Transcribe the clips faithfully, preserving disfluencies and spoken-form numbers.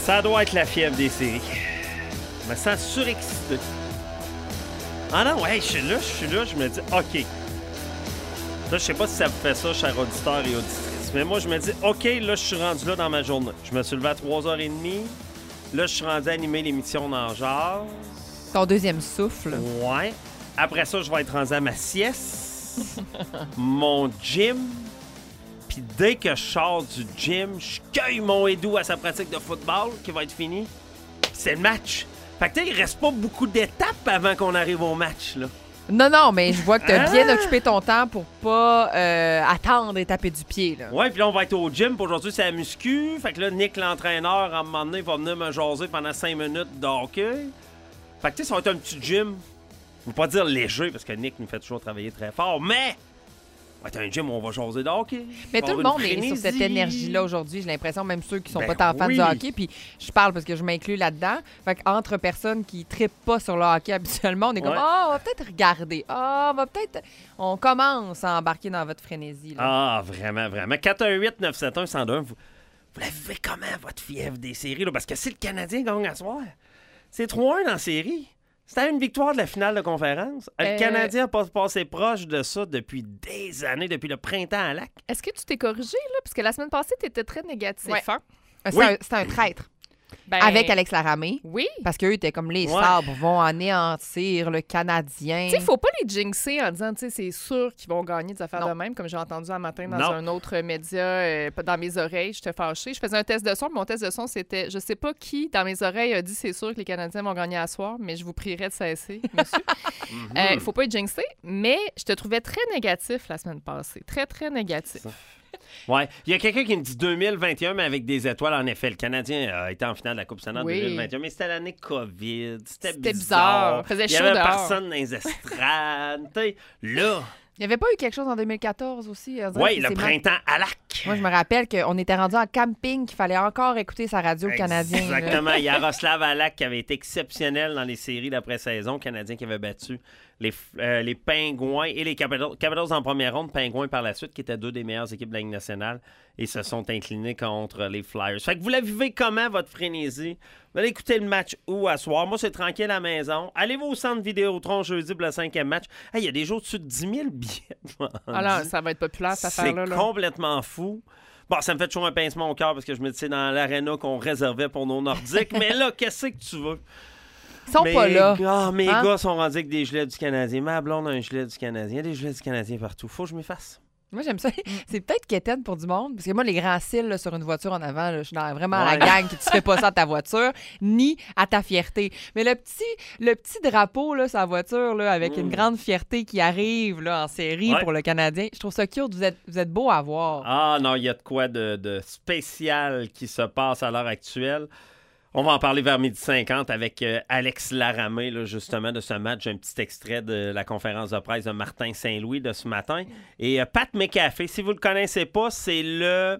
Ça doit être la fièvre des séries. Je me sens surexcité. Ah non, ouais, je suis là, je suis là, je me dis, OK. Là, je sais pas si ça vous fait ça, chers auditeurs et auditrices, mais moi, je me dis, OK, là, je suis rendu là dans ma journée. Je me suis levé à trois heures trente. Là, je suis rendu à animer l'émission dans Jazz. Ton deuxième souffle. Ouais. Après ça, je vais être rendu à ma sieste, mon gym. Puis dès que je sors du gym, je cueille mon Edu à sa pratique de football qui va être fini. Puis c'est le match. Fait que tu sais, il reste pas beaucoup d'étapes avant qu'on arrive au match, là. Non, non, mais je vois que tu as Ah! bien occupé ton temps pour pas euh, attendre et taper du pied, là. Ouais, puis là, on va être au gym. Puis aujourd'hui, c'est la muscu. Fait que là, Nick, l'entraîneur, à un moment donné, va venir me jaser pendant cinq minutes de hockey. Fait que tu sais, ça va être un petit gym. Je veux pas dire léger, parce que Nick nous fait toujours travailler très fort, mais ça va être un gym où on va jaser de hockey. Mais On tout va le avoir monde une est sur cette frénésie. énergie-là aujourd'hui. J'ai l'impression, même ceux qui sont Ben pas tant fans oui. du hockey. Puis je parle parce que je m'inclus là-dedans. Fait qu'entre personnes qui trippent pas sur le hockey habituellement, on est comme, Ouais. ah, on va peut-être regarder. Ah, on va peut-être. On commence à embarquer dans votre frénésie, là. Ah, vraiment, vraiment. quatre un huit neuf sept un un zéro deux, vous, vous la vivez comment, votre fièvre des séries? Là? Parce que si le Canadien gagne à soir, c'est trois un dans la série. C'était une victoire de la finale de conférence. Le Euh... Canadien n'a pas passé proche de ça depuis des années, depuis le printemps à Lac. Est-ce que tu t'es corrigé, là? Parce que la semaine passée, tu étais très négatif. Ouais. Hein? C'est Oui. un, c'est un traître. Ben, Avec Alex Laramé. Oui. Parce qu'eux étaient comme les Ouais. sabres vont anéantir le Canadien. Tu sais, il faut pas les jinxer en disant, tu sais, c'est sûr qu'ils vont gagner des affaires Non. de même, comme j'ai entendu un matin dans Non. un autre média, euh, dans mes oreilles. J'étais fâchée. Je faisais un test de son, puis mon test de son, c'était, je sais pas qui, dans mes oreilles, a dit c'est sûr que les Canadiens vont gagner à soir, mais je vous prierai de cesser, monsieur. Il Mhm. faut pas être jinxé, mais je te trouvais très négatif la semaine passée. Très, très négatif. Ouais. Il y a quelqu'un qui me dit deux mille vingt et un, mais avec des étoiles, en effet. Le Canadien a été en finale de la Coupe Stanley en Oui. deux mille vingt et un, mais c'était l'année COVID. C'était C'était bizarre. bizarre. Il faisait Il y chaud avait dehors. personne dans les estrades. Tu sais, là, Il n'y avait pas eu quelque chose en deux mille quatorze aussi? on dirait ouais, que le c'est printemps à Lac. Moi, je me rappelle qu'on était rendu en camping, qu'il fallait encore écouter sa radio canadienne. Exactement. Yaroslav Alak qui avait été exceptionnel dans les séries d'après-saison, Canadien qui avait battu les, euh, les Pingouins et les Capitals, Capitals en première ronde, Pingouins par la suite, qui étaient deux des meilleures équipes de la Ligue nationale, et se sont inclinés contre les Flyers. Fait que vous la vivez comment, votre frénésie? Vous allez écouter le match où à soir? Moi, c'est tranquille à la maison. Allez-vous au centre Vidéotron jeudi pour le cinquième match. Hey, il y a des jours au-dessus de dix mille billets. Alors, ça va être populaire, cette C'est affaire-là. là. complètement fou. Bon, ça me fait toujours un pincement au cœur parce que je me dis c'est dans l'aréna qu'on réservait pour nos Nordiques. Mais là, qu'est-ce que tu veux? Ils sont mes, pas là. Ah, mes Hein? gars sont rendus avec des gilets du Canadien. Ma blonde a un gilet du Canadien. Il y a des gilets du Canadien partout. Faut que je m'efface. Moi, j'aime ça. C'est peut-être quétaine pour du monde. Parce que moi, les grands cils là, sur une voiture en avant, là, je suis dans- vraiment à Ouais. la gang que tu fais pas ça à ta voiture, ni à ta fierté. Mais le petit, le petit drapeau là, sur la voiture, là, avec Mm. une grande fierté qui arrive là, en série Ouais. pour le Canadien, je trouve ça cute. Vous êtes, vous êtes beau à voir. Ah non, il y a de quoi de, de spécial qui se passe à l'heure actuelle. On va en parler vers midi cinquante avec euh, Alex Laramé, là, justement, de ce match. J'ai un petit extrait de la conférence de presse de Martin Saint-Louis de ce matin. Et euh, Pat McAfee, si vous le connaissez pas, c'est le...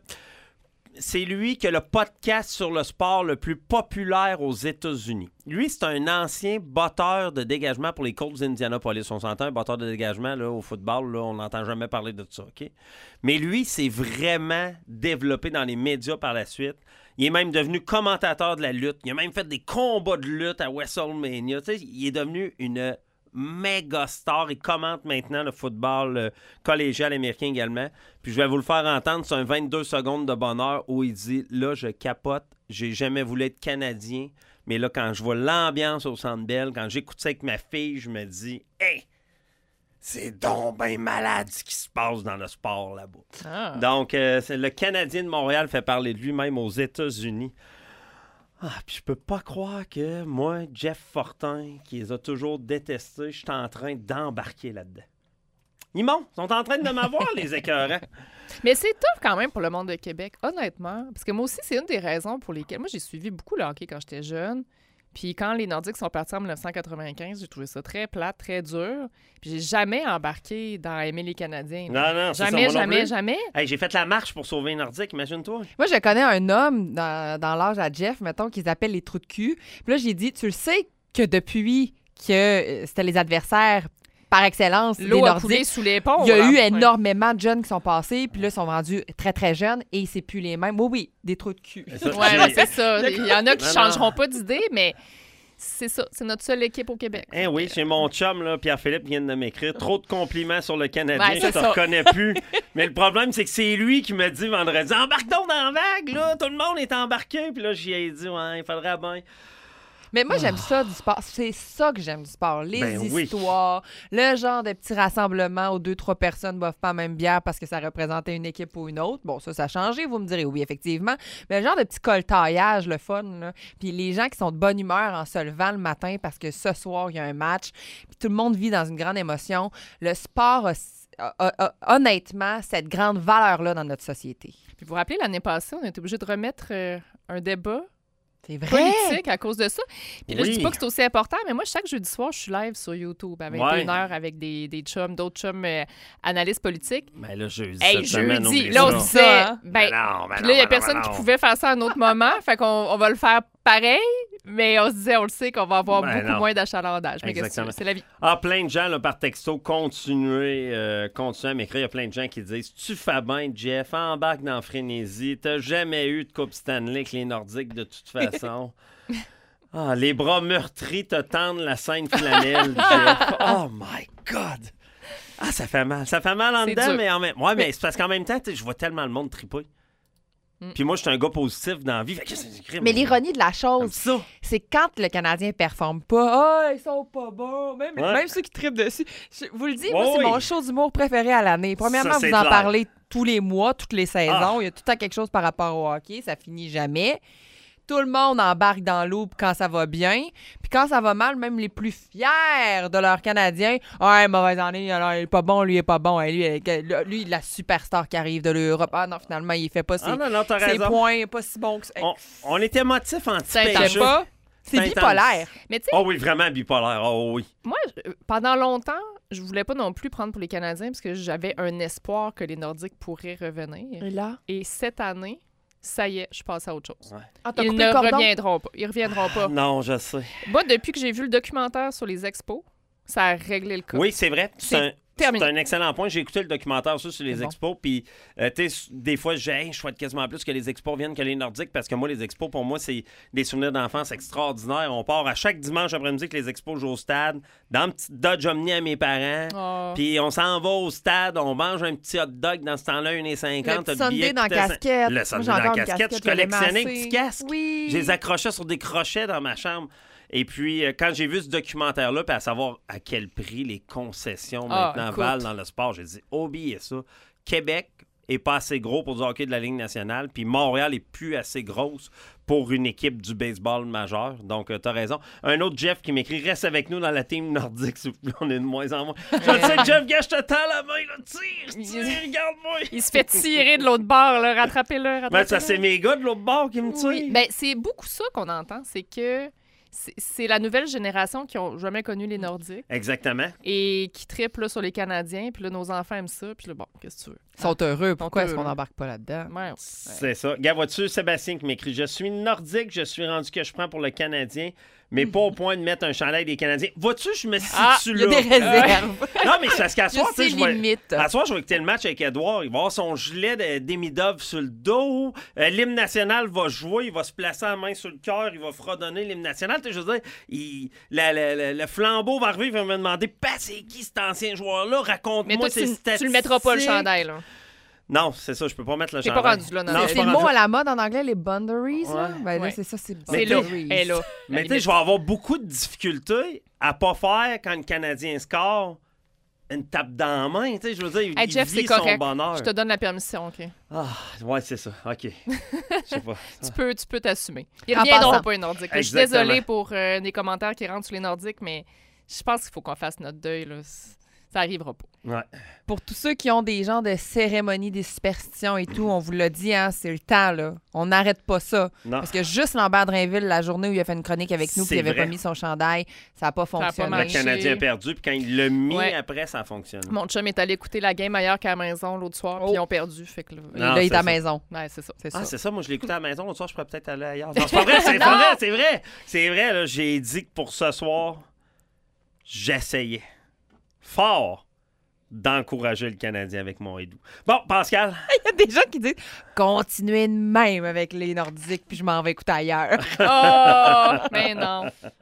C'est lui qui a le podcast sur le sport le plus populaire aux États-Unis. Lui, c'est un ancien batteur de dégagement pour les Colts d'Indianapolis. On s'entend, un batteur de dégagement là, au football, là, on n'entend jamais parler de ça, OK? Mais lui, s'est vraiment développé dans les médias par la suite. Il est même devenu commentateur de la lutte. Il a même fait des combats de lutte à WrestleMania. Tu sais, il est devenu une méga star. Il commente maintenant le football euh, collégial américain également. Puis je vais vous le faire entendre. C'est un vingt-deux secondes de bonheur où il dit « Là, je capote. J'ai jamais voulu être Canadien. Mais là, quand je vois l'ambiance au Centre Bell, quand j'écoute ça avec ma fille, je me dis « Hey! C'est donc ben malade ce qui se passe dans le sport là-bas. » Ah. Donc, euh, c'est le Canadien de Montréal fait parler de lui-même aux États-Unis. Ah, puis je peux pas croire que moi, Jeff Fortin, qui les a toujours détestés, je suis en train d'embarquer là-dedans. Ils m'ont, ils sont en train de m'avoir, les écœurants. Mais c'est tough quand même pour le monde de Québec, honnêtement. Parce que moi aussi, c'est une des raisons pour lesquelles... Moi, j'ai suivi beaucoup le hockey quand j'étais jeune. Puis quand les Nordiques sont partis en dix-neuf cent quatre-vingt-quinze, j'ai trouvé ça très plate, très dur. Puis j'ai jamais embarqué dans aimer les Canadiens. Non, non, c'est Jamais, ça, moi non jamais, plus. jamais. Hey, j'ai fait la marche pour sauver les Nordiques, imagine-toi. Moi, je connais un homme dans, dans l'âge à Jeff, mettons, qu'ils appellent les trous de cul. Puis là, j'ai dit, tu le sais que depuis que euh, c'était les adversaires par excellence, L'eau les a coulé Nordiques. sous les ponts. Il y a là. eu Ouais. énormément de jeunes qui sont passés, puis là, ils sont rendus très, très jeunes, et c'est plus les mêmes. Oui, oui, des trous de cul. Ça, Ouais, j'ai- ouais, c'est ça. Il y en a qui Non, changeront non. pas d'idée, mais c'est ça. C'est notre seule équipe au Québec. Eh oui, chez mon chum, là, Pierre-Philippe vient de m'écrire. Trop de compliments sur le Canadien, Ouais, je c'est te ça. reconnais plus. Mais le problème, c'est que c'est lui qui m'a dit vendredi, embarque donc dans la vague, là, tout le monde est embarqué. Puis là, j'y ai dit, ouais, il faudrait bien. Mais moi, j'aime ça du sport. C'est ça que j'aime du sport. Les Ben oui. histoires, le genre de petits rassemblements où deux, trois personnes ne boivent pas la même bière parce que ça représentait une équipe ou une autre. Bon, ça, ça a changé, vous me direz oui, effectivement. Mais le genre de petit coltaillage, le fun, là. Puis les gens qui sont de bonne humeur en se levant le matin parce que ce soir, il y a un match. Puis tout le monde vit dans une grande émotion. Le sport a, a- a- a- honnêtement, cette grande valeur-là dans notre société. Puis vous vous rappelez, l'année passée, on était obligé de remettre euh, un débat C'est vrai. politique à cause de ça. Puis là, je Oui. dis pas que c'est aussi important, mais moi, chaque jeudi soir, je suis live sur YouTube à vingt et une heures avec des, des chums, d'autres chums euh, analystes politiques. Mais là, jeudi, Hey, cette semaine, jeudi, oublie là, on ça. se ça, disait, hein? ben, Ben non, ben puis non, là, il y a ben personne non, qui ben non. pouvait faire ça à un autre moment, fait qu'on on va le faire pareil, mais on se disait, on le sait qu'on va avoir Ben beaucoup non. moins d'achalandage. Mais qu'est-ce que tu Exactement. veux, c'est la vie. Ah, plein de gens, là, par texto, continuez, euh, continuez à m'écrire. Il y a plein de gens qui disent Tu fais bien, Jeff, embarque dans Frénésie. T'as jamais eu de Coupe Stanley avec les Nordiques de toute façon. Ah, les bras meurtris te tendent la scène flanelle, Jeff. Oh my God! Ah, ça fait mal. Ça fait mal en C'est dedans, dur. mais en même Ouais, mais c'est parce qu'en même temps, tu sais, je vois tellement le monde triper. Mm. Puis moi, je suis un gars positif dans la vie. Fait que c'est écrit, Mais l'ironie de la comme chose, ça. c'est quand le Canadien performe pas, ah, ils sont pas bons. Même, Ouais. même ceux qui trippent dessus. Je vous le dis, Ouais, moi, c'est oui. mon show d'humour préféré à l'année. Premièrement, Ça, vous c'est en clair. parlez tous les mois, toutes les saisons. Ah. Il y a tout le temps quelque chose par rapport au hockey. Ça finit jamais. Tout le monde embarque dans l'eau quand ça va bien. Puis quand ça va mal, même les plus fiers de leurs Canadiens, « Ah, mauvaise année, alors, il est pas bon, lui, il est pas bon. Hey, lui, il- lui, la superstar qui arrive de l'Europe. Ah non, finalement, il fait pas ses, Ah non, non, t'as ses raison. points, il est pas si bon que ça. On, on est émotif Ça anti-péché. t'aime pas? C'est intense. bipolaire. Mais tu sais, Oh oui, vraiment bipolaire. Oh oui. moi, je- pendant longtemps, je voulais pas non plus prendre pour les Canadiens parce que j'avais un espoir que les Nordiques pourraient revenir. Et là? Et cette année, ça y est, je passe à autre chose. Ouais. Ah, t'as Ils coupé ne le cordon? reviendront pas. Ils reviendront pas. Non, je sais. Moi, depuis que j'ai vu le documentaire sur les expos, ça a réglé le cas. Oui, c'est vrai. C'est C'est un, terminé. c'est un excellent point. J'ai écouté le documentaire ça, sur les C'est bon. expos. Puis, euh, tu sais, des fois, j'ai hey, je souhaite quasiment plus que les expos viennent que les Nordiques parce que moi, les expos, pour moi, c'est des souvenirs d'enfance extraordinaires. On part à chaque dimanche après-midi que les expos jouent au stade, dans une petite Dodge Omni à mes parents. Oh. Puis on s'en va au stade, on mange un petit hot dog dans ce temps-là, une cinquante. Le petit Sunday dans la casquette. Le Moi, Sunday j'ai dans la encore une casquette. Je casquette, je l'ai collectionnais les massée. petits casques. Oui. Je les accrochais sur des crochets dans ma chambre. Et puis, euh, quand j'ai vu ce documentaire-là, puis à savoir à quel prix les concessions Ah, maintenant écoute. valent dans le sport, j'ai dit, oubliez ça. Québec est pas assez gros pour du hockey de la Ligue nationale, puis Montréal est plus assez grosse pour une équipe du baseball majeur. Donc, euh, t'as raison. Un autre Jeff qui m'écrit, reste avec nous dans la team nordique, s'il vous plaît. On est de moins en moins. Je le sais, Jeff, gars, je te tends la main, là. Tire, tire, regarde-moi. Il se fait tirer de l'autre bord, là. Rattrapez-le, rattrapez-le. Ben, ça, c'est mes gars de l'autre bord qui me tirent. Oui. Ben, c'est beaucoup ça qu'on entend. C'est que c'est- c'est la nouvelle génération qui ont jamais connu les Nordiques Exactement. et qui triple là, sur les Canadiens. Puis là, nos enfants aiment ça. Puis là, bon, qu'est-ce que tu veux? Ils sont heureux. Pourquoi heureux. est-ce qu'on n'embarque pas là-dedans? Ouais. C'est ça. Gars, vois-tu, Sébastien qui m'écrit Je suis nordique, je suis rendu que je prends pour le Canadien, mais pas au point de mettre un chandail des Canadiens. Vois-tu, je me situe Ah, Il y a là. des réserves. Non, mais c'est parce qu'à Je soir, tu sais, sais je vais. limite. À soir, je vais écouter le match avec Edouard. Il va avoir son gilet de- d'Emidov sur le dos. Euh, l'hymne national va jouer. Il va se placer la main sur le cœur. Il va fredonner l'hymne national. Tu sais, je veux dire, il- la- la- la- le flambeau va arriver. Il va me demander Pas, c'est qui cet ancien joueur-là Mais Raconte-moi toi, ses tu, statistiques. tu le mettras pas le chandail, là. Non, c'est ça. Je peux pas mettre le T'es chandail. pas rendu là, non. Non, je C'est suis C'est pas le mot rendu- à la mode en anglais, les boundaries. là. Ouais. Ben là, Ouais. c'est ça, c'est C'est là. boundaries. Elle est là. Mais La tu sais, limite. je vais avoir beaucoup de difficultés à pas faire quand le Canadien score une tape dans la main. Tu sais, je veux dire, il, Hey, il Jeff, c'est vit son correct. bonheur. Je te donne la permission, OK? Ah, ouais, c'est ça. OK. Je sais pas. Tu peux, tu peux t'assumer. Ils En reviendront passant. pas, les Nordiques. Je suis Exactement. désolée pour euh, les commentaires qui rentrent sur les Nordiques, mais je pense qu'il faut qu'on fasse notre deuil, là. C- Ça arrivera pas. Ouais. Pour tous ceux qui ont des genres de cérémonies, des superstitions et tout, on vous l'a dit, hein, c'est le temps, là. On n'arrête pas ça. Non. Parce que juste Lambert Drainville, la journée où il a fait une chronique avec nous, C'est puis il avait vrai. pas mis son chandail, ça n'a pas a pas fonctionné. Le marché. Canadien a perdu, puis quand il l'a mis Ouais. après, ça a fonctionné. Mon chum est allé écouter la game ailleurs qu'à la maison l'autre soir, puis Oh. ils ont perdu. Fait que là, Et Non, là, il est c'est à la ça. maison. ouais, c'est ça. C'est Ah, ça. c'est ça, moi je l'ai écouté à la maison. L'autre soir, je pourrais peut-être aller ailleurs. Non, c'est pas vrai, c'est pas vrai, c'est vrai. C'est vrai, là, j'ai dit que pour ce soir, j'essayais. fort d'encourager le Canadien avec Montréal. Bon, Pascal. Il y a des gens qui disent continuez de même avec les Nordiques, puis je m'en vais écouter ailleurs. Oh, mais non.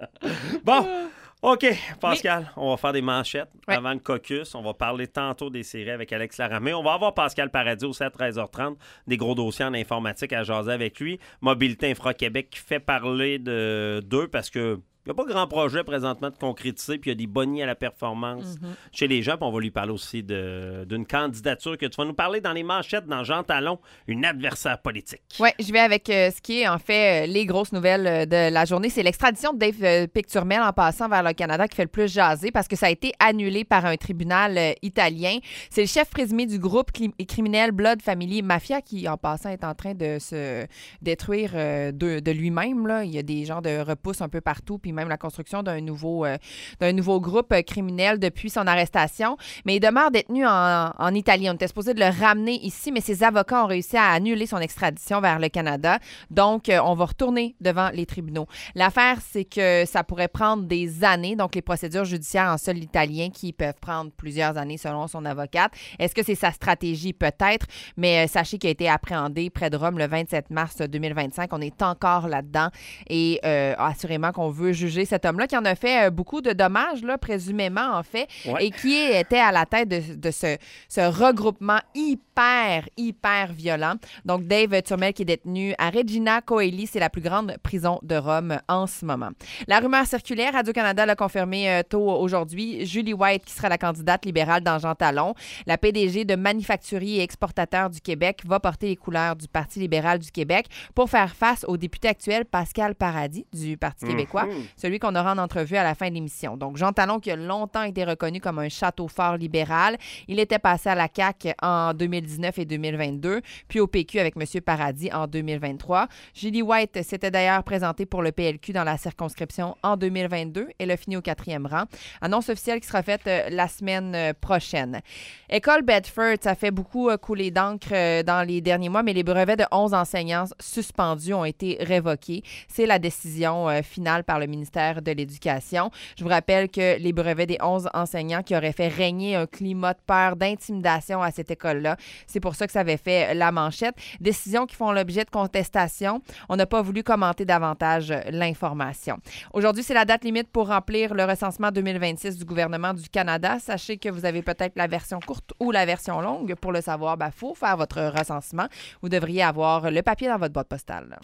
Bon, OK, Pascal, Mais... on va faire des manchettes ouais. avant le caucus. On va parler tantôt des séries avec Alex Laramé. On va avoir Pascal Paradis aussi à treize heures trente, des gros dossiers en informatique à jaser avec lui. Mobilité Infra-Québec qui fait parler de d'eux parce que il n'y a pas grand projet présentement de concrétiser, puis il y a des bonnies à la performance mm-hmm. chez les gens. Puis on va lui parler aussi de, d'une candidature que tu vas nous parler dans les manchettes dans Jean Talon, une adversaire politique. Oui, je vais avec euh, ce qui est en fait euh, les grosses nouvelles euh, de la journée. C'est l'extradition de Dave euh, Picturmel en passant vers le Canada qui fait le plus jaser parce que ça a été annulé par un tribunal euh, italien. C'est le chef présumé du groupe cli- criminel Blood Family Mafia qui, en passant, est en train de se détruire euh, de, de lui-même. Là. Il y a des genres de repousses un peu partout, puis même la construction d'un nouveau, euh, d'un nouveau groupe euh, criminel depuis son arrestation. Mais il demeure détenu en, en Italie. On était supposé de le ramener ici, mais ses avocats ont réussi à annuler son extradition vers le Canada. Donc, euh, on va retourner devant les tribunaux. L'affaire, c'est que ça pourrait prendre des années. Donc, les procédures judiciaires en sol italien qui peuvent prendre plusieurs années selon son avocate. Est-ce que c'est sa stratégie? Peut-être. Mais euh, sachez qu'il a été appréhendé près de Rome le vingt-sept mars deux mille vingt-cinq. On est encore là-dedans et euh, assurément qu'on veut juger cet homme-là qui en a fait euh, beaucoup de dommages, là, présumément, en fait, ouais. et qui était à la tête de, de ce, ce regroupement hyper, hyper violent. Donc, Dave Turmel qui est détenu à Regina Coeli, c'est la plus grande prison de Rome en ce moment. La rumeur circulaire, Radio-Canada l'a confirmé euh, tôt aujourd'hui, Julie White qui sera la candidate libérale dans Jean Talon. La P D G de Manufacturiers et Exportateurs du Québec va porter les couleurs du Parti libéral du Québec pour faire face au député actuel Pascal Paradis du Parti québécois, mmh. celui qu'on aura en entrevue à la fin de l'émission. Donc, Jean Talon, qui a longtemps été reconnu comme un château fort libéral, il était passé à la C A Q en deux mille dix-neuf et deux mille vingt-deux, puis au P Q avec M. Paradis en deux mille vingt-trois. Julie White s'était d'ailleurs présentée pour le P L Q dans la circonscription en deux mille vingt-deux. Elle a fini au quatrième rang. Annonce officielle qui sera faite euh, la semaine euh, prochaine. École Bedford, ça fait beaucoup euh, couler d'encre euh, dans les derniers mois, mais les brevets de onze enseignants suspendus ont été révoqués. C'est la décision euh, finale par le ministère de l'Éducation. Je vous rappelle que les brevets des onze enseignants qui auraient fait régner un climat de peur, d'intimidation à cette école-là, c'est pour ça que ça avait fait la manchette. Décisions qui font l'objet de contestation. On n'a pas voulu commenter davantage l'information. Aujourd'hui, c'est la date limite pour remplir le recensement deux mille vingt-six du gouvernement du Canada. Sachez que vous avez peut-être la version courte ou la version longue. Pour le savoir, il faut faire votre recensement. Vous devriez avoir le papier dans votre boîte postale.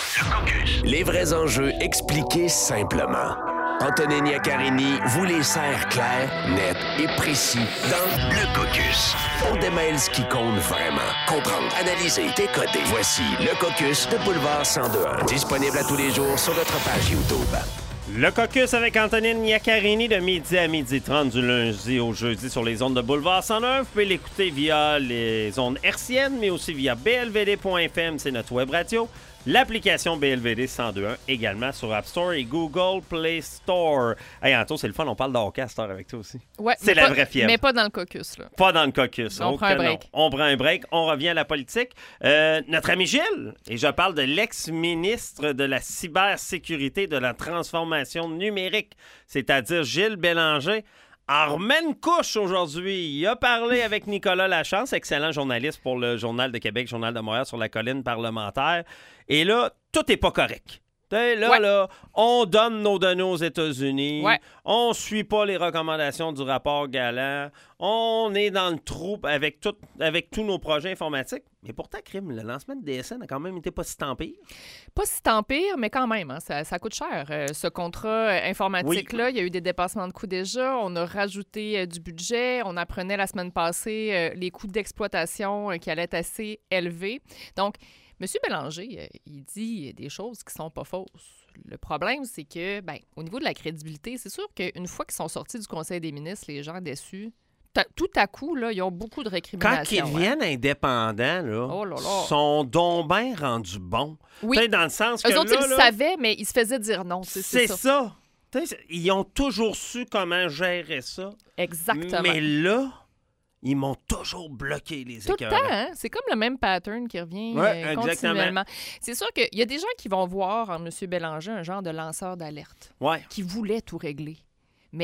Les vrais enjeux expliqués simplement. Antonine Iaccarini vous les sert clairs, nets et précis dans Le Caucus. On démêle ce qui compte vraiment. Comprendre, analyser, décoder. Voici Le Caucus de Boulevard cent deux point un. Disponible à tous les jours sur notre page YouTube. Le Caucus avec Antonine Iaccarini de midi à midi trente du lundi au jeudi sur les ondes de Boulevard cent un. Vous pouvez l'écouter via les ondes hertziennes, mais aussi via b l v d point f m, c'est notre web radio. L'application B L V D cent deux point un également sur App Store et Google Play Store. Hey, Anto, c'est le fun, on parle de hockey à cette heure avec toi aussi. Ouais, c'est la pas, vraie fièvre. Mais pas dans le caucus, là. Pas dans le caucus. On oh, prend un break. Non. On prend un break. On revient à la politique. Euh, notre ami Gilles, et je parle de l'ex-ministre de la cybersécurité, de la transformation numérique, c'est-à-dire Gilles Bélanger, en remet une couche aujourd'hui. Il a parlé avec Nicolas Lachance, excellent journaliste pour le Journal de Québec, Journal de Montréal sur la colline parlementaire. Et là, tout n'est pas correct. T'sais, là, ouais. là, on donne nos données aux États-Unis. Ouais. On ne suit pas les recommandations du rapport Galland. On est dans le trou avec, tout, avec tous nos projets informatiques. Mais pourtant, crime, le lancement de D S N n'a quand même été pas si tant pire. Pas si tant pire, mais quand même, hein, ça, ça coûte cher. Euh, ce contrat informatique-là, oui. Il y a eu des dépassements de coûts déjà. On a rajouté euh, du budget. On apprenait la semaine passée euh, les coûts d'exploitation euh, qui allaient être assez élevés. Donc, M. Bélanger, euh, il dit des choses qui sont pas fausses. Le problème, c'est que, ben, au niveau de la crédibilité, c'est sûr qu'une fois qu'ils sont sortis du Conseil des ministres, les gens déçus, tout à coup, là, ils ont beaucoup de récriminations. Quand ils deviennent hein. indépendants, là, oh là là. sont donc bien rendus bons. Oui. T'sais, dans le sens que eux autres, là, ils le là, savaient, mais ils se faisaient dire non. C'est, c'est ça. ça. T'sais, ils ont toujours su comment gérer ça. Exactement. Mais là, ils m'ont toujours bloqué les écœurs. Tout le temps, hein? C'est comme le même pattern qui revient ouais, euh, continuellement. C'est sûr qu'il y a des gens qui vont voir en M. Bélanger un genre de lanceur d'alerte ouais. qui voulait tout régler. Mais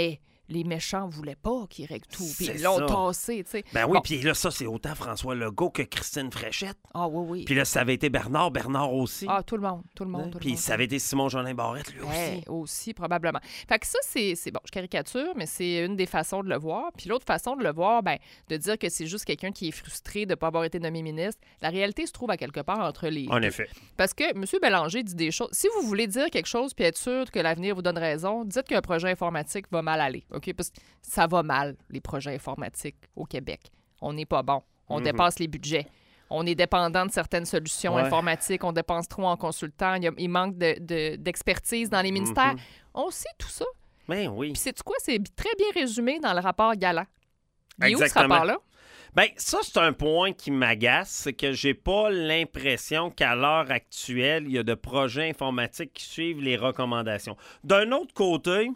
les méchants voulaient pas qu'ils règlent tout. Puis C'est ils l'ont ça. tassé, tu sais. Ben oui, Bon. puis là, ça, c'est autant François Legault que Christine Fréchette. Ah oui, oui. Puis là, ça avait été Bernard, Bernard aussi. Ah, tout le monde, tout le monde, tout le Puis monde. ça avait été Simon Jolin Barrette, lui Ouais, aussi. aussi, probablement. Fait que ça, c'est, c'est bon, je caricature, mais c'est une des façons de le voir. Puis l'autre façon de le voir, ben, de dire que c'est juste quelqu'un qui est frustré de ne pas avoir été nommé ministre. La réalité se trouve à quelque part entre les En deux. effet. Parce que M. Bélanger dit des choses. Si vous voulez dire quelque chose puis être sûr que l'avenir vous donne raison, dites qu'un projet informatique va mal aller, OK? Parce que ça va mal, les projets informatiques au Québec. On n'est pas bon. On Mhm. dépasse les budgets. On est dépendant de certaines solutions Ouais. informatiques. On dépense trop en consultants. Il, y a- il manque de, de- d'expertise dans les ministères. Mhm. On sait tout ça. Ben oui. Puis sais-tu quoi? C'est bi- très bien résumé dans le rapport Galland. Il est où ce Exactement. rapport-là? Ben, ça, c'est un point qui m'agace, c'est que j'ai pas l'impression qu'à l'heure actuelle, il y a de projets informatiques qui suivent les recommandations. D'un autre côté,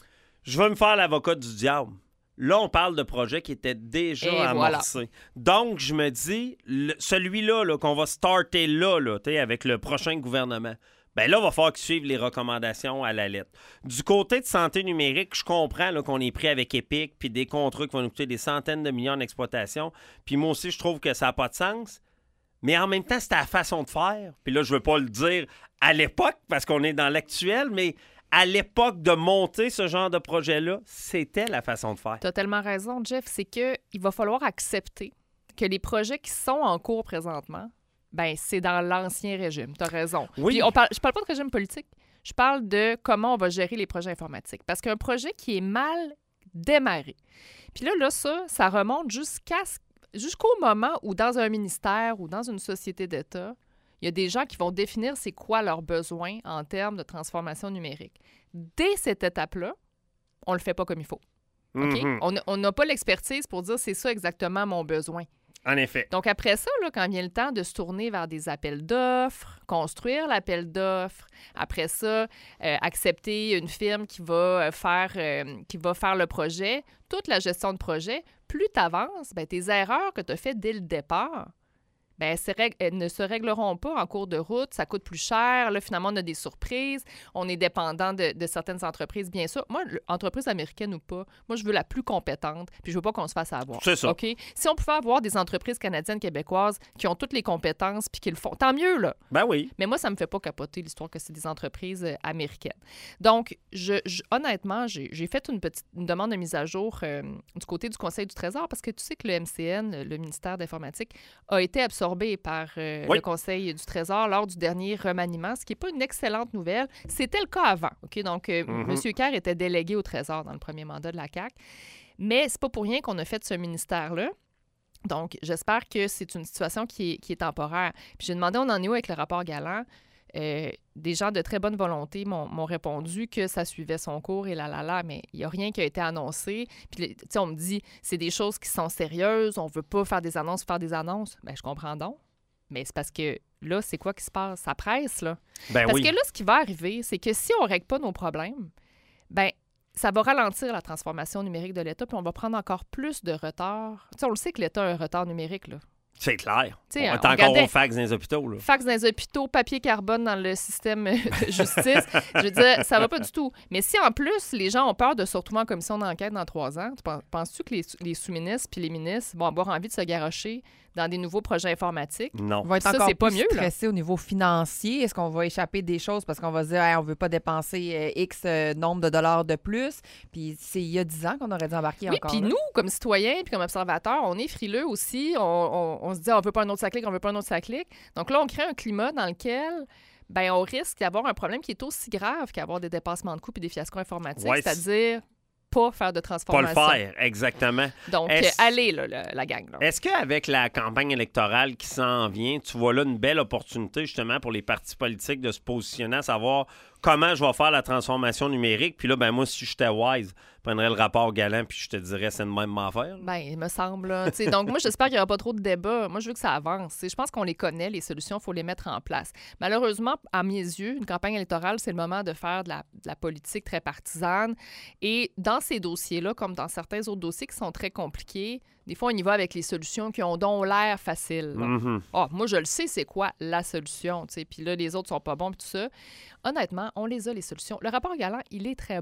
je vais me faire l'avocat du diable. Là, on parle de projets qui étaient déjà Et amorcés. Donc, je me dis, le- celui-là là, qu'on va starter là, là tu sais, avec le prochain gouvernement, ben là, il va falloir qu'ils suivent les recommandations à la lettre. Du côté de santé numérique, je comprends là, qu'on est pris avec Epic puis des contrats qui vont nous coûter des centaines de millions d'exploitation. Puis moi aussi, je trouve que ça n'a pas de sens. Mais en même temps, c'était la façon de faire. Puis là, je ne veux pas le dire à l'époque parce qu'on est dans l'actuel, mais à l'époque de monter ce genre de projet-là, c'était la façon de faire. Tu as tellement raison, Jeff. C'est qu'il va falloir accepter que les projets qui sont en cours présentement, ben c'est dans l'ancien régime. Tu as raison. Oui. Puis on parle, je parle pas de régime politique. Je parle de comment on va gérer les projets informatiques. Parce qu'un projet qui est mal démarré. Puis là, là, ça, ça remonte jusqu'à ce- jusqu'au moment où, dans un ministère ou dans une société d'État, il y a des gens qui vont définir c'est quoi leurs besoins en termes de transformation numérique. Dès cette étape-là, on le fait pas comme il faut. OK? Mhm. On a- On n'a pas l'expertise pour dire c'est ça exactement mon besoin. En effet. Donc, après ça, là, quand vient le temps de se tourner vers des appels d'offres, construire l'appel d'offres, après ça, euh, accepter une firme qui va, euh, faire, euh, qui va faire le projet, toute la gestion de projet, plus tu avances, ben, tes erreurs que tu as faites dès le départ, ben, ces règles- elles ne se régleront pas en cours de route. Ça coûte plus cher. Là, finalement, on a des surprises. On est dépendant de, de certaines entreprises, bien sûr. Moi, le- entreprise américaine ou pas, moi, je veux la plus compétente, puis je veux pas qu'on se fasse avoir. C'est ça. OK? Si on pouvait avoir des entreprises canadiennes, québécoises qui ont toutes les compétences puis qui le font, tant mieux, là. Ben oui. Mais moi, ça me fait pas capoter l'histoire que c'est des entreprises euh, américaines. Donc, je, je- honnêtement, j'ai j'ai fait une petite une demande de mise à jour euh, du côté du Conseil du Trésor parce que tu sais que le M C N, le ministère d'informatique, a été absorbé par euh, Oui. le Conseil du Trésor lors du dernier remaniement, ce qui n'est pas une excellente nouvelle. C'était le cas avant. OK? Donc, euh, Mhm. M. Kerr était délégué au Trésor dans le premier mandat de la C A Q. Mais c'est pas pour rien qu'on a fait ce ministère-là. Donc, j'espère que c'est une situation qui est, qui est temporaire. Puis j'ai demandé, on en est où avec le rapport Galland? Euh, des gens de très bonne volonté m'ont m'ont répondu que ça suivait son cours et là, là, là, mais il n'y a rien qui a été annoncé. Puis, tu sais, on me dit, c'est des choses qui sont sérieuses, on ne veut pas faire des annonces, faire des annonces. Bien, je comprends donc. Mais c'est parce que là, c'est quoi qui se passe? Ça presse, là. Ben Parce oui. que là, ce qui va arriver, c'est que si on ne règle pas nos problèmes, ben ça va ralentir la transformation numérique de l'État, puis on va prendre encore plus de retard. Tu sais, on le sait que l'État a un retard numérique, là. C'est clair. Tu sais, On est on encore regardait- au fax dans les hôpitaux. Là. Fax dans les hôpitaux, papier carbone dans le système euh, de justice. Je veux dire, ça va pas du tout. Mais si en plus, les gens ont peur de se retrouver en commission d'enquête dans trois ans, tu pen- penses-tu que les, sous- les sous-ministres puis les ministres vont avoir envie de se garrocher dans des nouveaux projets informatiques? Non. On va être Ça, encore c'est pas plus mieux, là. stressé au niveau financier. Est-ce qu'on va échapper des choses parce qu'on va se dire hey, on veut pas dépenser euh, X euh, nombre de dollars de plus? Puis c'est il y a dix ans qu'on aurait dû embarquer Oui, encore. puis là. nous, comme citoyens puis comme observateurs, on est frileux aussi. On, on- on se dit, on veut pas un autre saclic, on veut pas un autre saclic. Donc là, on crée un climat dans lequel ben, on risque d'avoir un problème qui est aussi grave qu'avoir des dépassements de coûts et des fiascos informatiques, Ouais, c'est-à-dire pas faire de Pas le transformation. faire, exactement. Donc, Est-ce- euh, allez, là, la, la gang. Là. Est-ce qu'avec la campagne électorale qui s'en vient, tu vois là une belle opportunité justement pour les partis politiques de se positionner à savoir comment je vais faire la transformation numérique? Puis là, ben moi, si j'étais wise, je prendrais le rapport Galland puis je te dirais c'est de même affaire. Ben, il me semble. Là, tu sais, donc, moi, j'espère qu'il n'y aura pas trop de débats. Moi, je veux que ça avance. Tu sais, je pense qu'on les connaît, les solutions, il faut les mettre en place. Malheureusement, à mes yeux, une campagne électorale, c'est le moment de faire de la, de la politique très partisane. Et dans ces dossiers-là, comme dans certains autres dossiers qui sont très compliqués, des fois, on y va avec les solutions qui ont donc l'air faciles. là. Mhm. Ah, moi, je le sais, c'est quoi la solution, tu sais. Puis là, les autres sont pas bons, puis tout ça. Honnêtement, on les a, les solutions. Le rapport Galland, il est très bon.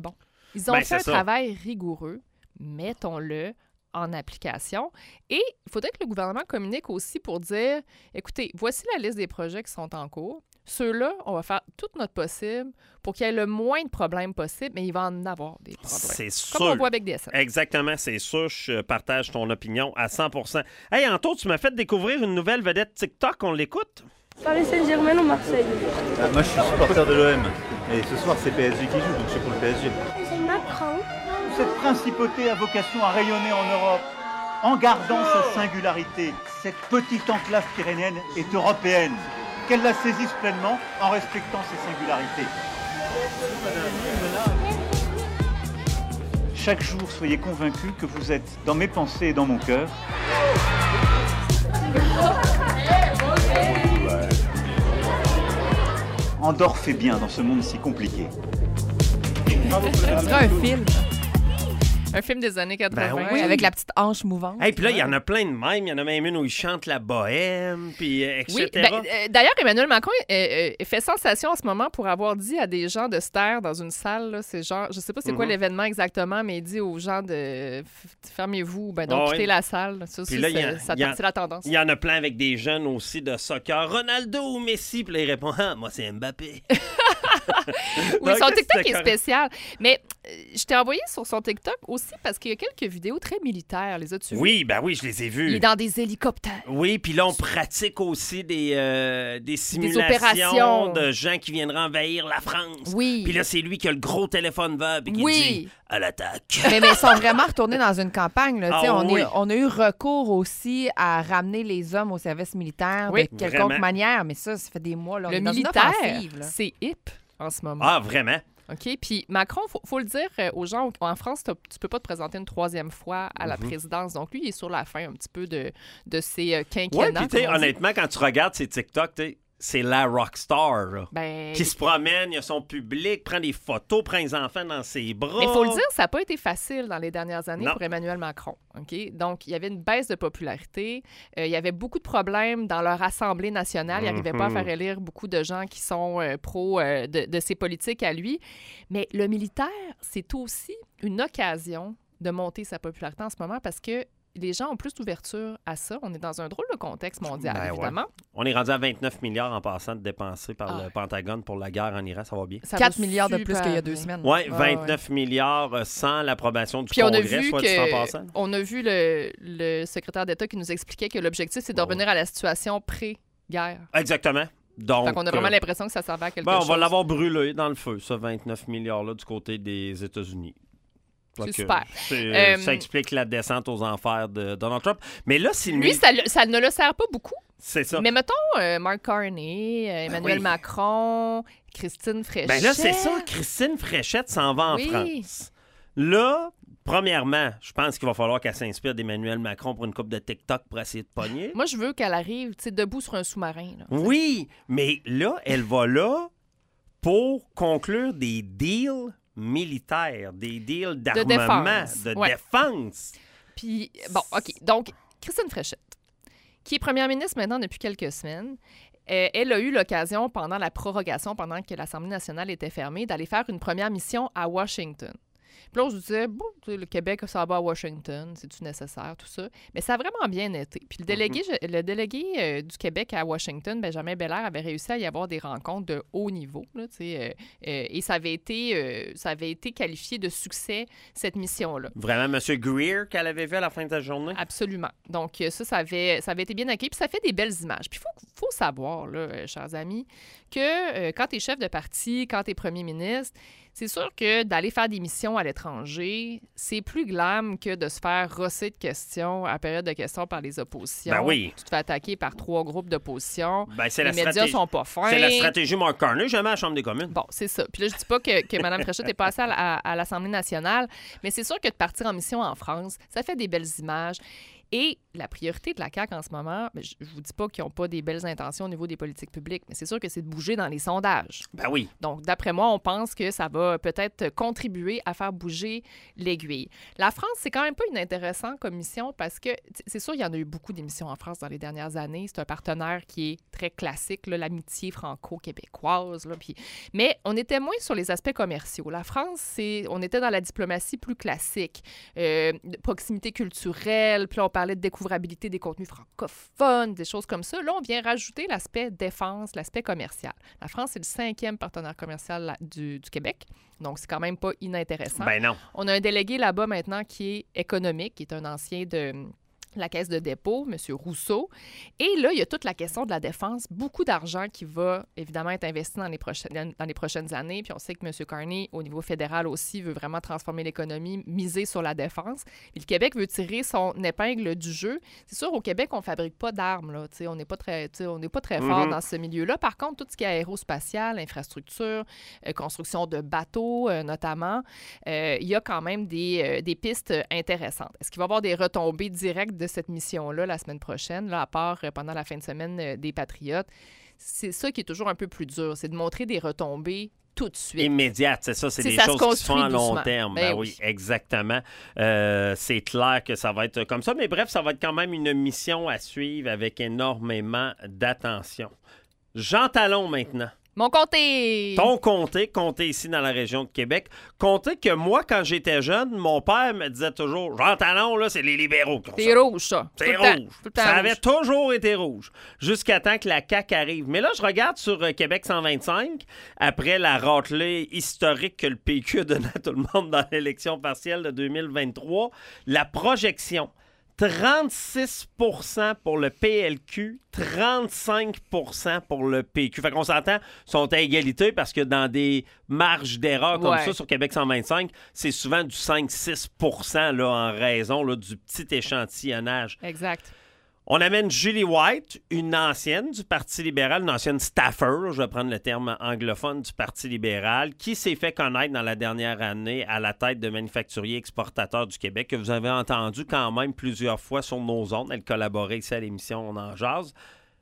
Ils ont Ben, fait c'est un ça. travail rigoureux, mettons-le en application. Et il faudrait que le gouvernement communique aussi pour dire, écoutez, voici la liste des projets qui sont en cours. Ceux-là, on va faire tout notre possible pour qu'il y ait le moins de problèmes possible, mais il va en avoir des problèmes. C'est sûr. Comme on voit avec D S N. Exactement, c'est sûr. Je partage ton opinion à cent pour cent. Hey, Anto, tu m'as fait découvrir une nouvelle vedette TikTok. On l'écoute? Paris Saint-Germain ou Marseille? Ah, moi, je suis supporter de l'O M. Et ce soir, c'est P S G qui joue, donc je suis pour le P S G. C'est Macron. Cette principauté a vocation à rayonner en Europe, en gardant sa singularité. Cette petite enclave pyrénéenne est européenne. Qu'elle la saisisse pleinement en respectant ses singularités. Chaque jour, soyez convaincus que vous êtes dans mes pensées et dans mon cœur. Andorre fait bien dans ce monde si compliqué. Ce sera un film. Un film des années quatre-vingts. Ben Oui, avec la petite hanche mouvante. Hey, puis là, il y en a plein de mèmes. Il y en a même une où il chante la bohème, puis euh, et Oui, cetera. ben, euh, d'ailleurs, Emmanuel Macron euh, euh, fait sensation en ce moment pour avoir dit à des gens de se taire dans une salle. Là, c'est genre, je sais pas c'est quoi Mhm. l'événement exactement, mais il dit aux gens de f- fermez-vous, ben donc Ah quittez oui. la salle. Ça Puis aussi, là, il y a- c'est ça- il y a- c'est la tendance. Il y en a plein avec des jeunes aussi de soccer. Ronaldo ou Messi? Puis là, il répond, ah, moi, c'est Mbappé. Oui, Donc, son TikTok c'était est correct. spécial. Mais euh, je t'ai envoyé sur son TikTok aussi parce qu'il y a quelques vidéos très militaires. Les as-tu vues? Oui, ben oui, je les ai vus. Il est dans des hélicoptères. Oui, puis là, on pratique aussi des, euh, des simulations opérations. de gens qui viendraient envahir la France. Oui. Puis là, c'est lui qui a le gros téléphone vert et qui Oui. dit à l'attaque. Mais, mais ils sont vraiment retournés dans une campagne. Là. Tu sais, Ah on, oui. est- on a eu recours aussi à ramener les hommes au service militaire Oui. de quelconque Vraiment. manière. Mais ça, ça fait des mois. Là, on Le est dans une militaire, offensive, là. c'est hip en ce moment. Ah, vraiment? OK? Puis Macron, il faut, faut le dire euh, aux gens, en France, t'as- tu peux pas te présenter une troisième fois à la Mhm. présidence. Donc, lui, il est sur la fin un petit peu de, de ses euh, Oui, quinquennats. puis tu sais, comme on dit. honnêtement, quand tu regardes ses TikTok, tu sais, c'est la rockstar, là. Ben, Qui se promène, il a son public, prend des photos, prend les enfants dans ses bras. mais il faut le dire, ça n'a pas été facile dans les dernières années Non. pour Emmanuel Macron. OK? Donc, il y avait une baisse de popularité. Euh, il y avait beaucoup de problèmes dans leur Assemblée nationale. Il n'arrivait pas à Mhm. faire élire beaucoup de gens qui sont euh, pro euh, de, de ses politiques à lui. Mais le militaire, c'est aussi une occasion de monter sa popularité en ce moment parce que les gens ont plus d'ouverture à ça. On est dans un drôle de contexte mondial, Ben ouais. évidemment. On est rendu à vingt-neuf milliards en passant de dépensés par Ah. le Pentagone pour la guerre en Iran, ça va bien. Ça quatre va milliards de plus super qu'il y a deux bien. semaines. Oui, Ah, vingt-neuf milliards euh, sans l'approbation du Puis on a Congrès, vu soit dit en que passant. on a vu le, le secrétaire d'État qui nous expliquait que l'objectif c'est de Oh. revenir à la situation pré-guerre. Exactement. Donc, Fait qu'on a vraiment euh, l'impression que ça servait à quelque ben, on chose. va l'avoir brûlé dans le feu, ce vingt-neuf milliards-là, du côté des États-Unis. C'est Donc, super. c'est, euh, Euh, ça explique la descente aux enfers de Donald Trump. Mais là, si Lui, ça, le- ça ne le sert pas beaucoup. c'est ça. Mais mettons euh, Mark Carney, euh, Emmanuel oui. Macron, Christine Fréchette. Ben là, c'est ça. Christine Fréchette s'en va en Oui. France. Là, premièrement, je pense qu'il va falloir qu'elle s'inspire d'Emmanuel Macron pour une coupe de TikTok pour essayer de pogner. Moi, je veux qu'elle arrive tu sais, debout sur un sous-marin. là. Oui, mais là, elle va là pour conclure des deals militaires, des deals d'armement, défense, de ouais. défense. Puis, bon, OK. Donc, Christine Fréchette, qui est première ministre maintenant depuis quelques semaines, euh, elle a eu l'occasion, pendant la prorogation, pendant que l'Assemblée nationale était fermée, d'aller faire une première mission à Washington. Puis là, on se disait, bon, tu sais, le Québec, ça va à Washington, c'est-tu nécessaire, tout ça? Mais ça a vraiment bien été. Puis le délégué, je- le délégué euh, du Québec à Washington, Benjamin Belair, avait réussi à y avoir des rencontres de haut niveau, là, tu sais, euh, euh, et ça avait, été, euh, ça avait été qualifié de succès, cette mission-là. Vraiment, M. Greer qu'elle avait vu à la fin de la journée. Absolument. Donc, euh, ça, ça avait, ça avait été bien accueilli. Puis ça fait des belles images. Puis il faut, faut savoir, là, euh, chers amis, que euh, quand tu es chef de parti, quand tu es premier ministre, c'est sûr que d'aller faire des missions à l'étranger, c'est plus glam que de se faire rosser de questions à période de questions par les oppositions. Ben oui. Tu te fais attaquer par trois groupes d'opposition. Ben, c'est Les la médias stratégie. sont pas fins. C'est la stratégie Mark Carney, jamais à la Chambre des communes. Bon, c'est ça. Puis là, je dis pas que, que Mme Fréchette est passée à, la- à- à l'Assemblée nationale, mais c'est sûr que de partir en mission en France, ça fait des belles images. Et la priorité de la C A Q en ce moment, je ne vous dis pas qu'ils n'ont pas des belles intentions au niveau des politiques publiques, mais c'est sûr que c'est de bouger dans les sondages. Ben oui. Donc, d'après moi, on pense que ça va peut-être contribuer à faire bouger l'aiguille. La France, c'est quand même pas une intéressante comme mission parce que, c'est sûr, il y en a eu beaucoup d'émissions en France dans les dernières années. C'est un partenaire qui est très classique, là, l'amitié franco-québécoise. Là, puis... Mais on était moins sur les aspects commerciaux. La France, c'est... on était dans la diplomatie plus classique. Euh, proximité culturelle, puis là, on parlait de découvrabilité des contenus francophones, des choses comme ça. Là, on vient rajouter l'aspect défense, l'aspect commercial. La France, c'est le cinquième partenaire commercial du, du Québec. Donc, c'est quand même pas inintéressant. Ben non. On a un délégué là-bas maintenant qui est économique, qui est un ancien de la Caisse de dépôt, M. Rousseau. Et là, il y a toute la question de la défense. Beaucoup d'argent qui va, évidemment, être investi dans les prochaines, dans les prochaines années. Puis on sait que M. Carney, au niveau fédéral aussi, veut vraiment transformer l'économie, miser sur la défense. Puis le Québec veut tirer son épingle du jeu. C'est sûr, au Québec, on ne fabrique pas d'armes. Là. On n'est pas très, on n'est pas très fort Mm-hmm. dans ce milieu-là. Par contre, tout ce qui est aérospatial, infrastructure, euh, construction de bateaux, euh, notamment, euh, il y a quand même des, euh, des pistes intéressantes. Est-ce qu'il va y avoir des retombées directes de cette mission-là la semaine prochaine, là, à part euh, pendant la fin de semaine euh, des Patriotes? C'est ça qui est toujours un peu plus dur, c'est de montrer des retombées tout de suite. Immédiate, c'est ça, c'est T'sais, des ça se choses qui se font à construit long doucement. terme. Ben Ben oui, oui. exactement. Euh, c'est clair que ça va être comme ça, mais bref, ça va être quand même une mission à suivre avec énormément d'attention. Jean Talon maintenant. Mon comté! Ton comté, comté ici dans la région de Québec. Comté que moi, quand j'étais jeune, mon père me disait toujours, Jean Talon, là, c'est les libéraux qui ont C'est ça. rouge, ça. C'est Tout le temps. rouge. Tout le temps Ça rouge. avait toujours été rouge. Jusqu'à temps que la C A Q arrive. Mais là, je regarde sur euh, Québec cent vingt-cinq, après la râtelée historique que le P Q a donnée à tout le monde dans l'élection partielle de deux mille vingt-trois, la projection, trente-six pour cent pour le P L Q, trente-cinq pour cent pour le P Q. Fait qu'on s'entend, ils sont à égalité parce que dans des marges d'erreur comme Ouais. ça, sur Québec cent vingt-cinq, c'est souvent du cinq à six pour cent là, en raison là, du petit échantillonnage. Exact. On amène Julie White, une ancienne du Parti libéral, une ancienne staffer, je vais prendre le terme anglophone, du Parti libéral, qui s'est fait connaître dans la dernière année à la tête de manufacturiers exportateurs du Québec, que vous avez entendu quand même plusieurs fois sur nos ondes. Elle collaborait ici à l'émission On en jase.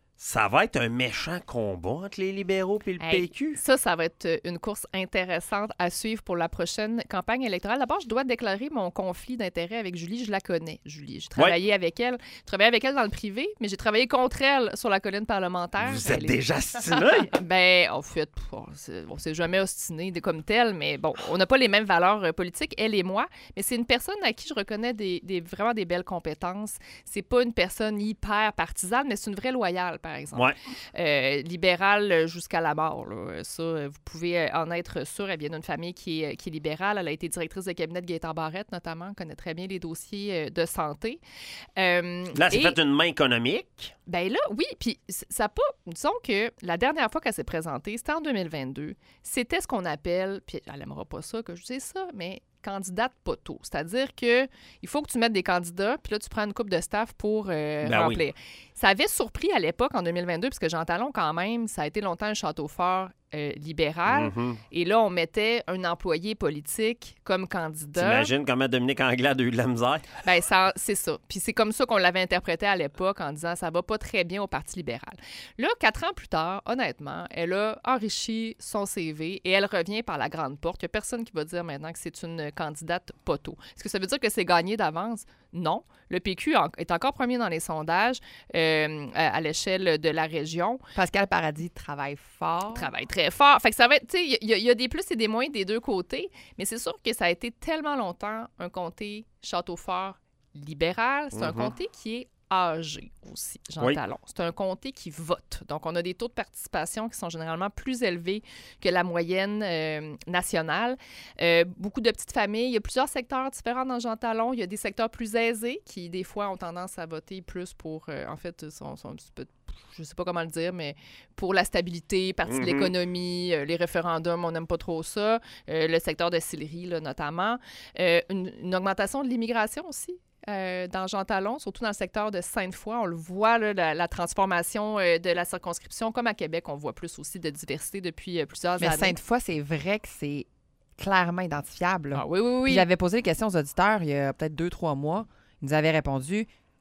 Ça va être un méchant combat entre les libéraux et le Hey, P Q. Ça, ça va être une course intéressante à suivre pour la prochaine campagne électorale. D'abord, je dois déclarer mon conflit d'intérêt avec Julie. Je la connais, Julie. J'ai travaillé avec elle. J'ai travaillé avec elle dans le privé, mais j'ai travaillé contre elle sur la colline parlementaire. Vous êtes Elle est- déjà stiné? Ben, en fait, pff, on s'est- on s'est jamais ostiné de- comme tel, mais bon, on n'a pas les mêmes valeurs euh, politiques, elle et moi, mais c'est une personne à qui je reconnais des, des- vraiment des belles compétences. C'est pas une personne hyper partisane, mais c'est une vraie loyale, par exemple. Ouais. Euh, libérale jusqu'à la mort, là. Ça, euh, vous pouvez en être sûr. Elle vient d'une famille qui est, qui est libérale. Elle a été directrice de cabinet de Gaétan Barrette, notamment, connaît très bien les dossiers euh, de santé. Euh, Là, c'est et- fait une main économique. ben là, oui, puis c- ça a pas... Disons que la dernière fois qu'elle s'est présentée, c'était en deux mille vingt-deux. C'était ce qu'on appelle, puis elle n'aimera pas ça que je dise ça, mais candidate poteau. C'est-à-dire que il faut que tu mettes des candidats, puis là, tu prends une coupe de staff pour euh, Ben remplir. Ça avait surpris à l'époque, en deux mille vingt-deux, puisque Jean Talon, quand même, ça a été longtemps un château fort euh, libéral. Mhm. Et là, on mettait un employé politique comme candidat. T'imagines comment Dominique Anglade a eu de la misère? Ben, ça, c'est ça. Puis c'est comme ça qu'on l'avait interprété à l'époque en disant ça va pas très bien au Parti libéral. Là, quatre ans plus tard, honnêtement, elle a enrichi son C V et elle revient par la grande porte. Il n'y a personne qui va dire maintenant que c'est une candidate poteau. Est-ce que ça veut dire que c'est gagné d'avance? Non. Le P Q en- est encore premier dans les sondages euh, à, à l'échelle de la région. Pascal Paradis travaille fort. Travaille très fort. Fait que ça va être, tu sais, il y, a- il y a des plus et des moins des deux côtés, mais c'est sûr que ça a été tellement longtemps un comté Château-Fort libéral. C'est un Mhm. comté qui est âgé aussi, Jean Oui. Talon. C'est un comté qui vote. Donc, on a des taux de participation qui sont généralement plus élevés que la moyenne euh, nationale. Euh, beaucoup de petites familles. Il y a plusieurs secteurs différents dans Jean Talon. Il y a des secteurs plus aisés qui, des fois, ont tendance à voter plus pour, euh, en fait, sont, sont un petit peu, je sais pas comment le dire, mais pour la stabilité, partie Mhm. de l'économie, euh, les référendums, on n'aime pas trop ça. Euh, le secteur de Sillery, là, notamment. Euh, une, une augmentation de l'immigration aussi. Euh, dans Jean Talon, surtout dans le secteur de Sainte-Foy. On le voit, là, la, la transformation euh, de la circonscription. Comme à Québec, on voit plus aussi de diversité depuis euh, plusieurs Mais années. Sainte-Foy, c'est vrai que c'est clairement identifiable. là. Ah, oui, oui, Puis oui. j'avais posé des questions aux auditeurs il y a peut-être deux, trois mois. Ils nous avaient répondu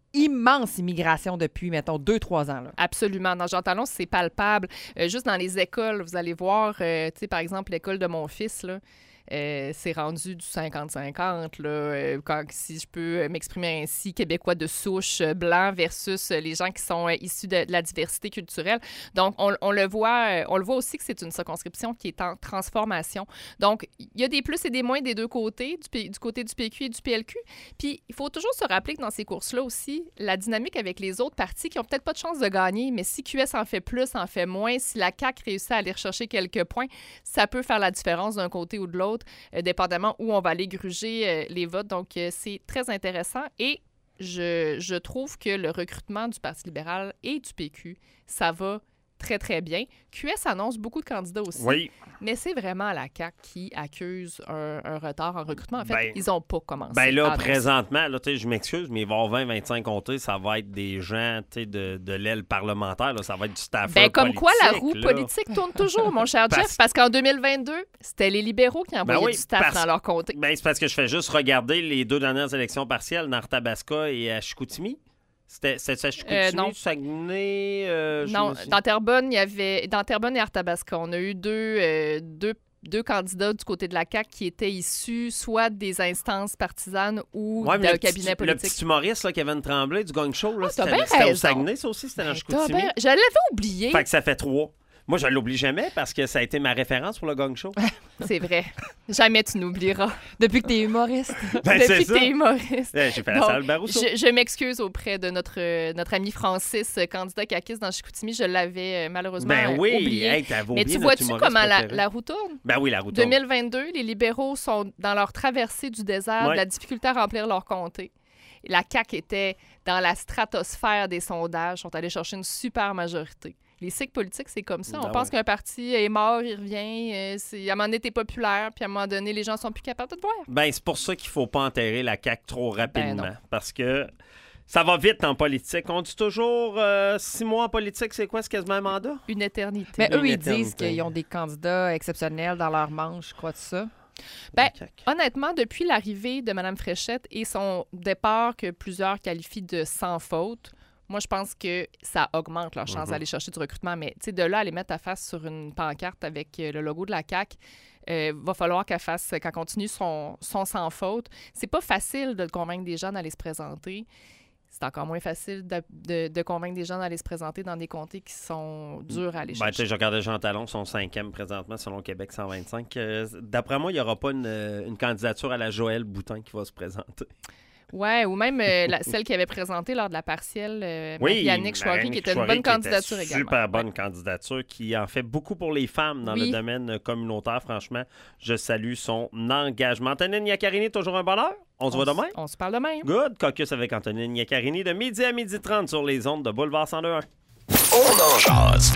immense immigration depuis, mettons, deux, trois ans. Là. Absolument. Dans Jean Talon, c'est palpable. Euh, juste dans les écoles, vous allez voir, euh, tu sais, par exemple, l'école de mon fils, là, Euh, c'est rendu du cinquante cinquante, là, euh, quand, si je peux m'exprimer ainsi, québécois de souche, euh, blanc versus euh, les gens qui sont euh, issus de, de la diversité culturelle. Donc, on, on le voit, euh, on le voit aussi que c'est une circonscription qui est en transformation. Donc, il y a des plus et des moins des deux côtés, du, P- du côté du P Q et du P L Q. Puis, il faut toujours se rappeler que dans ces courses-là aussi, la dynamique avec les autres partis qui n'ont peut-être pas de chance de gagner, mais si Q S en fait plus, en fait moins, si la C A Q réussit à aller rechercher quelques points, ça peut faire la différence d'un côté ou de l'autre. Euh, dépendamment où on va aller gruger euh, les votes. Donc, euh, c'est très intéressant. Et je, je trouve que le recrutement du Parti libéral et du P Q, ça va très, très bien. Q S annonce beaucoup de candidats aussi. Oui. Mais c'est vraiment la C A Q qui accuse un, un retard en recrutement. En fait, Ben, ils n'ont pas commencé. Ben là, à annoncer. présentement, là, je m'excuse, mais il va y avoir vingt à vingt-cinq comtés, ça va être des gens de, de l'aile parlementaire, là, ça va être du staff. Ben, comme quoi, la roue là. politique tourne toujours, mon cher Parce- Jeff, parce qu'en deux mille vingt-deux, c'était les libéraux qui envoyaient Ben oui, du staff parce- dans leur comté. Ben, c'est parce que je fais juste regarder les deux dernières élections partielles dans Arthabasca et à Chicoutimi. C'était c'était à Chicoutimi, Euh, non. Saguenay... euh, je Non, me suis- dans Terrebonne, il y avait dans Terrebonne et Arthabasca, on a eu deux, euh, deux, deux candidats du côté de la C A Q qui étaient issus soit des instances partisanes ou Ouais, mais d'un le petit- cabinet Le politique. petit humoriste, là, Kevin Tremblay, du Gang Show, là, Ah, t'as c'était bien c'était au raison. Saguenay, ça aussi, c'était dans T'as Chicoutimi. bien- Je l'avais oublié. Fait que ça fait trois. Moi, je ne l'oublie jamais parce que ça a été ma référence pour le Gang Show. C'est vrai. Jamais tu n'oublieras. Depuis que t'es humoriste. Ben, c'est Depuis ça. que t'es humoriste. Ouais, J'ai fait la Donc, salle Barousseau. Je, je m'excuse auprès de notre, euh, notre ami Francis, euh, candidat caquiste dans Chicoutimi. Je l'avais euh, malheureusement Ben euh, oui, oublié. hey, t'avais Mais oublié tu notre vois-tu humoriste comment la, préféré. la roue tourne? Ben oui, la route deux mille vingt-deux, les libéraux sont dans leur traversée du désert, Ouais. de la difficulté à remplir leur comté. La C A Q était dans la stratosphère des sondages, sont allés chercher une super majorité. Les cycles politiques, c'est comme ça. On Ben pense ouais. qu'un parti est mort, il revient. euh, c'est- à un moment donné, t'es populaire, puis à un moment donné, les gens sont plus capables de te voir. Ben, c'est pour ça qu'il faut pas enterrer la C A Q trop rapidement. Ben non. parce que ça va vite en politique. On dit toujours euh, six mois en politique, c'est quoi? C'est quasiment un mandat? Une éternité. Mais eux, Une ils disent éternité. qu'ils ont des candidats exceptionnels dans leur manche, crois-tu ça? Ben, La C A Q. Honnêtement, depuis l'arrivée de Mme Fréchette et son départ que plusieurs qualifient de sans faute, moi, je pense que ça augmente leur chance Mhm. d'aller chercher du recrutement. Mais tu sais, de là à les mettre à face sur une pancarte avec euh, le logo de la C A Q, euh, va falloir qu'elle fasse, qu'elle continue son, son sans faute. C'est pas facile de convaincre des gens d'aller se présenter. C'est encore moins facile de, de- de convaincre des gens d'aller se présenter dans des comtés qui sont durs à aller Ben, tu sais, chercher. je regardais Jean Talon, son cinquième présentement, selon Québec cent vingt-cinq. Euh, D'après moi, il n'y aura pas une, euh, une candidature à la Joël Boutin qui va se présenter. Ouais, ou même euh, la- celle qui avait présenté lors de la partielle, euh, Oui, Marie-Annick Chouari, Marianne qui était une Chouari, bonne qui était candidature également. Super bonne candidature, qui en fait beaucoup pour les femmes dans Oui. le domaine communautaire. Franchement, je salue son engagement. Antonine Iaccarini, toujours un bonheur. On se voit s- demain. On se parle demain. Good. Caucus avec Antonine Iaccarini de midi à midi trente sur les ondes de Boulevard cent deux point un. On en jase.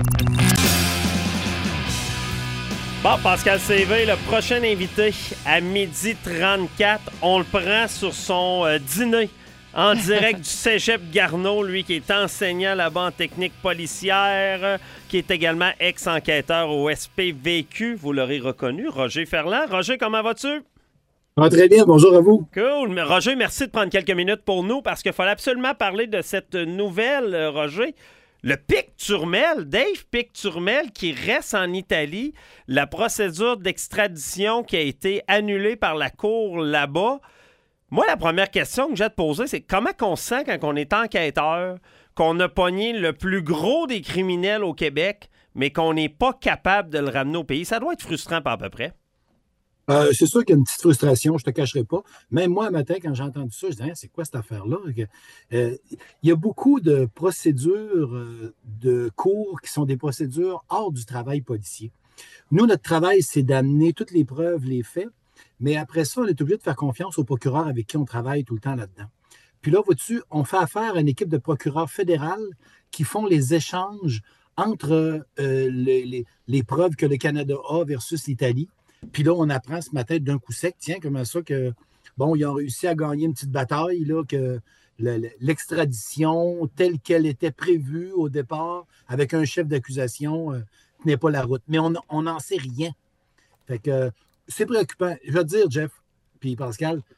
Bon, Pascal C V, le prochain invité à midi trente-quatre, on le prend sur son euh, dîner en direct du Cégep Garneau, lui qui est enseignant là-bas en technique policière, euh, qui est également ex-enquêteur au S P V Q. Vous l'aurez reconnu, Roger Ferland. Roger, comment vas-tu? Ah, très bien, bonjour à vous. Cool. Mais Roger, merci de prendre quelques minutes pour nous parce qu'il fallait absolument parler de cette nouvelle, euh, Roger. Le Pic-Turmel, Dave Pic-Turmel, qui reste en Italie, la procédure d'extradition qui a été annulée par la Cour là-bas. Moi, la première question que j'ai à te poser, c'est comment on se sent quand on est enquêteur, qu'on a pogné le plus gros des criminels au Québec, mais qu'on n'est pas capable de le ramener au pays? Ça doit être frustrant, pas à peu près. Euh, c'est sûr qu'il y a une petite frustration, je ne te cacherai pas. Même moi, un matin, quand j'ai entendu ça, je disais, hein, c'est quoi cette affaire-là? Euh, il y a beaucoup de procédures euh, de cours qui sont des procédures hors du travail policier. Nous, notre travail, c'est d'amener toutes les preuves, les faits, mais après ça, on est obligé de faire confiance au procureur avec qui on travaille tout le temps là-dedans. Puis là, vois-tu, on fait affaire à une équipe de procureurs fédérales qui font les échanges entre euh, les, les, les preuves que le Canada a versus l'Italie. Puis là, on apprend ce matin d'un coup sec, tiens, comment ça que, bon, ils ont réussi à gagner une petite bataille, là, que le- le- l'extradition telle qu'elle était prévue au départ, avec un chef d'accusation, euh, tenait pas la route. Mais on n'en sait rien. Fait que euh, c'est préoccupant. Je vais te dire, Jeff, puis Pascal,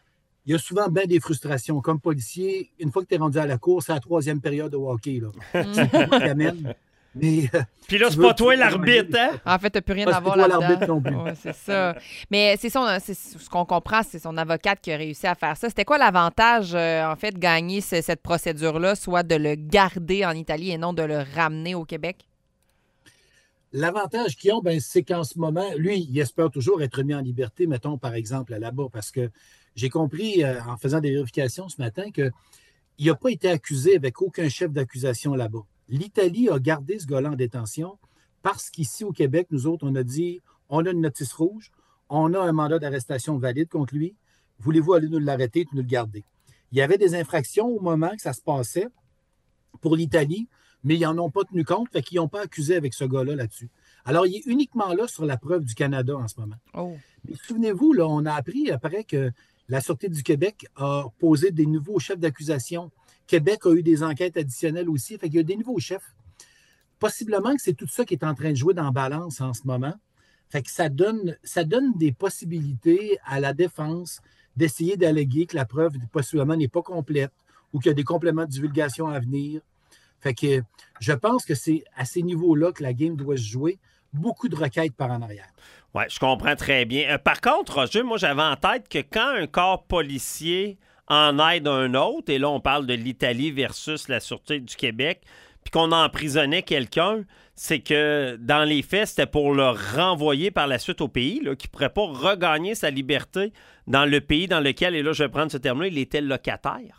il y a souvent bien des frustrations. Comme policier, une fois que tu es rendu à la cour, c'est la troisième période au hockey. Là. C'est toi qui amène. Mais, euh, Puis là, tu c'est veux- pas tu toi veux l'arbitre, hein? En fait, tu n'as plus rien Pas à voir c'est toi l'arbitre là-dedans. non plus. Ouais, c'est ça. Mais c'est son, c'est ce qu'on comprend, c'est son avocate qui a réussi à faire ça. C'était quoi l'avantage, euh, en fait, de gagner ce- cette procédure-là, soit de le garder en Italie et non de le ramener au Québec? L'avantage qu'ils ont, ben, c'est qu'en ce moment, lui, il espère toujours être mis en liberté, mettons, par exemple, là-bas, parce que j'ai compris, euh, en faisant des vérifications ce matin, qu'il n'a pas été accusé avec aucun chef d'accusation là-bas. L'Italie a gardé ce gars-là en détention parce qu'ici, au Québec, nous autres, on a dit, on a une notice rouge, on a un mandat d'arrestation valide contre lui, voulez-vous aller nous l'arrêter et nous le garder? Il y avait des infractions au moment que ça se passait pour l'Italie, mais ils n'en ont pas tenu compte, fait qu'ils n'ont pas accusé avec ce gars-là là-dessus. Alors, il est uniquement là sur la preuve du Canada en ce moment. Oh. Mais souvenez-vous, là, on a appris après que la Sûreté du Québec a posé des nouveaux chefs d'accusation. Québec a eu des enquêtes additionnelles aussi, fait qu'il y a des nouveaux chefs. Possiblement que c'est tout ça qui est en train de jouer dans la balance en ce moment. Fait que ça donne, ça donne des possibilités à la défense d'essayer d'alléguer que la preuve possiblement n'est pas complète ou qu'il y a des compléments de divulgation à venir. Fait que je pense que c'est à ces niveaux-là que la game doit se jouer. Beaucoup de requêtes par en arrière. Oui, je comprends très bien. Euh, par contre, Roger, moi, j'avais en tête que quand un corps policier en aide un autre, et là, on parle de l'Italie versus la Sûreté du Québec, puis qu'on emprisonnait quelqu'un, c'est que dans les faits, c'était pour le renvoyer par la suite au pays, là, qui ne pourrait pas regagner sa liberté dans le pays dans lequel, et là, je vais prendre ce terme-là, il était locataire.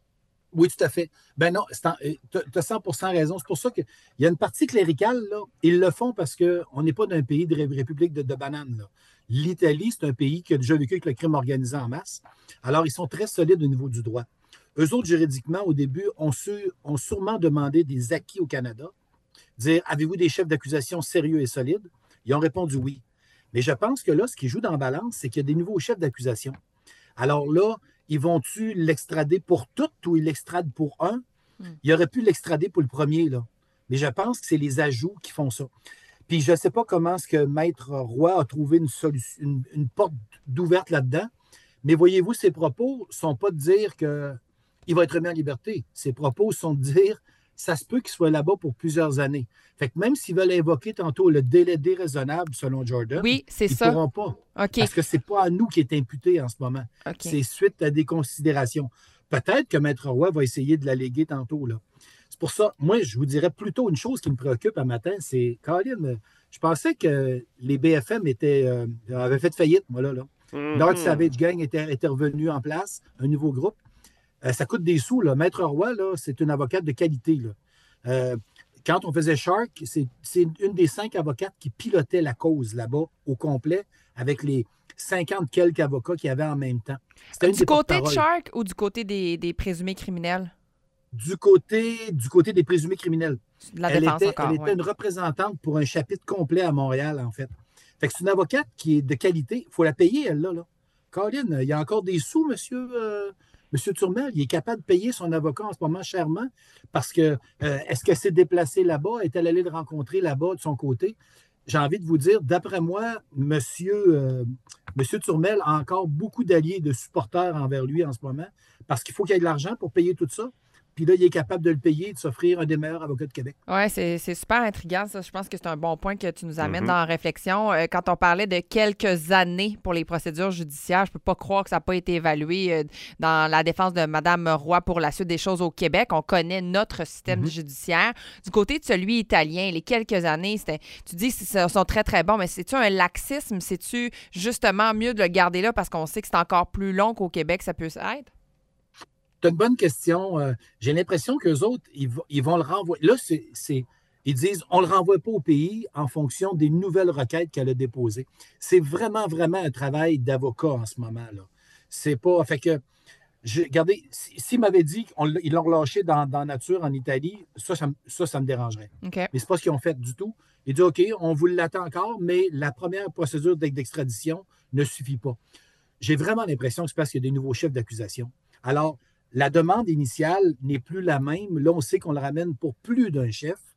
Oui, tout à fait. Ben non, tu as cent pour cent raison. C'est pour ça qu'il y a une partie cléricale, là, ils le font parce qu'on n'est pas d'un pays de ré- république de, de bananes. là. L'Italie, c'est un pays qui a déjà vécu avec le crime organisé en masse. Alors, ils sont très solides au niveau du droit. Eux autres, juridiquement, au début, ont, su, ont sûrement demandé des acquis au Canada. Dire, avez-vous des chefs d'accusation sérieux et solides? Ils ont répondu oui. Mais je pense que là, ce qui joue dans la balance, c'est qu'il y a des nouveaux chefs d'accusation. Alors là, ils vont-tu l'extrader pour toutes ou ils l'extradent pour un? Mm. Il aurait pu l'extrader pour le premier, là. Mais je pense que c'est les ajouts qui font ça. Puis je ne sais pas comment est-ce que Maître Roy a trouvé une, solution, une, une porte d'ouverte là-dedans, mais voyez-vous, ses propos ne sont pas de dire qu'il va être remis en liberté. Ses propos sont de dire ça se peut qu'il soit là-bas pour plusieurs années. Fait que même s'ils veulent invoquer tantôt le délai déraisonnable, selon Jordan, Oui, c'est ils ne ça. pourront pas. OK. Parce que ce n'est pas à nous qui est imputé en ce moment. OK. C'est suite à des considérations. Peut-être que Maître Roy va essayer de l'alléguer tantôt, là. C'est pour ça, moi, je vous dirais plutôt une chose qui me préoccupe un matin, c'est, Colin, je pensais que les B F M étaient, euh, avaient fait faillite, moi, là. là. Mm-hmm. North Savage Gang était, était revenu en place, un nouveau groupe. Euh, ça coûte des sous, là. Maître Roy, là, c'est une avocate de qualité, là. Euh, quand on faisait Shark, c'est, c'est une des cinq avocates qui pilotait la cause là-bas au complet avec les cinquante quelques avocats qu'il y avait en même temps. C'était une Du des côté de porte-paroles. Shark ou du côté des, des présumés criminels? Du côté, du côté des présumés criminels. De la elle défense était, encore, elle était ouais. une représentante pour un chapitre complet à Montréal, en fait. Fait que c'est une avocate qui est de qualité. Il faut la payer, elle, là. là. Colin, il y a encore des sous, monsieur, euh, monsieur Turmel. Il est capable de payer son avocat en ce moment chèrement parce que euh, est-ce qu'elle s'est déplacée là-bas? Est-elle allée le rencontrer là-bas de son côté? J'ai envie de vous dire, d'après moi, monsieur, euh, monsieur Turmel a encore beaucoup d'alliés et de supporters envers lui en ce moment parce qu'il faut qu'il y ait de l'argent pour payer tout ça. Puis là, il est capable de le payer et de s'offrir un des meilleurs avocats de Québec. Oui, c'est, c'est super intriguant, ça. Je pense que c'est un bon point que tu nous amènes Mm-hmm. dans la réflexion. Euh, quand on parlait de quelques années pour les procédures judiciaires, je peux pas croire que ça n'a pas été évalué euh, dans la défense de Mme Roy pour la suite des choses au Québec. On connaît notre système Mm-hmm. judiciaire. Du côté de celui italien, les quelques années, c'était, tu dis qu'ils sont très, très bons, mais c'est-tu un laxisme? C'est-tu justement mieux de le garder là parce qu'on sait que c'est encore plus long qu'au Québec, ça peut être? C'est une bonne question. Euh, j'ai l'impression qu'eux autres, ils, v- ils vont le renvoyer. Là, c'est, c'est- ils disent on ne le renvoie pas au pays en fonction des nouvelles requêtes qu'elle a déposées. C'est vraiment, vraiment un travail d'avocat en ce moment. Là. C'est pas. Fait que, je- regardez, si- s'ils m'avaient dit qu'ils l'ont relâché dans, dans nature en Italie, ça, ça, me- ça, ça me dérangerait. OK. Mais ce n'est pas ce qu'ils ont fait du tout. Ils disent OK, on vous l'attend encore, mais la première procédure d'extradition ne suffit pas. J'ai vraiment l'impression que c'est parce qu'il y a des nouveaux chefs d'accusation. Alors, la demande initiale n'est plus la même. Là, on sait qu'on le ramène pour plus d'un chef.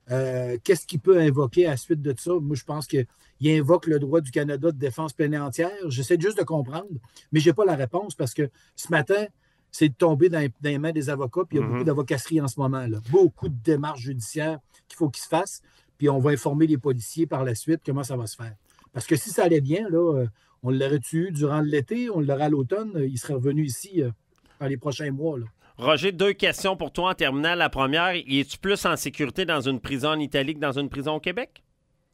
Euh, qu'est-ce qu'il peut invoquer à la suite de ça? Moi, je pense qu'il invoque le droit du Canada de défense pleine et entière. J'essaie juste de comprendre, mais je n'ai pas la réponse parce que ce matin, c'est de tomber dans, dans les mains des avocats, puis il y a mm-hmm. beaucoup d'avocasseries en ce moment. Là. Beaucoup de démarches judiciaires qu'il faut qu'ils se fassent, puis on va informer les policiers par la suite comment ça va se faire. Parce que si ça allait bien, là, on l'aurait eu durant l'été, on l'aurait à l'automne, il serait revenu ici euh, dans les prochains mois. Là. Roger, deux questions pour toi en terminant. La première, es-tu plus en sécurité dans une prison en Italie que dans une prison au Québec?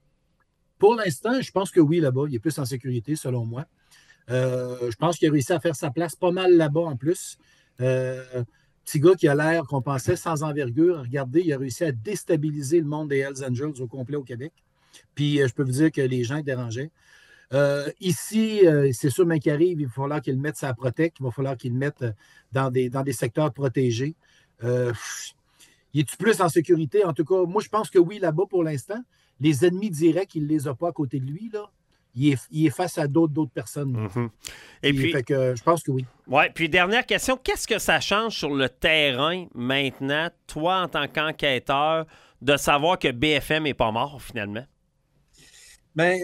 Pour l'instant, je pense que oui, là-bas. Il est plus en sécurité, selon moi. Euh, je pense qu'il a réussi à faire sa place pas mal là-bas, en plus. Euh, petit gars qui a l'air qu'on pensait sans envergure. Regardez, il a réussi à déstabiliser le monde des Hells Angels au complet au Québec. Puis, euh, je peux vous dire que les gens dérangeaient. Euh, ici, euh, c'est sûr, mais qui arrive, il va falloir qu'il le mette sa protect, il va falloir qu'il le mette dans des, dans des secteurs protégés. Euh, il est-tu plus en sécurité? En tout cas, moi, je pense que oui, là-bas, pour l'instant. Les ennemis directs, il ne les a pas à côté de lui, là. Il est, il est face à d'autres, d'autres personnes. Mm-hmm. Et puis, puis, fait que, je pense que oui. Oui, puis dernière question, qu'est-ce que ça change sur le terrain maintenant, toi, en tant qu'enquêteur, de savoir que B F M n'est pas mort, finalement? Bien,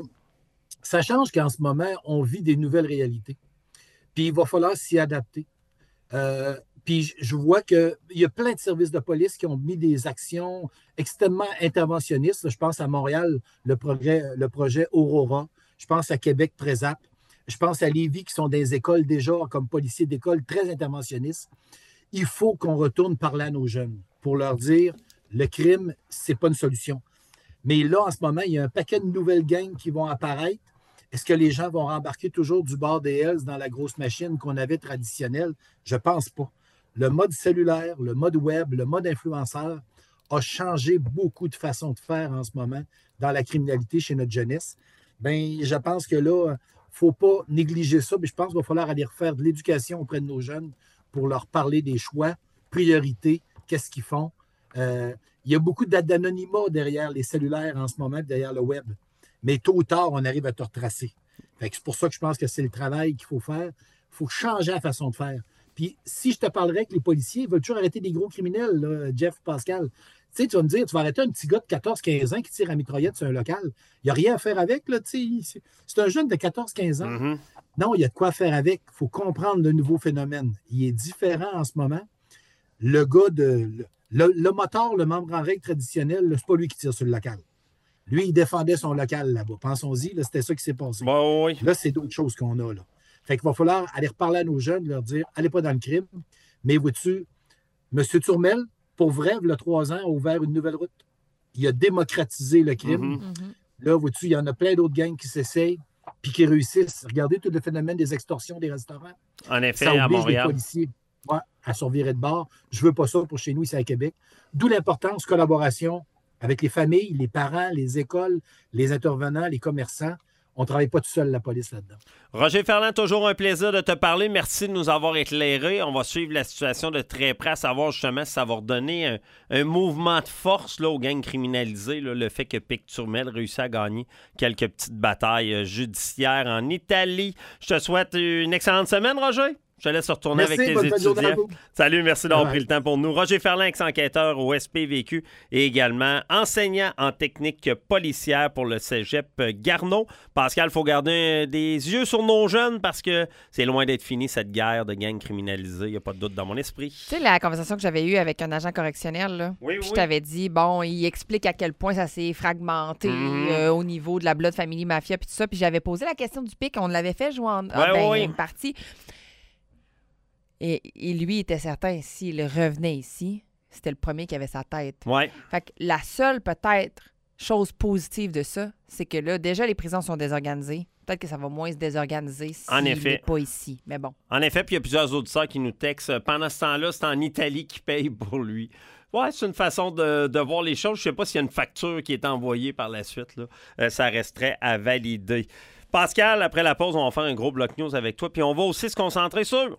ça change qu'en ce moment, on vit des nouvelles réalités. Puis il va falloir s'y adapter. Euh, puis je vois qu'il y a plein de services de police qui ont mis des actions extrêmement interventionnistes. Je pense à Montréal, le, progrès, le projet Aurora. Je pense à Québec, Présap. Je pense à Lévis, qui sont des écoles déjà, comme policiers d'école, très interventionnistes. Il faut qu'on retourne parler à nos jeunes pour leur dire le crime, c'est pas une solution. Mais là, en ce moment, il y a un paquet de nouvelles gangs qui vont apparaître. Est-ce que les gens vont rembarquer toujours du bord des Hells dans la grosse machine qu'on avait traditionnelle? Je ne pense pas. Le mode cellulaire, le mode web, le mode influenceur a changé beaucoup de façons de faire en ce moment dans la criminalité chez notre jeunesse. Bien, je pense que là, il ne faut pas négliger ça. Mais je pense qu'il va falloir aller refaire de l'éducation auprès de nos jeunes pour leur parler des choix, priorités, qu'est-ce qu'ils font. Euh, il y a beaucoup d'anonymat derrière les cellulaires en ce moment, derrière le web. Mais tôt ou tard, on arrive à te retracer. Fait que c'est pour ça que je pense que c'est le travail qu'il faut faire. Il faut changer la façon de faire. Puis si je te parlerais que les policiers veulent toujours arrêter des gros criminels, là, Jeff, Pascal, tu sais, tu vas me dire, tu vas arrêter un petit gars de quatorze quinze ans qui tire à mitraillette sur un local. Il n'y a rien à faire avec, là, tu sais. C'est un jeune de quatorze quinze ans. Mm-hmm. Non, il y a de quoi faire avec. Il faut comprendre le nouveau phénomène. Il est différent en ce moment. Le gars de... Le, le moteur, le membre en règle traditionnelle, c'est pas lui qui tire sur le local. Lui, il défendait son local là-bas. Pensons-y, là, c'était ça qui s'est passé. Bon, oui. Là, c'est d'autres choses qu'on a, là. Fait qu'il va falloir aller reparler à nos jeunes, leur dire, allez pas dans le crime. Mais vois-tu, M. Turmel, pour vrai, il y a trois ans, a ouvert une nouvelle route. Il a démocratisé le crime. Mm-hmm. Là, vois-tu, il y en a plein d'autres gangs qui s'essayent puis qui réussissent. Regardez tout le phénomène des extorsions des restaurants. En effet, ça à oblige Montréal. les policiers ouais, à se revirer de bord. Je veux pas ça pour chez nous, ici à Québec. D'où l'importance, collaboration avec les familles, les parents, les écoles, les intervenants, les commerçants. On ne travaille pas tout seul, la police, là-dedans. Roger Ferland, toujours un plaisir de te parler. Merci de nous avoir éclairés. On va suivre la situation de très près, à savoir justement si ça va redonner un, un mouvement de force là, aux gangs criminalisés. Là, le fait que Pic Turmel réussit à gagner quelques petites batailles euh, judiciaires en Italie. Je te souhaite une excellente semaine, Roger. Je te laisse retourner merci, avec tes étudiants. Salut, merci d'avoir pris le temps pour nous. Roger Ferland, ex-enquêteur au S P V Q et également enseignant en technique policière pour le cégep Garneau. Pascal, il faut garder des yeux sur nos jeunes parce que c'est loin d'être fini cette guerre de gangs criminalisés. Il n'y a pas de doute dans mon esprit. Tu sais, la conversation que j'avais eue avec un agent correctionnel, là, oui, oui. Je t'avais dit, bon, il explique à quel point ça s'est fragmenté mm-hmm. euh, au niveau de la Blood Family Mafia puis tout ça. Puis j'avais posé la question du pic. On l'avait fait jouer en ouais, ah, ben, oui. une partie. Et, et lui était certain, s'il revenait ici, c'était le premier qui avait sa tête. Ouais. Fait que la seule, peut-être, chose positive de ça, c'est que là, déjà, les prisons sont désorganisées. Peut-être que ça va moins se désorganiser s'il n'est pas ici. Mais bon. En effet, puis il y a plusieurs auditeurs qui nous textent. Pendant ce temps-là, c'est en Italie qui paye pour lui. Ouais, c'est une façon de, de voir les choses. Je ne sais pas s'il y a une facture qui est envoyée par la suite. Là. Euh, ça resterait à valider. Pascal, après la pause, on va faire un gros bloc news avec toi. Puis on va aussi se concentrer sur...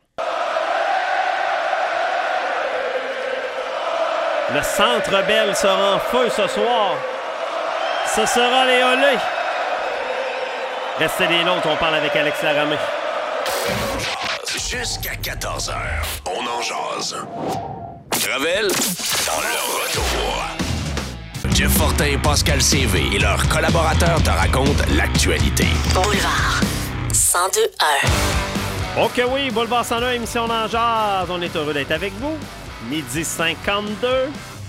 Le Centre Bell sera en feu ce soir. Ce sera les Olés. Restez des nôtres, on parle avec Alex Laramé. Jusqu'à quatorze heures, on en jase. Gravel, dans le retour. Jeff Fortin et Pascal C V et leurs collaborateurs te racontent l'actualité. Boulevard cent deux un. OK, oui, Boulevard cent un, émission d'en jazz. On est heureux d'être avec vous. Midi cinquante-deux.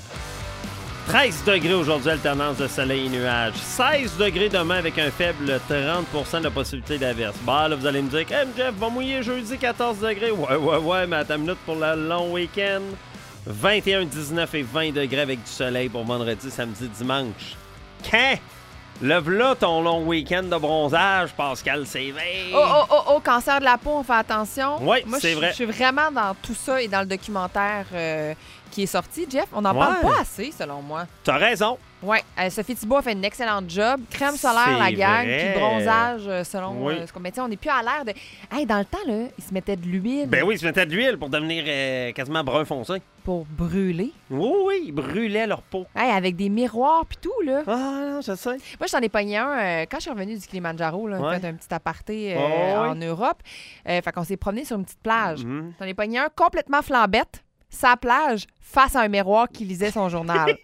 treize degrés aujourd'hui, alternance de soleil et nuages. seize degrés demain avec un faible trente pour cent de possibilité d'averse. Bah là, vous allez me dire, hey, Jeff, va mouiller jeudi, quatorze degrés. Ouais, ouais, ouais, mais attends une minute pour le long week-end. vingt et un, dix-neuf et vingt degrés avec du soleil pour vendredi, samedi, dimanche. Quand? Lève-là ton long week-end de bronzage, Pascal C V. Oh, oh, oh, oh, cancer de la peau, on fait attention. Oui, Moi, c'est je- vrai. Je suis vraiment dans tout ça et dans le documentaire euh, qui est sorti, Jeff. On n'en Ouais. parle pas assez, selon moi. T'as raison. Oui, Sophie Thibault a fait une excellente job. Crème solaire, la C'est gang, vrai. puis bronzage, euh, selon Oui. euh, ce qu'on met. On n'est plus à l'air de... Hey, dans le temps, là, ils se mettaient de l'huile Ben oui, il se mettait de l'huile pour devenir euh, quasiment brun foncé. pour brûler. Oui, oui, ils brûlaient leur peau. Hey, avec des miroirs puis tout, là. Ah, non, je sais. Moi, j'en ai pogné un euh, quand je suis revenue du Kilimanjaro, là, Ouais. fait un petit aparté euh, Oh, oui. en Europe. Euh, fait qu'on s'est promené sur une petite plage. Mhm. J'en ai pogné un complètement flambette, sa plage, face à un miroir qui lisait son journal.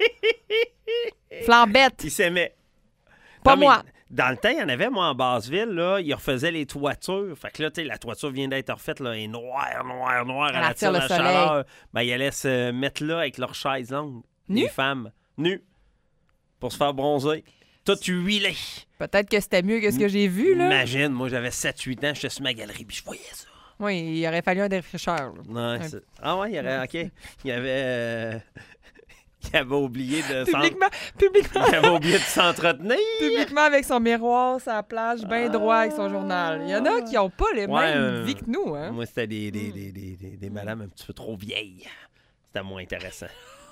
Flambette, Ils s'aimaient. pas Non, mais moi. Dans le temps, il y en avait, moi, en Basse-Ville, là, ils refaisaient les toitures. Fait que là, tu sais, la toiture vient d'être refaite, là, et noire, noire, noire, Elle elle attire attire le la soleil. chaleur. Ben, ils allaient se mettre là avec leurs chaises longues. Nues? Les femmes. Nues. Pour se faire bronzer. Tout huilé. Peut-être que c'était mieux que ce que j'ai vu, là. Imagine, moi, j'avais sept huit ans, j'étais sur ma galerie, puis je voyais ça. Oui, il aurait fallu un défricheur. là. Non, Un- c'est- Ah ouais, il y aurait... OK. Il y avait... euh, il avait oublié de... s'en- Publiquement, publiquement, Il avait oublié de s'entretenir. publiquement avec son miroir, sa plage, bien droit avec son journal. Il y en a qui n'ont pas les Ouais, mêmes euh, vies que nous, hein? Moi, c'était des, des, des, des, des, des madames un petit peu trop vieilles. C'était moins intéressant.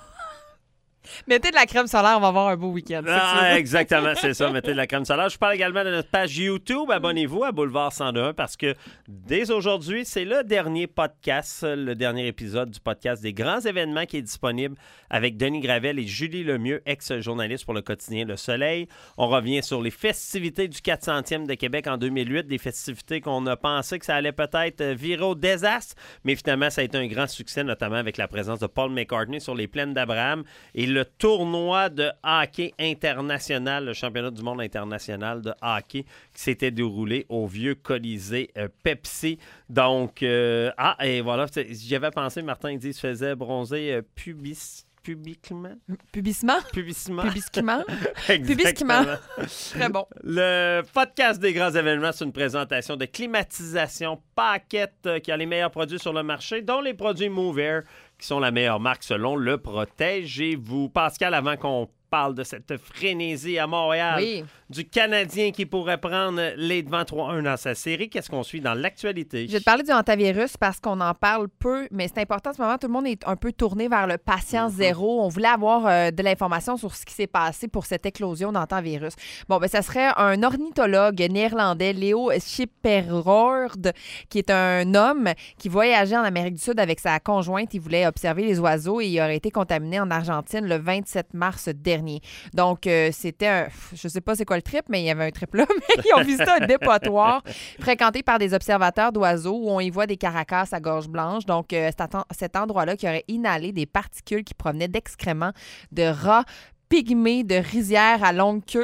Mettez de la crème solaire, on va avoir un beau week-end. c'est Ah, sûr. exactement, c'est ça. Mettez de la crème solaire. Je parle également de notre page YouTube. Abonnez-vous à Boulevard cent deux parce que dès aujourd'hui, c'est le dernier podcast, le dernier épisode du podcast des grands événements qui est disponible avec Denis Gravel et Julie Lemieux, ex-journaliste pour le quotidien Le Soleil. On revient sur les festivités du quatre centième de Québec en deux mille huit, des festivités qu'on a pensé que ça allait peut-être virer au désastre, mais finalement, ça a été un grand succès, notamment avec la présence de Paul McCartney sur les plaines d'Abraham et le tournoi de hockey international, le championnat du monde international de hockey qui s'était déroulé au vieux Colisée euh, Pepsi. Donc, euh, ah, et voilà, j'avais pensé, Martin, il dit, il se faisait bronzer euh, pubis, publiquement. Pubissement? Pubissement. Pubisquement? Exactement. Très bon. Le podcast des grands événements, c'est une présentation de climatisation Paquette euh, qui a les meilleurs produits sur le marché, dont les produits Move Air, qui sont la meilleure marque selon le Protégez-vous. Pascal, avant qu'on parle de cette frénésie à Montréal, Oui. du Canadien qui pourrait prendre les devants trois un dans sa série, qu'est-ce qu'on suit dans l'actualité? Je vais te parler du hantavirus parce qu'on en parle peu, mais c'est important en ce moment. Tout le monde est un peu tourné vers le patient zéro. On voulait avoir euh, de l'information sur ce qui s'est passé pour cette éclosion d'hantavirus. Bon, ben ça serait un ornithologue néerlandais, Léo Schipperoord, qui est un homme qui voyageait en Amérique du Sud avec sa conjointe. Il voulait observer les oiseaux et il aurait été contaminé en Argentine le vingt-sept mars dernier. Donc, euh, c'était un... Je sais pas c'est quoi le trip, mais il y avait un trip là. Mais ils ont visité un dépotoir fréquenté par des observateurs d'oiseaux où on y voit des caracas à gorge blanche. Donc, euh, cet, atten- cet endroit-là qui aurait inhalé des particules qui provenaient d'excréments de rats pygmées de rizières à longue queue.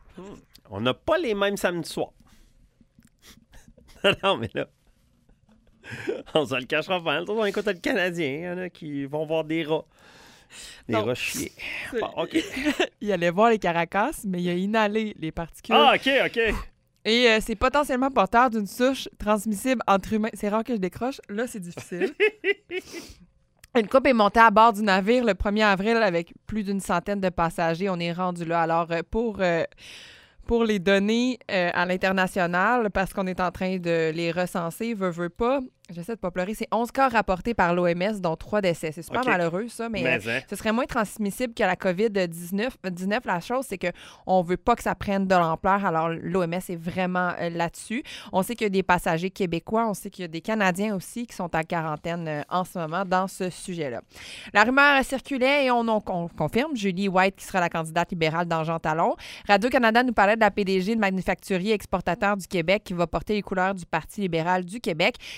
On n'a pas les mêmes samedi soir. Non, mais là... On se le cachera pas. On écoute le Canadien. Il y en a qui vont voir des rats. Des Non. rats chiés. Bon, OK. Il allait voir les caracas, mais il a inhalé les particules. Ah, OK, OK. Et euh, c'est potentiellement porteur d'une souche transmissible entre humains. C'est rare que je décroche. Là, c'est difficile. Une couple est montée à bord du navire le premier avril avec plus d'une centaine de passagers. On est rendu là. Alors, euh, pour... euh, Pour les données euh, à l'international, parce qu'on est en train de les recenser, veut, veut pas, j'essaie de pas pleurer, c'est onze cas rapportés par l'O M S, dont trois décès. C'est super OK. malheureux, ça, mais, Mais, euh, hein. ce serait moins transmissible que la covid dix-neuf. dix-neuf, la chose, c'est qu'on veut pas que ça prenne de l'ampleur. Alors, l'O M S est vraiment euh, là-dessus. On sait qu'il y a des passagers québécois, on sait qu'il y a des Canadiens aussi qui sont en quarantaine euh, en ce moment dans ce sujet-là. La rumeur circulait et on, on, on confirme, Julie White qui sera la candidate libérale dans Jean Talon. Radio-Canada nous parlait de la P D G de manufacturier exportateur du Québec qui va porter les couleurs du Parti libéral du Québec. Il va faire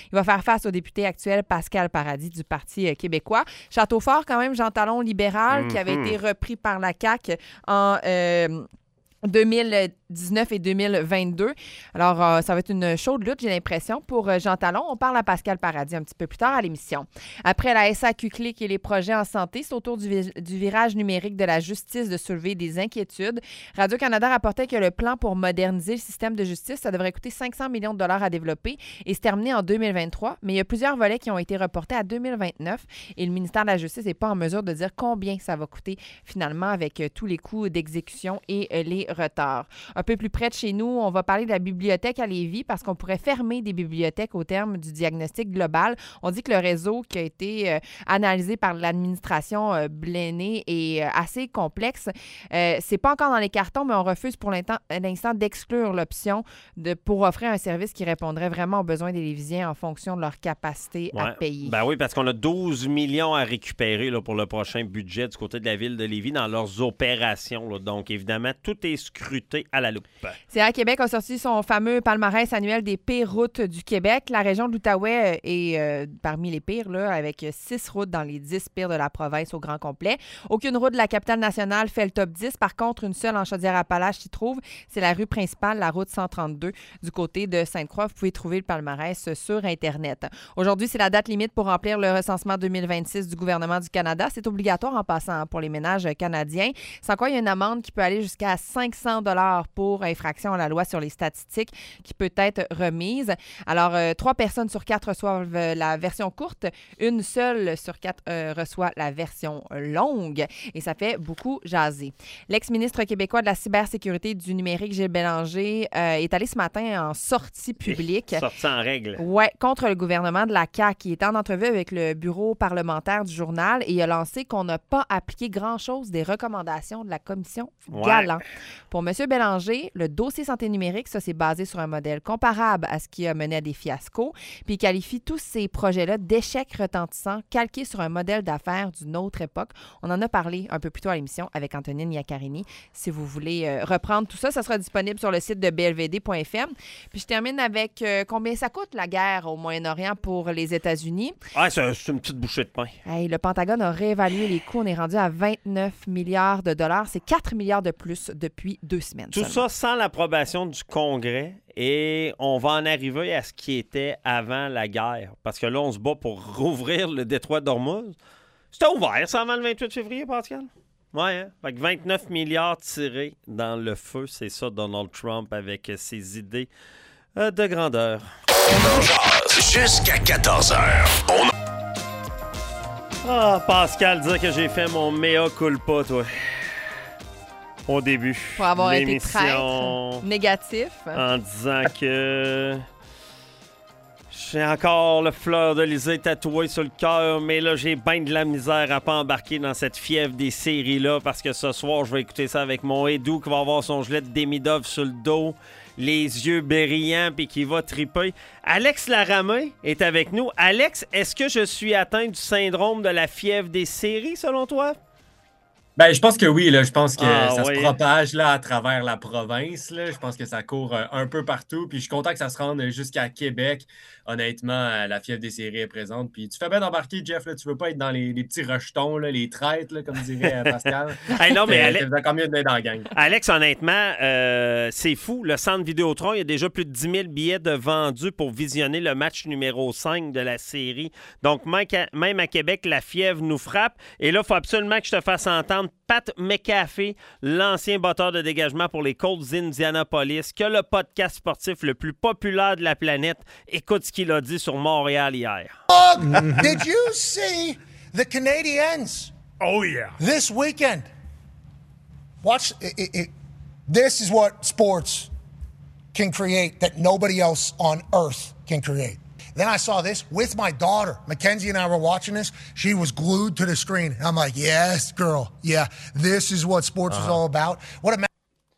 face au député actuel Pascal Paradis du Parti québécois. Châteaufort, quand même, Jean Talon libéral, mm-hmm. qui avait été repris par la C A Q en euh, deux mille dix-neuf et deux mille vingt-deux. Alors, euh, ça va être une chaude lutte, j'ai l'impression, pour euh, Jean Talon. On parle à Pascal Paradis un petit peu plus tard à l'émission. Après la S A Q Clic et les projets en santé, c'est au tour du, vi- du virage numérique de la justice de soulever des inquiétudes. Radio-Canada rapportait que le plan pour moderniser le système de justice, ça devrait coûter cinq cents millions de dollars à développer et se terminer en deux mille vingt-trois. Mais il y a plusieurs volets qui ont été reportés à deux mille vingt-neuf et le ministère de la Justice n'est pas en mesure de dire combien ça va coûter finalement avec euh, tous les coûts d'exécution et euh, les retards. Un peu plus près de chez nous, on va parler de la bibliothèque à Lévis parce qu'on pourrait fermer des bibliothèques au terme du diagnostic global. On dit que le réseau qui a été euh, analysé par l'administration euh, Blenay est euh, assez complexe. Euh, c'est pas encore dans les cartons, mais on refuse pour l'instant d'exclure l'option de, pour offrir un service qui répondrait vraiment aux besoins des Lévisiens en fonction de leur capacité ouais. à payer. Ben oui, parce qu'on a douze millions à récupérer là, pour le prochain budget du côté de la ville de Lévis dans leurs opérations. Là. Donc, évidemment, tout est scruté à la loupe. C A Québec a sorti son fameux palmarès annuel des pires routes du Québec. La région de l'Outaouais est euh, parmi les pires, là, avec six routes dans les dix pires de la province au grand complet. Aucune route de la capitale nationale fait le top dix. Par contre, une seule en Chaudière-Appalaches s'y trouve. C'est la rue principale, la route cent trente-deux, du côté de Sainte-Croix. Vous pouvez trouver le palmarès sur Internet. Aujourd'hui, c'est la date limite pour remplir le recensement deux mille vingt-six du gouvernement du Canada. C'est obligatoire en passant pour les ménages canadiens. Sans quoi, il y a une amende qui peut aller jusqu'à cinq cents dollars pour infraction à la loi sur les statistiques qui peut être remise. Alors, euh, trois personnes sur quatre reçoivent euh, la version courte. Une seule sur quatre euh, reçoit la version longue. Et ça fait beaucoup jaser. L'ex-ministre québécois de la cybersécurité et du numérique, Gilles Bélanger, euh, est allé ce matin en sortie publique. Sortie en règle. Oui, contre le gouvernement de la C A Q, qui est en entrevue avec le bureau parlementaire du journal et il a lancé qu'on n'a pas appliqué grand-chose des recommandations de la commission ouais. Galland. Pour M. Bélanger, le dossier santé numérique, ça, c'est basé sur un modèle comparable à ce qui a mené à des fiascos. Puis il qualifie tous ces projets-là d'échecs retentissants calqués sur un modèle d'affaires d'une autre époque. On en a parlé un peu plus tôt à l'émission avec Antonine Iaccarini. Si vous voulez euh, reprendre tout ça, ça sera disponible sur le site de b l v d point f m. Puis je termine avec euh, combien ça coûte la guerre au Moyen-Orient pour les États-Unis. Ah, c'est, c'est une petite bouchée de pain. Hey, le Pentagone a réévalué les coûts. On est rendu à vingt-neuf milliards de dollars. C'est quatre milliards de plus depuis deux semaines. Tout seulement. ça sans l'approbation du Congrès et on va en arriver à ce qui était avant la guerre. Parce que là, on se bat pour rouvrir le détroit d'Ormuz. C'était ouvert, ça, avant le vingt-huit février, Pascal? Oui, hein? Fait que vingt-neuf milliards tirés dans le feu, c'est ça, Donald Trump, avec ses idées euh, de grandeur. Jusqu'à quatorze heures. On... Ah, Pascal, dire que j'ai fait mon mea culpa, toi. Au début. Pour avoir été l'émission, traître, négatif. En disant que j'ai encore le fleur-de-lysée tatoué sur le cœur, mais là, j'ai bien de la misère à pas embarquer dans cette fièvre des séries-là parce que ce soir, je vais écouter ça avec mon Edu qui va avoir son gilet de Demidov sur le dos, les yeux brillants puis qui va triper. Alex Laramé est avec nous. Alex, est-ce que je suis atteint du syndrome de la fièvre des séries, selon toi? Ben, je pense que oui, là. Je pense que ah, ça oui. se propage là, à travers la province. Là. Je pense que ça court euh, un peu partout. Puis je suis content que ça se rende jusqu'à Québec. Honnêtement, euh, la fièvre des séries est présente. Puis tu fais bien d'embarquer, Jeff. Là. Tu veux pas être dans les, les petits rejetons, là, les traites, là, comme dirait euh, Pascal. hey, non, mais Alex... C'est encore mieux d'être dans la gang. Alex, honnêtement, euh, c'est fou. Le centre Vidéotron, il y a déjà plus de dix mille billets de vendus pour visionner le match numéro cinq de la série. Donc, même à Québec, la fièvre nous frappe. Et là, il faut absolument que je te fasse entendre Pat McAfee, l'ancien batteur de dégagement pour les Colts d'Indianapolis, que le podcast sportif le plus populaire de la planète. Écoute ce qu'il a dit sur Montréal hier. Uh, did you see the Canadiens? Oh, yeah. This weekend. Watch. It, it, it, this is what sports can create that nobody else on earth can create. Then I saw this with my daughter. Mackenzie and I were watching this. She was glued to the screen. I'm like, yes, girl. Yeah, this is what sports uh-huh. is all about. What a...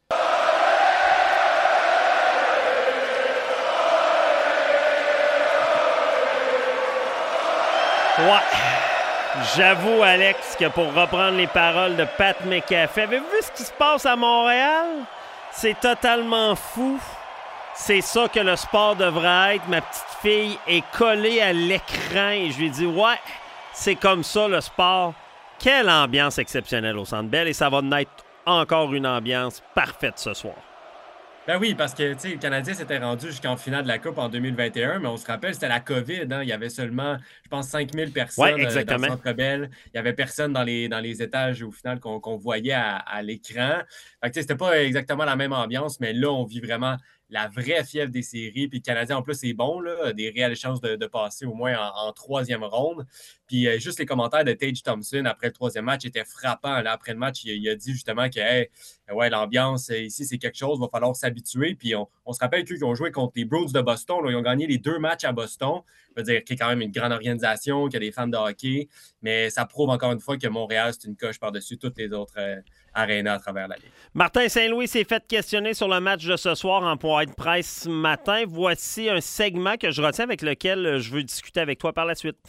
Ouais. J'avoue, Alex, que pour reprendre les paroles de Pat McAfee, avez-vous vu ce qui se passe à Montréal? C'est totalement fou. c'est ça que le sport devrait être. Ma petite fille est collée à l'écran et je lui dis, ouais, c'est comme ça le sport. Quelle ambiance exceptionnelle au Centre Bell et ça va naître encore une ambiance parfaite ce soir. Ben oui, parce que le Canadien s'était rendu jusqu'en finale de la Coupe en deux mille vingt et un, mais on se rappelle, c'était la COVID. Hein? Il y avait seulement, je pense, cinq mille personnes ouais, euh, dans le Centre Bell. Il n'y avait personne dans les, dans les étages au final qu'on qu'on voyait à, à l'écran. Fait que c'était pas exactement la même ambiance, mais là, on vit vraiment la vraie fièvre des séries. Puis le Canadien, en plus, c'est bon, là, des réelles chances de, de passer au moins en, en troisième ronde. Puis euh, juste les commentaires de Tage Thompson après le troisième match étaient frappants. Là, après le match, il, il a dit justement que hey, ouais, l'ambiance ici, c'est quelque chose, il va falloir s'habituer. Puis on, on se rappelle qu'eux qui ont joué contre les Bruins de Boston, là, ils ont gagné les deux matchs à Boston. Ça veut dire qu'il y a quand même une grande organisation, qu'il y a des fans de hockey, mais ça prouve encore une fois que Montréal, c'est une coche par-dessus toutes les autres euh, arénas à travers la Ligue. Martin Saint-Louis s'est fait questionner sur le match de ce soir en point de presse ce matin. Voici un segment que je retiens avec lequel je veux discuter avec toi par la suite.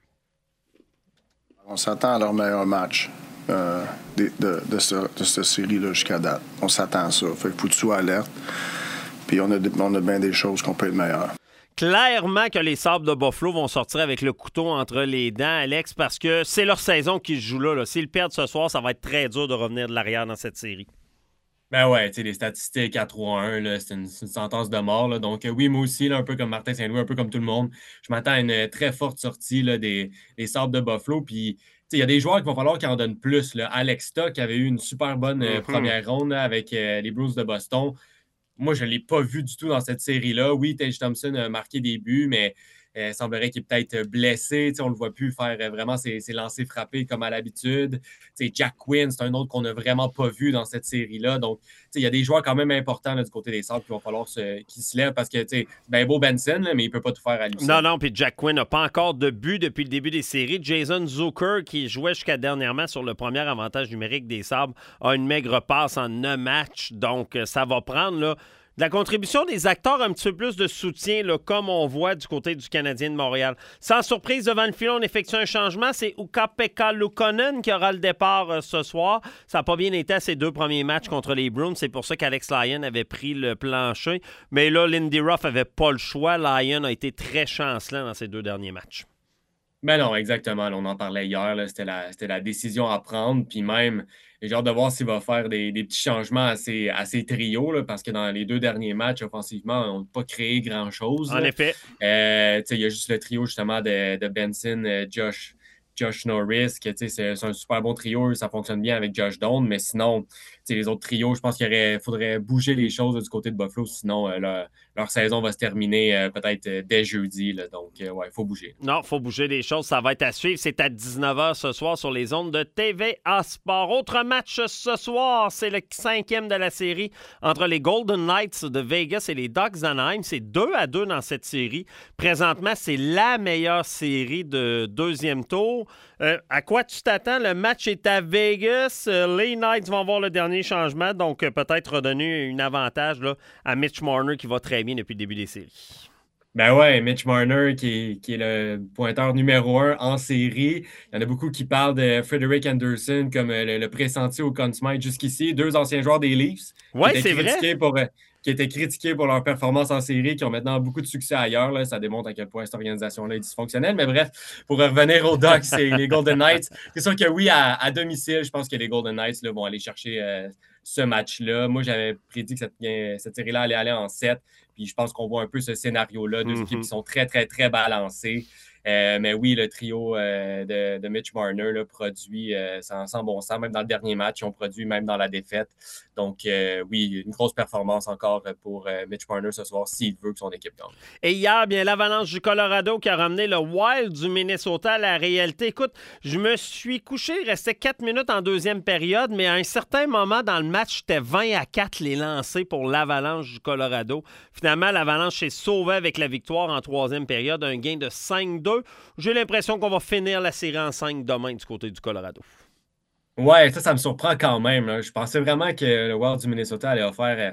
On s'attend à leur meilleur match euh, de, de, de, ce, de cette série-là jusqu'à date. On s'attend à ça. Fait qu'il faut que tu sois alerte. Puis on a, on a bien des choses qu'on peut être meilleur. Clairement que les Sabres de Buffalo vont sortir avec le couteau entre les dents, Alex, parce que c'est leur saison qui se joue là. là. S'ils perdent ce soir, ça va être très dur de revenir de l'arrière dans cette série. Ben ouais, tu sais, les statistiques à trois à un, là, c'est une, une sentence de mort. Là. Donc, euh, oui, moi aussi, là, un peu comme Martin Saint-Louis, un peu comme tout le monde, je m'attends à une très forte sortie là, des, des Sabres de Buffalo. Puis, il y a des joueurs qu'il va falloir qu'ils en donnent plus. Là. Alex Stock avait eu une super bonne euh, mm-hmm. première ronde là, avec euh, les Bruins de Boston. Moi, je ne l'ai pas vu du tout dans cette série-là. Oui, Tage Thompson a marqué des buts, mais il euh, semblerait qu'il est peut-être blessé. T'sais, on ne le voit plus faire euh, vraiment ses, ses lancers frappés comme à l'habitude. T'sais, Jack Quinn, c'est un autre qu'on n'a vraiment pas vu dans cette série-là. Donc, il y a des joueurs quand même importants là, du côté des Sabres qui vont falloir se, qui se lèvent parce que c'est bien beau Benson, là, mais il ne peut pas tout faire à lui. Non, non, puis Jack Quinn n'a pas encore de but depuis le début des séries. Jason Zucker, qui jouait jusqu'à dernièrement sur le premier avantage numérique des Sabres, a une maigre passe en neuf matchs. Donc, ça va prendre là, de la contribution des acteurs, un petit peu plus de soutien, là, comme on voit du côté du Canadien de Montréal. Sans surprise, devant le filet, on effectue un changement. C'est Ukko-Pekka Luukkonen qui aura le départ euh, ce soir. Ça n'a pas bien été à ses deux premiers matchs contre les Bruins. C'est pour ça qu'Alex Lyon avait pris le plancher. Mais là, Lindy Ruff n'avait pas le choix. Lyon a été très chancelant dans ses deux derniers matchs. Ben non, exactement. Là, on en parlait hier. Là, c'était, la, c'était la décision à prendre. Puis même, j'ai hâte de voir s'il va faire des, des petits changements à ses, à ses trios, là, parce que dans les deux derniers matchs, offensivement, on n'a pas créé grand-chose. En là. effet. Euh, il y a juste le trio, justement, de, de Benson, euh, Josh, Josh Norris, que c'est, c'est un super bon trio. Ça fonctionne bien avec Josh Doan. Mais sinon, les autres trios, je pense qu'il aurait, faudrait bouger les choses là, du côté de Buffalo. Sinon, euh, leur, leur saison va se terminer euh, peut-être euh, dès jeudi. Là, donc, euh, ouais, il faut bouger. Non, il faut bouger les choses. Ça va être à suivre. C'est à dix-neuf heures ce soir sur les ondes de T V A Sport. Autre match ce soir, c'est le cinquième de la série entre les Golden Knights de Vegas et les Ducks d'Anaheim. C'est deux à deux dans cette série. Présentement, c'est la meilleure série de deuxième tour. Euh, à quoi tu t'attends? Le match est à Vegas. Euh, les Knights vont avoir le dernier changement, donc euh, peut-être redonner un avantage là, à Mitch Marner qui va très bien depuis le début des séries. Ben ouais, Mitch Marner qui est, qui est le pointeur numéro un en série. Il y en a beaucoup qui parlent de Frederik Anderson comme le, le pressenti au Conn Smythe jusqu'ici. Deux anciens joueurs des Leafs. Oui, c'est vrai. Pour, qui étaient critiqués pour leur performance en série, qui ont maintenant beaucoup de succès ailleurs. Là. Ça démontre à quel point cette organisation-là est dysfonctionnelle. Mais bref, pour revenir aux Ducks et les Golden Knights, c'est sûr que oui, à, à domicile, je pense que les Golden Knights là, vont aller chercher euh, ce match-là. Moi, j'avais prédit que cette, cette série-là allait aller en sept. Puis je pense qu'on voit un peu ce scénario-là, deux mm-hmm. équipes qui sont très, très, très balancées. Euh, mais oui, le trio euh, de, de Mitch Marner là, produit euh, sans, sans bon sens. Même dans le dernier match, ils ont produit même dans la défaite. Donc euh, oui, une grosse performance encore pour euh, Mitch Marner ce soir s'il veut que son équipe gagne. Et hier, bien l'Avalanche du Colorado qui a ramené le Wild du Minnesota à la réalité. Écoute, je me suis couché, il restait quatre minutes en deuxième période, mais à un certain moment dans le match, c'était vingt à quatre les lancers pour l'Avalanche du Colorado. Finalement, l'Avalanche s'est sauvée avec la victoire en troisième période, un gain de cinq deux. J'ai l'impression qu'on va finir la série en cinq demain du côté du Colorado. Ouais, ça, ça me surprend quand même. Là. Je pensais vraiment que le Wild du Minnesota allait faire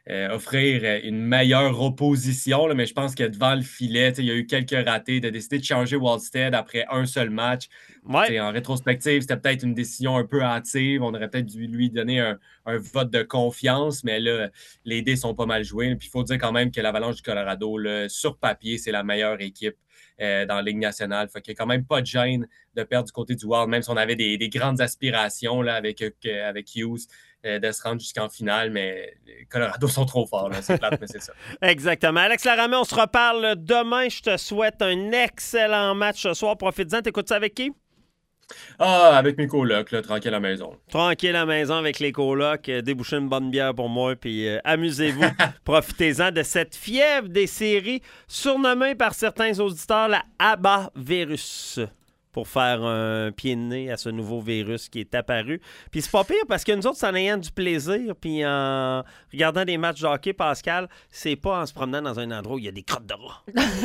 euh, offrir une meilleure opposition, là, mais je pense que devant le filet, il y a eu quelques ratés. De décider de changer Wallstead après un seul match. Ouais. En rétrospective, c'était peut-être une décision un peu hâtive. On aurait peut-être dû lui donner un, un vote de confiance, mais là, les dés sont pas mal joués. Puis il faut dire quand même que l'Avalanche du Colorado, là, sur papier, c'est la meilleure équipe euh, dans la Ligue nationale. Fait qu'il n'y a quand même pas de gêne de perdre du côté du Wild, même si on avait des, des grandes aspirations là, avec, euh, avec Hughes euh, de se rendre jusqu'en finale, mais les Colorado sont trop forts. Là. C'est plate, mais c'est ça. Exactement. Alex Laramé, on se reparle demain. Je te souhaite un excellent match ce soir. Profites-en. T'écoutes ça avec qui? Ah, avec mes colocs, là, tranquille à la maison. Tranquille à la maison avec les colocs. Euh, débouchez une bonne bière pour moi, puis euh, amusez-vous. Profitez-en de cette fièvre des séries, surnommée par certains auditeurs la Abba Virus, pour faire un pied de nez à ce nouveau virus qui est apparu. Puis c'est pas pire parce que nous autres, en ayant du plaisir, puis en regardant des matchs de hockey, Pascal, c'est pas en se promenant dans un endroit où il y a des crottes de rats.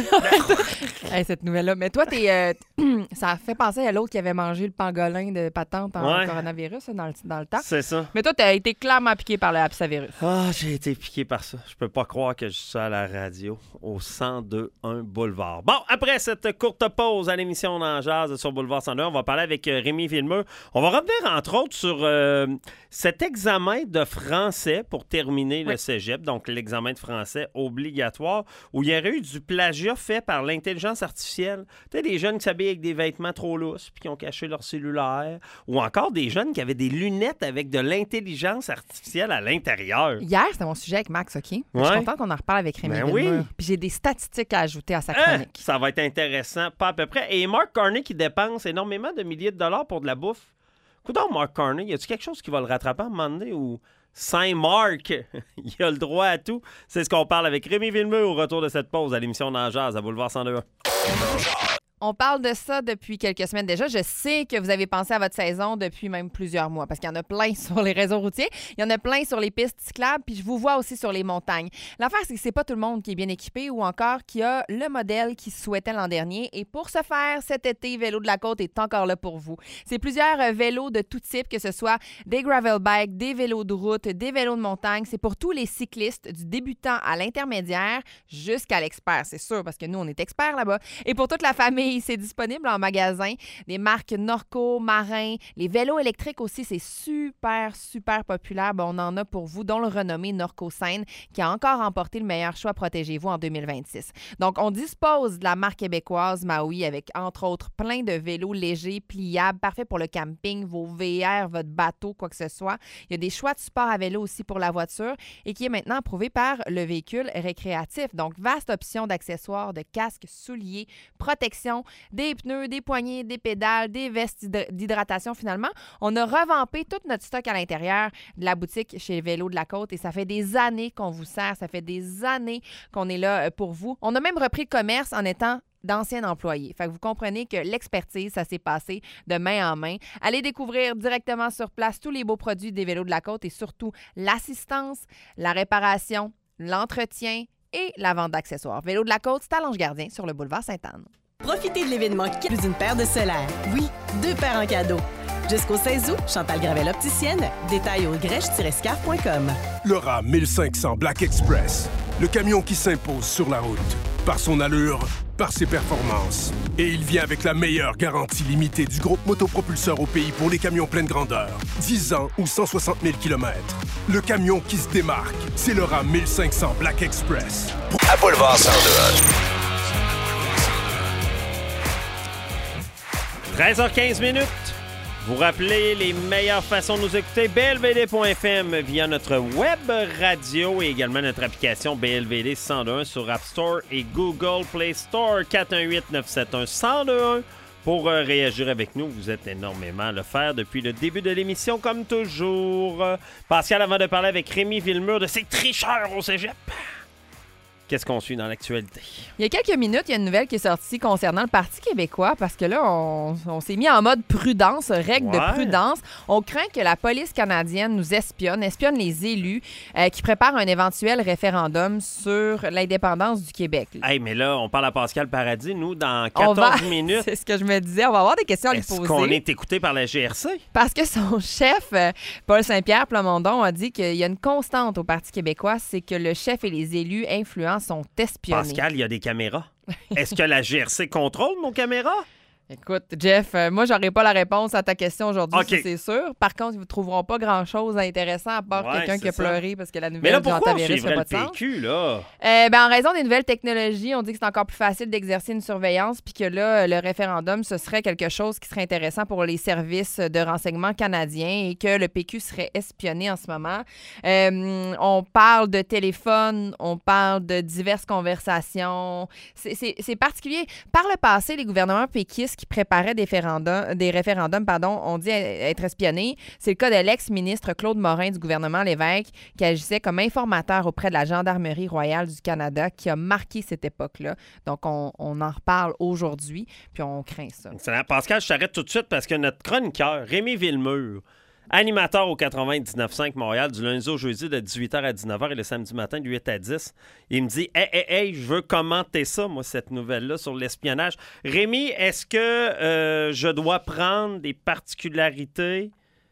Hey, cette nouvelle-là. Mais toi, t'es, euh, ça fait penser à l'autre qui avait mangé le pangolin de patente en Ouais. coronavirus dans le, dans le temps. C'est ça. Mais toi, t'as été clairement piqué par le Hapsavirus. Ah, j'ai été piqué par ça. Je peux pas croire que je suis à la radio au cent deux un Boulevard. Bon, après cette courte pause à l'émission d'En Jazz sur Boulevard cent deux, on va parler avec euh, Rémi Villemeux. On va revenir, entre autres, sur euh, cet examen de français pour terminer le cégep, donc l'examen de français obligatoire, où il y aurait eu du plagiat fait par l'intelligence artificielle. Tu sais, des jeunes qui s'habillent avec des vêtements trop lousses puis qui ont caché leur cellulaire, ou encore des jeunes qui avaient des lunettes avec de l'intelligence artificielle à l'intérieur. Hier, c'était mon sujet avec Max, OK? Je Ouais. suis contente qu'on en reparle avec Rémi Ben Villemeux. oui. Puis j'ai des statistiques à ajouter à sa Hein? chronique. Ça va être intéressant, pas à peu près. Et Mark Carney qui dépense énormément de milliers de dollars pour de la bouffe. Écoute donc, Mark Carney, y a-tu quelque chose qui va le rattraper à un moment donné ou Saint-Marc, il a le droit à tout? C'est ce qu'on parle avec Rémi Villemeux au retour de cette pause à l'émission d'En Jazz à Boulevard cent deux. On parle de ça depuis quelques semaines déjà. Je sais que vous avez pensé à votre saison depuis même plusieurs mois parce qu'il y en a plein sur les réseaux routiers. Il y en a plein sur les pistes cyclables, puis je vous vois aussi sur les montagnes. L'affaire, c'est que c'est pas tout le monde qui est bien équipé ou encore qui a le modèle qu'il souhaitait l'an dernier. Et pour ce faire, cet été, Vélo de la Côte est encore là pour vous. C'est plusieurs euh, vélos de tout type, que ce soit des gravel bikes, des vélos de route, des vélos de montagne. C'est pour tous les cyclistes, du débutant à l'intermédiaire jusqu'à l'expert, c'est sûr, parce que nous, on est experts là-bas. Et pour toute la famille, c'est disponible en magasin. Des marques Norco, Marin, les vélos électriques aussi, c'est super, super populaire. Ben, on en a pour vous, dont le renommé Norco Scène, qui a encore remporté le meilleur choix Protégez-vous en deux mille vingt-six. Donc, on dispose de la marque québécoise Maui avec, entre autres, plein de vélos légers, pliables, parfaits pour le camping, vos V R, votre bateau, quoi que ce soit. Il y a des choix de support à vélo aussi pour la voiture et qui est maintenant approuvé par le véhicule récréatif. Donc, vaste option d'accessoires, de casques, souliers, protection, des pneus, des poignées, des pédales, des vestes d'hydratation finalement. On a revampé tout notre stock à l'intérieur de la boutique chez Vélo de la Côte et ça fait des années qu'on vous sert, ça fait des années qu'on est là pour vous. On a même repris le commerce en étant d'anciens employés. Fait que vous comprenez que l'expertise, ça s'est passé de main en main. Allez découvrir directement sur place tous les beaux produits des Vélos de la Côte et surtout l'assistance, la réparation, l'entretien et la vente d'accessoires. Vélo de la Côte, c'est à l'Ange-Gardien sur le boulevard Sainte-Anne. Profitez de l'événement qui plus d'une paire de solaires. Oui, deux paires en cadeau. Jusqu'au seize août, Chantal Gravel opticienne. Détails au grèche tiret scarf point com. Le RAM mille cinq cents Black Express. Le camion qui s'impose sur la route. Par son allure, par ses performances. Et il vient avec la meilleure garantie limitée du groupe Motopropulseur au pays pour les camions pleine grandeur. dix ans ou cent soixante mille kilomètres. Le camion qui se démarque, c'est le RAM mille cinq cents Black Express. À Boulevard cent deux. treize heures quinze minutes. Vous rappelez les meilleures façons de nous écouter, B L V D point F M via notre web radio et également notre application B L V D cent deux sur App Store et Google Play Store. Quatre un huit neuf sept un un zéro deux un pour euh, réagir avec nous. Vous êtes énormément à le faire depuis le début de l'émission, comme toujours. Pascal, avant de parler avec Rémi Villemeux de ses tricheurs au cégep, qu'est-ce qu'on suit dans l'actualité? Il y a quelques minutes, il y a une nouvelle qui est sortie concernant le Parti québécois parce que là, on, on s'est mis en mode prudence, règle Ouais. de prudence. On craint que la police canadienne nous espionne, espionne les élus euh, qui préparent un éventuel référendum sur l'indépendance du Québec. Hey, mais là, on parle à Pascal Paradis. Nous, dans On quatorze va- minutes, C'est ce que je me disais. On va avoir des questions à lui est-ce poser. qu'on est écouté par la G R C? Parce que son chef, euh, Paul Saint-Pierre Plamondon, a dit qu'il y a une constante au Parti québécois, c'est que le chef et les élus influents sont espionnés. Pascal, il y a des caméras. Est-ce que la G R C contrôle nos caméras? Écoute, Jeff, euh, moi, j'aurais pas la réponse à ta question aujourd'hui, OK. ça, c'est sûr. Par contre, ils ne trouveront pas grand-chose d'intéressant à part Ouais, quelqu'un qui a c'est ça. pleuré parce que la Mais nouvelle là, du pourquoi on hantavirus suivrait fait le pas de P sens. Q, là? Euh, ben, en raison des nouvelles technologies, on dit que c'est encore plus facile d'exercer une surveillance puis que là, le référendum, ce serait quelque chose qui serait intéressant pour les services de renseignement canadiens et que le P Q serait espionné en ce moment. Euh, on parle de téléphone, on parle de diverses conversations. C'est- C'est c'est particulier. Par le passé, les gouvernements péquistes qui préparaient des référendums, des référendums pardon, ont dit être espionnés. C'est le cas de l'ex-ministre Claude Morin du gouvernement Lévesque qui agissait comme informateur auprès de la Gendarmerie royale du Canada qui a marqué cette époque-là. Donc, on, on en reparle aujourd'hui, puis on craint ça. Excellent. Pascal, je t'arrête tout de suite parce que notre chroniqueur, Rémi Villemur, animateur au quatre-vingt-dix-neuf cinq Montréal, du lundi au jeudi de dix-huit heures à dix-neuf heures et le samedi matin de huit à dix, il me dit « Hey, hey, hey, je veux commenter ça, moi, cette nouvelle-là sur l'espionnage. » Rémi, est-ce que euh, je dois prendre des particularités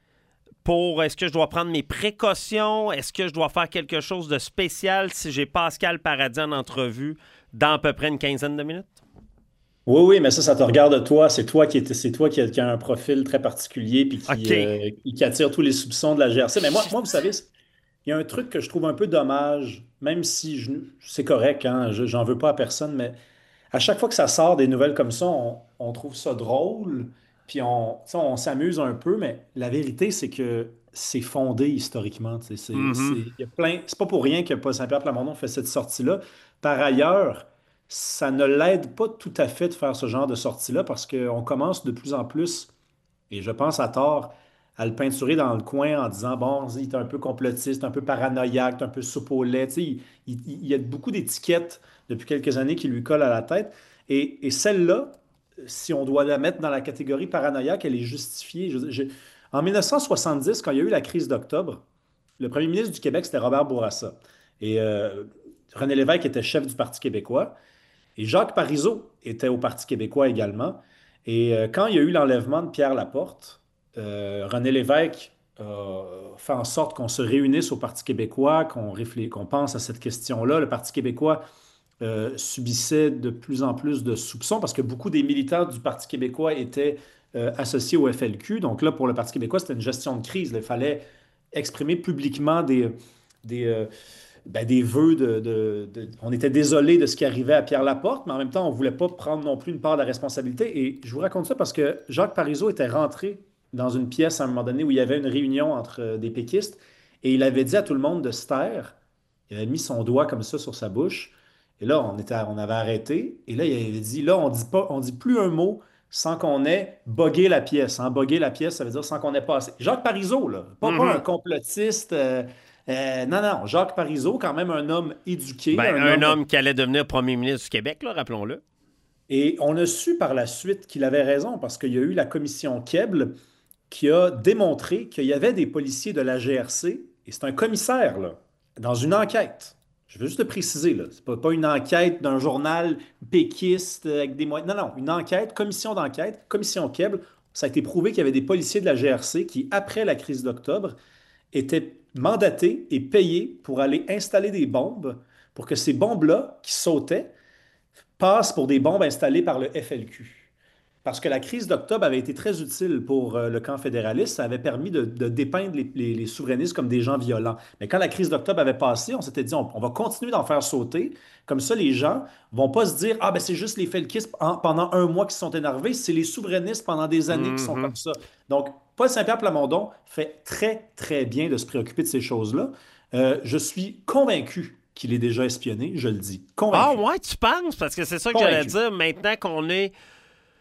pour... Est-ce que je dois prendre mes précautions? Est-ce que je dois faire quelque chose de spécial si j'ai Pascal Paradis en entrevue dans à peu près une quinzaine de minutes? Oui, oui, mais ça, ça te regarde toi. C'est toi qui est, c'est toi qui a, qui a un profil très particulier puis qui, OK. euh, qui- qui attire tous les soupçons de la G R C. Mais moi, moi, vous savez, c'est- il y a un truc que je trouve un peu dommage, même si je- c'est correct, hein, je- j'en veux pas à personne, mais à chaque fois que ça sort des nouvelles comme ça, on, on trouve ça drôle, puis on, tu sais, on s'amuse un peu, mais la vérité, c'est que c'est fondé historiquement. tu sais, C'est Mhm. c'est- il y a plein, c'est pas pour rien que Paul Saint-Pierre Plamondon fait cette sortie-là. Par ailleurs, ça ne l'aide pas tout à fait de faire ce genre de sortie-là parce qu'on commence de plus en plus, et je pense à tort, à le peinturer dans le coin en disant, bon, il est un peu complotiste, un peu paranoïaque, un peu soupe au lait. Tu sais, il, il- il y a beaucoup d'étiquettes depuis quelques années qui lui collent à la tête. Et, et celle-là, si on doit la mettre dans la catégorie paranoïaque, elle est justifiée. Je- je- en mille neuf cent soixante-dix, quand il y a eu la crise d'octobre, le premier ministre du Québec, c'était Robert Bourassa. Et euh, René Lévesque était chef du Parti québécois. Et Jacques Parizeau était au Parti québécois également. Et euh, quand il y a eu l'enlèvement de Pierre Laporte, euh, René Lévesque a fait en sorte qu'on se réunisse au Parti québécois, qu'on réflé- qu'on pense à cette question-là. Le Parti québécois euh, subissait de plus en plus de soupçons parce que beaucoup des militants du Parti québécois étaient euh, associés au F L Q. Donc là, pour le Parti québécois, c'était une gestion de crise. Il fallait exprimer publiquement des, des, euh, ben, des vœux de, de- de- On était désolé de ce qui arrivait à Pierre Laporte, mais en même temps, on ne voulait pas prendre non plus une part de la responsabilité. Et je vous raconte ça parce que Jacques Parizeau était rentré dans une pièce à un moment donné où il y avait une réunion entre euh, des péquistes et il avait dit à tout le monde de se taire. Il avait mis son doigt comme ça sur sa bouche. Et là, on, était, on avait arrêté. Et là, il avait dit, là, on dit pas, on dit plus un mot sans qu'on ait bogué la pièce. Hein. Boguer la pièce, ça veut dire sans qu'on ait passé. Jacques Parizeau, là, pas, Mhm. pas un complotiste. euh, euh, non, non, Jacques Parizeau, quand même un homme éduqué. Ben, un homme qui allait devenir premier ministre du Québec, là, rappelons-le. Et on a su par la suite qu'il avait raison parce qu'il y a eu la commission Kebble qui a démontré qu'il y avait des policiers de la G R C, et c'est un commissaire, là, dans une enquête. Je veux juste le préciser, là. C'est pas, pas une enquête d'un journal péquiste avec des moyens. Non, non, une enquête, commission d'enquête, commission Kebble. Ça a été prouvé qu'il y avait des policiers de la G R C qui, après la crise d'octobre, étaient mandatés et payés pour aller installer des bombes pour que ces bombes-là, qui sautaient, passent pour des bombes installées par le F L Q. Parce que la crise d'octobre avait été très utile pour euh, le camp fédéraliste. Ça avait permis de, de dépeindre les, les- les souverainistes comme des gens violents. Mais quand la crise d'octobre avait passé, on s'était dit, on, on va continuer d'en faire sauter. Comme ça, les gens vont pas se dire, ah ben c'est juste les felkistes en- pendant un mois qui sont énervés. C'est les souverainistes pendant des années qui sont Mhm. comme ça. Donc, Paul Saint-Pierre Plamondon fait très, très bien de se préoccuper de ces choses-là. Euh, je suis convaincu qu'il est déjà espionné, je le dis. Convaincu. Ah ouais, tu penses? Parce que c'est ça que Convaincu. j'allais dire. Maintenant qu'on est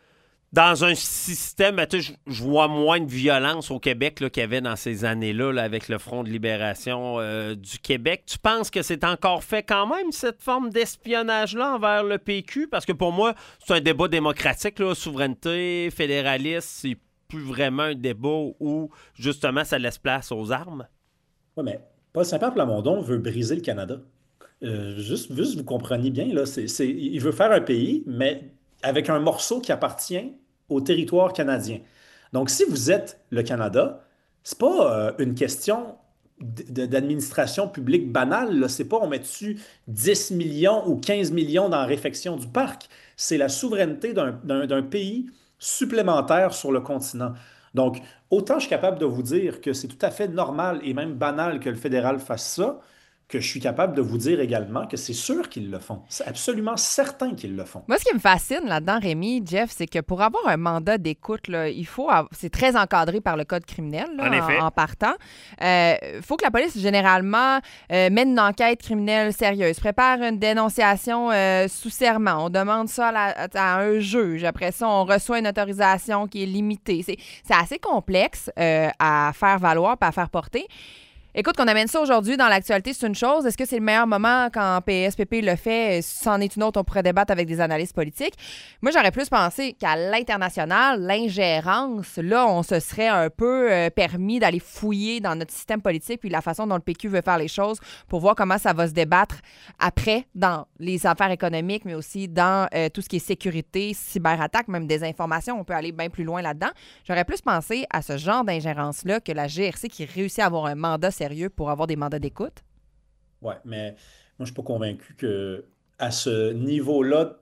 dans un système, ben, je, je vois moins de violence au Québec là, qu'il y avait dans ces années-là là, avec le Front de libération euh, du Québec. Tu penses que c'est encore fait quand même, cette forme d'espionnage-là envers le P Q? Parce que pour moi, c'est un débat démocratique, là, souveraineté, fédéraliste, c'est plus vraiment un débat où, justement, ça laisse place aux armes. Oui, mais Paul Saint-Pierre Plamondon veut briser le Canada. Euh, juste, juste, vous compreniez bien, là, c'est, c'est, il veut faire un pays, mais avec un morceau qui appartient au territoire canadien. Donc, si vous êtes le Canada, c'est pas euh, une question d- d'administration publique banale. Là. C'est pas on met dessus dix millions ou quinze millions dans la réfection du parc. C'est la souveraineté d'un, d'un, d'un pays supplémentaire sur le continent. Donc, autant je suis capable de vous dire que c'est tout à fait normal et même banal que le fédéral fasse ça, que je suis capable de vous dire également que c'est sûr qu'ils le font. C'est absolument certain qu'ils le font. Moi, ce qui me fascine là-dedans, Rémi, Jeff, c'est que pour avoir un mandat d'écoute, là, il faut avoir... c'est très encadré par le code criminel là, en, effet. en, en partant. Il euh, faut que la police, généralement, euh, mène une enquête criminelle sérieuse, prépare une dénonciation euh, sous serment. On demande ça à, la, à un juge. Après ça, on reçoit une autorisation qui est limitée. C'est, c'est assez complexe euh, à faire valoir et à faire porter. Écoute, qu'on amène ça aujourd'hui dans l'actualité, c'est une chose. Est-ce que c'est le meilleur moment quand P S P P le fait? C'en est une autre, on pourrait débattre avec des analystes politiques. Moi, j'aurais plus pensé qu'à l'international, l'ingérence, là, on se serait un peu euh, permis d'aller fouiller dans notre système politique puis la façon dont le P Q veut faire les choses pour voir comment ça va se débattre après dans les affaires économiques, mais aussi dans euh, tout ce qui est sécurité, cyberattaque, même désinformation. On peut aller bien plus loin là-dedans. J'aurais plus pensé à ce genre d'ingérence-là que la G R C qui réussit à avoir un mandat sérieux pour avoir des mandats d'écoute? Oui, mais moi, je ne suis pas convaincu qu'à ce niveau-là,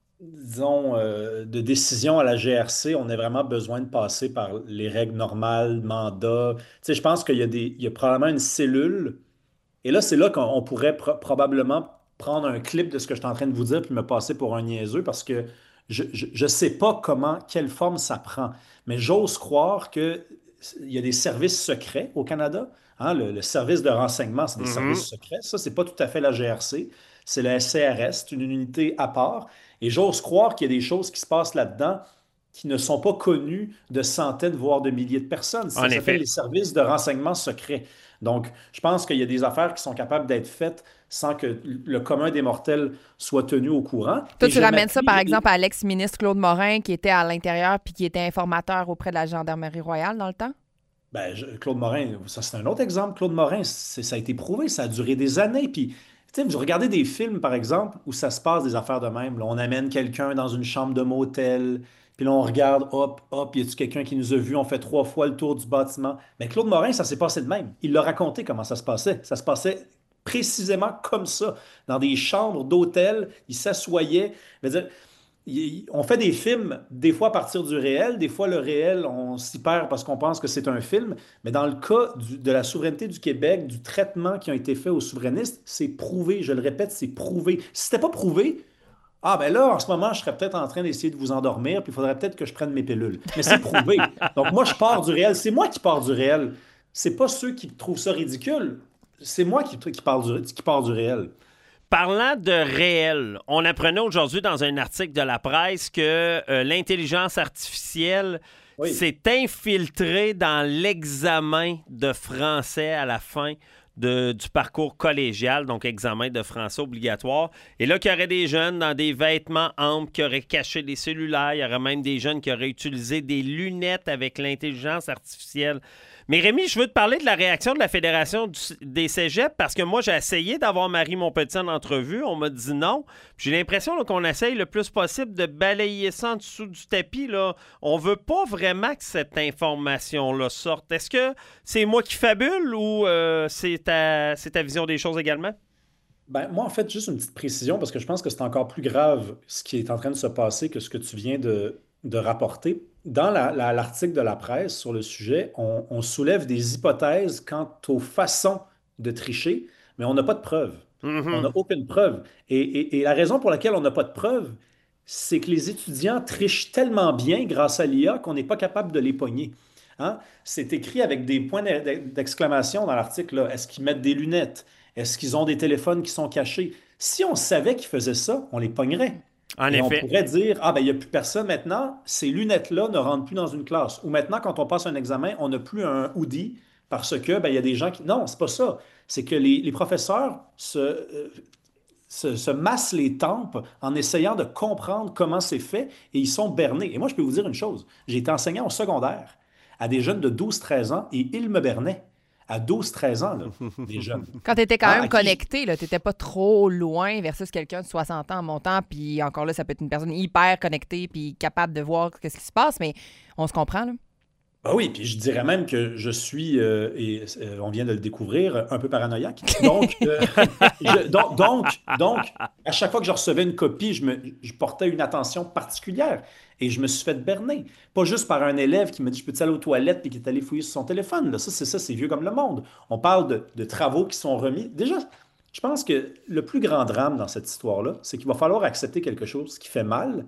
disons, euh, de décision à la G R C, on ait vraiment besoin de passer par les règles normales, mandat. Tu sais, je pense qu'il y a des, il y a probablement une cellule, et là, c'est là qu'on pourrait pro- probablement prendre un clip de ce que je suis en train de vous dire puis me passer pour un niaiseux parce que je ne sais pas comment, quelle forme ça prend. Mais j'ose croire qu'il y a des services secrets au Canada. Hein, le, le service de renseignement, c'est des Mm-hmm. services secrets. Ça, c'est pas tout à fait la G R C. C'est le S C R S, c'est une unité à part. Et j'ose croire qu'il y a des choses qui se passent là-dedans qui ne sont pas connues de centaines, voire de milliers de personnes. Ça En s'appelle effet. les services de renseignement secrets. Donc, je pense qu'il y a des affaires qui sont capables d'être faites sans que le commun des mortels soit tenu au courant. Toi, Et tu je ramènes ça, m'appuie- par exemple, à l'ex-ministre Claude Morin, qui était à l'intérieur puis qui était informateur auprès de la Gendarmerie royale dans le temps? Ben, je- Claude Morin, ça c'est un autre exemple. Claude Morin, c'est- ça a été prouvé, ça a duré des années. Puis, tu sais, vous regardez des films, par exemple, où ça se passe des affaires de même. Là, on amène quelqu'un dans une chambre de motel, puis là, on regarde, hop, hop, y a-tu quelqu'un qui nous a vus? On fait trois fois le tour du bâtiment. Mais Claude Morin, ça s'est passé de même. Il l'a raconté comment ça se passait. Ça se passait précisément comme ça, dans des chambres d'hôtel. Il s'assoyait. Je veux dire, il- on fait des films, des fois à partir du réel, des fois le réel, on s'y perd parce qu'on pense que c'est un film, mais dans le cas du- de la souveraineté du Québec, du traitement qui a été fait aux souverainistes, c'est prouvé, je le répète, c'est prouvé. Si c'était pas prouvé, ah ben là, en ce moment, je serais peut-être en train d'essayer de vous endormir, puis il faudrait peut-être que je prenne mes pilules. Mais c'est prouvé. Donc moi, je pars du réel, c'est moi qui pars du réel. C'est pas ceux qui trouvent ça ridicule, c'est moi qui, qui, pars du, qui pars du réel. Parlant de réel, on apprenait aujourd'hui dans un article de la presse que euh, l'intelligence artificielle Oui. s'est infiltrée dans l'examen de français à la fin de- du parcours collégial, donc examen de français obligatoire. Et là, qu'il y aurait des jeunes dans des vêtements amples qui auraient caché des cellulaires. Il y aurait même des jeunes qui auraient utilisé des lunettes avec l'intelligence artificielle. Mais Rémi, je veux te parler de la réaction de la Fédération du- des cégeps parce que moi, j'ai essayé d'avoir Marie Montpetit en entrevue. On m'a dit non. Puis j'ai l'impression là, qu'on essaye le plus possible de balayer ça en dessous du tapis. Là. On veut pas vraiment que cette information-là sorte. Est-ce que c'est moi qui fabule ou euh, c'est ta, c'est ta vision des choses également? Ben, moi, en fait, juste une petite précision, parce que je pense que c'est encore plus grave ce qui est en train de se passer que ce que tu viens de, de rapporter. Dans la- la- l'article de la presse sur le sujet, on, on soulève des hypothèses quant aux façons de tricher, mais on n'a pas de preuves. Mm-hmm. On n'a aucune preuve. Et, et- et la raison pour laquelle on n'a pas de preuves, c'est que les étudiants trichent tellement bien grâce à l'I A qu'on n'est pas capable de les pogner. Hein? C'est écrit avec des points d'e- d'exclamation dans l'article, là. Est-ce qu'ils mettent des lunettes? Est-ce qu'ils ont des téléphones qui sont cachés? Si on savait qu'ils faisaient ça, on les pognerait. En Et effet. on pourrait dire, ah ben il n'y a plus personne maintenant, ces lunettes-là ne rentrent plus dans une classe. Ou maintenant, quand on passe un examen, on n'a plus un hoodie parce que ben, il y a des gens qui... Non, c'est pas ça. C'est que les, les professeurs se, euh, se, se massent les tempes en essayant de comprendre comment c'est fait et ils sont bernés. Et moi, je peux vous dire une chose. J'ai été enseignant au secondaire à des jeunes de douze treize ans et ils me bernaient. À douze treize ans, là, des jeunes. Quand tu étais quand Ah, même à qui- connecté, tu n'étais pas trop loin versus quelqu'un de soixante ans en montant, puis encore là, ça peut être une personne hyper connectée puis capable de voir ce qui se passe, mais on se comprend, là. Ah oui, puis je dirais même que je suis, euh, et euh, on vient de le découvrir, un peu paranoïaque. Donc, euh, je- donc, donc, donc, à chaque fois que je recevais une copie, je, me, je portais une attention particulière et je me suis fait berner. Pas juste par un élève qui me dit « Je peux-tu aller aux toilettes ?» puis qui est allé fouiller sur son téléphone. Là, ça, c'est ça, c'est vieux comme le monde. On parle de, de travaux qui sont remis. Déjà, je pense que le plus grand drame dans cette histoire-là, c'est qu'il va falloir accepter quelque chose qui fait mal.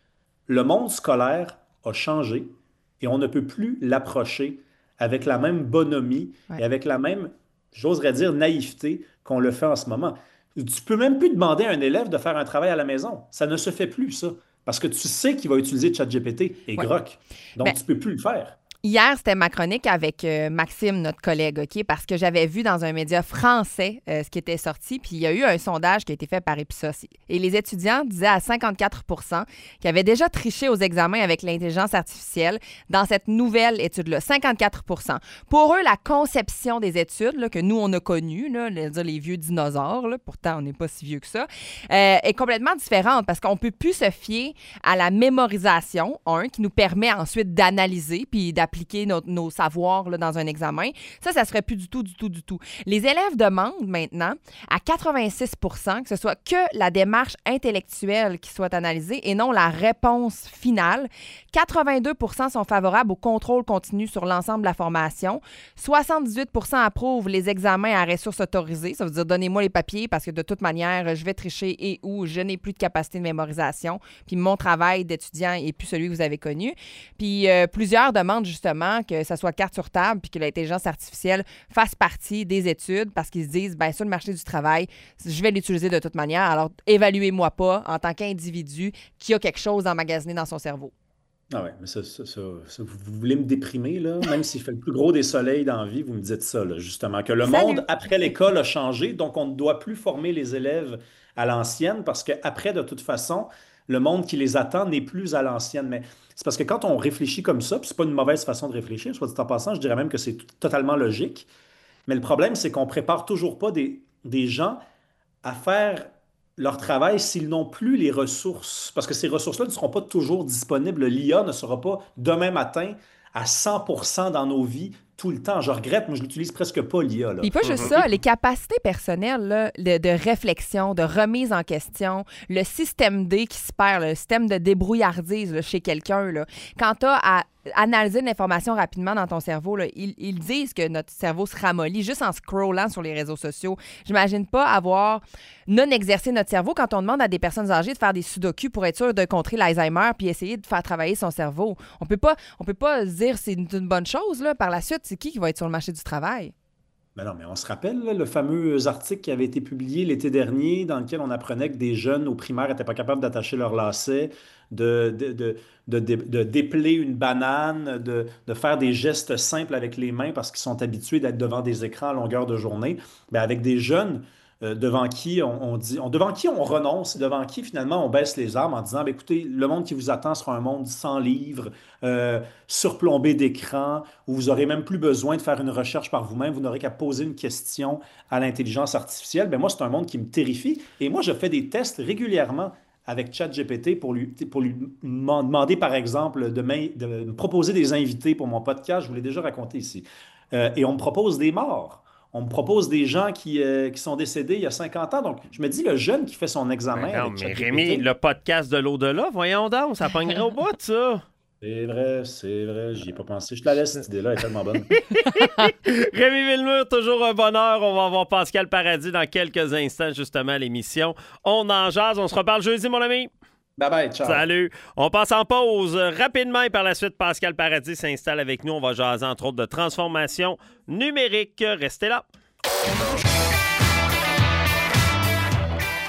Le monde scolaire a changé. Et on ne peut plus l'approcher avec la même bonhomie Ouais. et avec la même, j'oserais dire, naïveté qu'on le fait en ce moment. Tu peux même plus demander à un élève de faire un travail à la maison. Ça ne se fait plus, ça. Parce que tu sais qu'il va utiliser ChatGPT et Ouais. Grok. Donc, Ben- tu peux plus le faire. Hier, c'était ma chronique avec euh, Maxime, notre collègue, OK? Parce que j'avais vu dans un média français euh, ce qui était sorti, puis il y a eu un sondage qui a été fait par Ipsos. Et les étudiants disaient à cinquante-quatre pour cent qu'ils avaient déjà triché aux examens avec l'intelligence artificielle dans cette nouvelle étude-là. cinquante-quatre pour cent. Pour eux, la conception des études là, que nous, on a connues, là, les, dire les vieux dinosaures, là, pourtant, on n'est pas si vieux que ça, euh, est complètement différente parce qu'on ne peut plus se fier à la mémorisation, un, qui nous permet ensuite d'analyser puis d'appliquer nos, nos savoirs là, dans un examen. Ça, ça serait plus du tout, du tout, du tout. Les élèves demandent maintenant à quatre-vingt-six pour cent que ce soit que la démarche intellectuelle qui soit analysée et non la réponse finale. quatre-vingt-deux pour cent sont favorables au contrôle continu sur l'ensemble de la formation. soixante-dix-huit pour cent approuvent les examens à ressources autorisées. Ça veut dire donnez-moi les papiers parce que de toute manière, je vais tricher et ou je n'ai plus de capacité de mémorisation. Puis mon travail d'étudiant n'est plus celui que vous avez connu. Puis euh, plusieurs demandent justement que ça soit carte sur table puis que l'intelligence artificielle fasse partie des études parce qu'ils se disent, bien, sur le marché du travail, je vais l'utiliser de toute manière. Alors, évaluez-moi pas en tant qu'individu qui a quelque chose emmagasiné dans son cerveau. Ah ouais, mais ça, ça- ça- ça- vous vous voulez me déprimer, là? Même s'il fait le plus gros des soleils dans la vie, vous me dites ça, là, justement. Que le Salut. monde, après l'école, a changé, donc on ne doit plus former les élèves à l'ancienne parce qu'après, de toute façon, le monde qui les attend n'est plus à l'ancienne. Mais c'est parce que quand on réfléchit comme ça, puis c'est pas une mauvaise façon de réfléchir, soit dit en passant, je dirais même que c'est t- totalement logique. Mais le problème, c'est qu'on prépare toujours pas des, des gens à faire leur travail s'ils n'ont plus les ressources. Parce que ces ressources-là ne seront pas toujours disponibles. L'I A ne sera pas demain matin à cent pour cent dans nos vies tout le temps. Je regrette, mais je l'utilise presque pas, l'I A. Là. Puis pas juste ça, les capacités personnelles là, de, de réflexion, de remise en question, le système D qui se perd, le système de débrouillardise là, chez quelqu'un. Là. Quand tu as à analyser l'information rapidement dans ton cerveau, là, ils, ils disent que notre cerveau se ramollit juste en scrollant sur les réseaux sociaux. J'imagine pas avoir non exercé notre cerveau quand on demande à des personnes âgées de faire des sudoku pour être sûr de contrer l'Alzheimer puis essayer de faire travailler son cerveau. On peut pas, on peut pas se dire c'est une, une bonne chose. Là. Par la suite, c'est qui qui va être sur le marché du travail? Ben non, mais on se rappelle là, le fameux article qui avait été publié l'été dernier dans lequel on apprenait que des jeunes au primaire n'étaient pas capables d'attacher leur lacet, de, de, de, de, de- de dépeler une banane, de, de faire des gestes simples avec les mains parce qu'ils sont habitués d'être devant des écrans à longueur de journée. Ben avec des jeunes euh, devant qui on, on dit, on- devant qui on renonce, devant qui finalement on baisse les armes en disant, ben, écoutez, le monde qui vous attend sera un monde sans livres, euh, surplombé d'écrans, où vous n'aurez même plus besoin de faire une recherche par vous-même, vous n'aurez qu'à poser une question à l'intelligence artificielle. Ben moi, c'est un monde qui me terrifie. Et moi, je fais des tests régulièrement avec ChatGPT pour lui, pour lui m'en demander, par exemple, de, m'in- de me proposer des invités pour mon podcast. Je vous l'ai déjà raconté ici. Euh, et on me propose des morts. On me propose des gens qui, euh, qui sont décédés il y a cinquante ans. Donc, je me dis, le jeune qui fait son examen Ben non, avec mais ChatGPT... Rémi, le podcast de l'au-delà, voyons donc, ça pognerait au bout, ça. C'est vrai, c'est vrai, j'y ai pas pensé. Je te la laisse, cette idée-là, elle est tellement bonne. Rémi Villemur, toujours un bonheur. On va avoir Pascal Paradis dans quelques instants, justement, à l'émission. On en jase, on se reparle jeudi, mon ami. Bye bye, ciao. Salut. On passe en pause rapidement et par la suite, Pascal Paradis s'installe avec nous. On va jaser, entre autres, de transformation numérique. Restez là. Il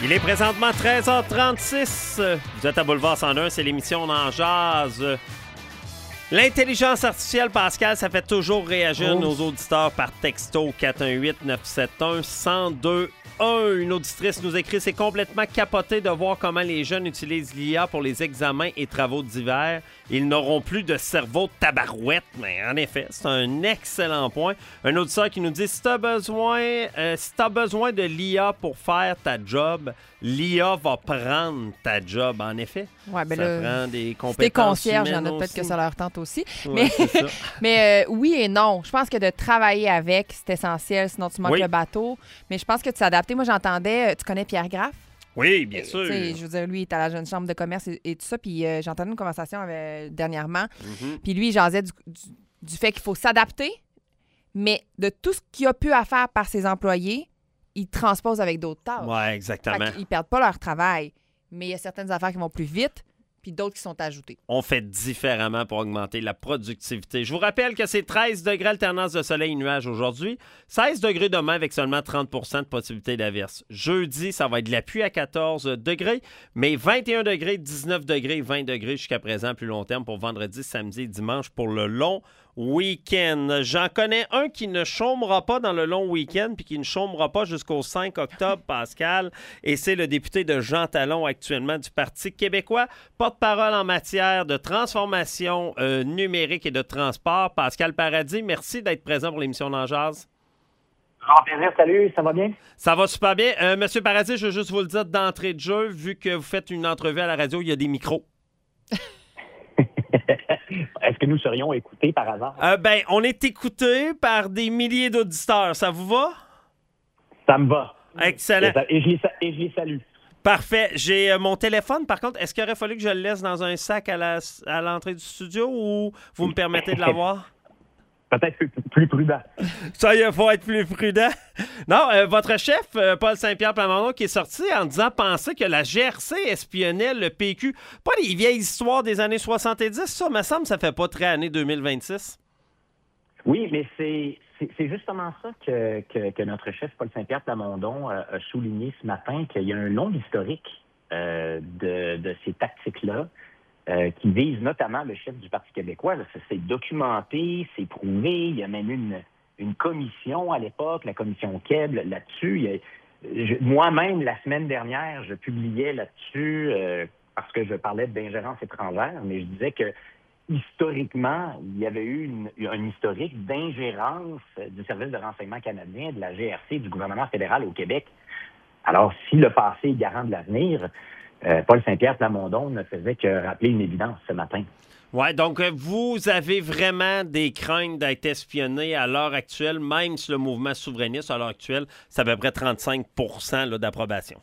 Il est présentement treize heures trente-six. Vous êtes à Boulevard cent un, c'est l'émission On en jase. L'intelligence artificielle, Pascal, ça fait toujours réagir oh. nos auditeurs par texto quatre un huit neuf sept un un zéro deux un. Une auditrice nous écrit « C'est complètement capoté de voir comment les jeunes utilisent l'I A pour les examens et travaux d'hiver. Ils n'auront plus de cerveau de tabarouette. » Mais en effet, c'est un excellent point. Un auditeur qui nous dit « Si tu as besoin, euh, si t'as besoin de l'I A pour faire ta job, l'I A va prendre ta job. » En effet, ouais, ben ça là, prend des compétences si t'es concierge, il y en a aussi. peut-être que ça leur tente aussi. Ouais, mais c'est ça. mais euh, oui et non. Je pense que de travailler avec, c'est essentiel, sinon tu manques Oui. le bateau. Mais je pense que de s'adapter. Moi, j'entendais... Tu connais Pierre Graff? Oui, bien sûr. Je veux dire, lui, il est à la jeune chambre de commerce et, et tout ça. Puis euh, j'entendais une conversation avec, dernièrement. Mm-hmm. Puis lui, il jasait du, du, du fait qu'il faut s'adapter, mais de tout ce qu'il a pu à faire par ses employés, il transpose avec d'autres tâches. Oui, exactement. Fait qu'ils perdent pas leur travail. Mais il y a certaines affaires qui vont plus vite, puis d'autres qui sont ajoutées. On fait différemment pour augmenter la productivité. Je vous rappelle que c'est treize degrés alternance de soleil et nuages aujourd'hui, seize degrés demain avec seulement trente pour cent de possibilité d'averse. Jeudi, ça va être de la pluie à quatorze degrés, mais vingt et un degrés, dix-neuf degrés, vingt degrés jusqu'à présent, plus long terme pour vendredi, samedi et dimanche pour le long week-end. J'en connais un qui ne chômera pas dans le long week-end puis qui ne chômera pas jusqu'au cinq octobre, Pascal, et c'est le député de Jean Talon actuellement du Parti québécois, porte-parole en matière de transformation euh, numérique et de transport. Pascal Paradis, merci d'être présent pour l'émission d'En Jase. Grand plaisir, salut, ça va bien? Ça va super bien. Euh, Monsieur Paradis, je veux juste vous le dire d'entrée de jeu, vu que vous faites une entrevue à la radio, il y a des micros. Est-ce que nous serions écoutés par hasard? Euh, ben, on est écoutés par des milliers d'auditeurs. Ça vous va? Ça me va. Excellent. Et je les, et je les salue. Parfait. J'ai euh, mon téléphone, par contre. Est-ce qu'il aurait fallu que je le laisse dans un sac à, la, à l'entrée du studio ou vous me permettez de l'avoir? Peut-être plus, plus prudent. Ça, il faut être plus prudent. Non, euh, votre chef, euh, Paul Saint-Pierre Plamondon, qui est sorti en disant penser que la G R C espionnait le P Q. Pas les vieilles histoires des années soixante-dix, ça, me semble, ça fait pas très année deux mille vingt-six. Oui, mais c'est, c'est, c'est justement ça que, que, que notre chef, Paul Saint-Pierre Plamondon, a, a souligné ce matin, qu'il y a un long historique euh, de, de ces tactiques-là. Euh, qui vise notamment le chef du Parti québécois. Là, ça, c'est documenté, c'est prouvé. Il y a même eu une, une commission à l'époque, la commission Keb, là-dessus. Il y a, je, moi-même, la semaine dernière, je publiais là-dessus euh, parce que je parlais d'ingérence étrangère, mais je disais que historiquement, il y avait eu une, un historique d'ingérence du service de renseignement canadien, de la G R C, du gouvernement fédéral au Québec. Alors, si le passé est garant de l'avenir, Euh, Paul Saint-Pierre Plamondon ne faisait que rappeler une évidence ce matin. Oui, donc euh, vous avez vraiment des craintes d'être espionné à l'heure actuelle, même si le mouvement souverainiste à l'heure actuelle, c'est à peu près trente-cinq pour cent là, d'approbation.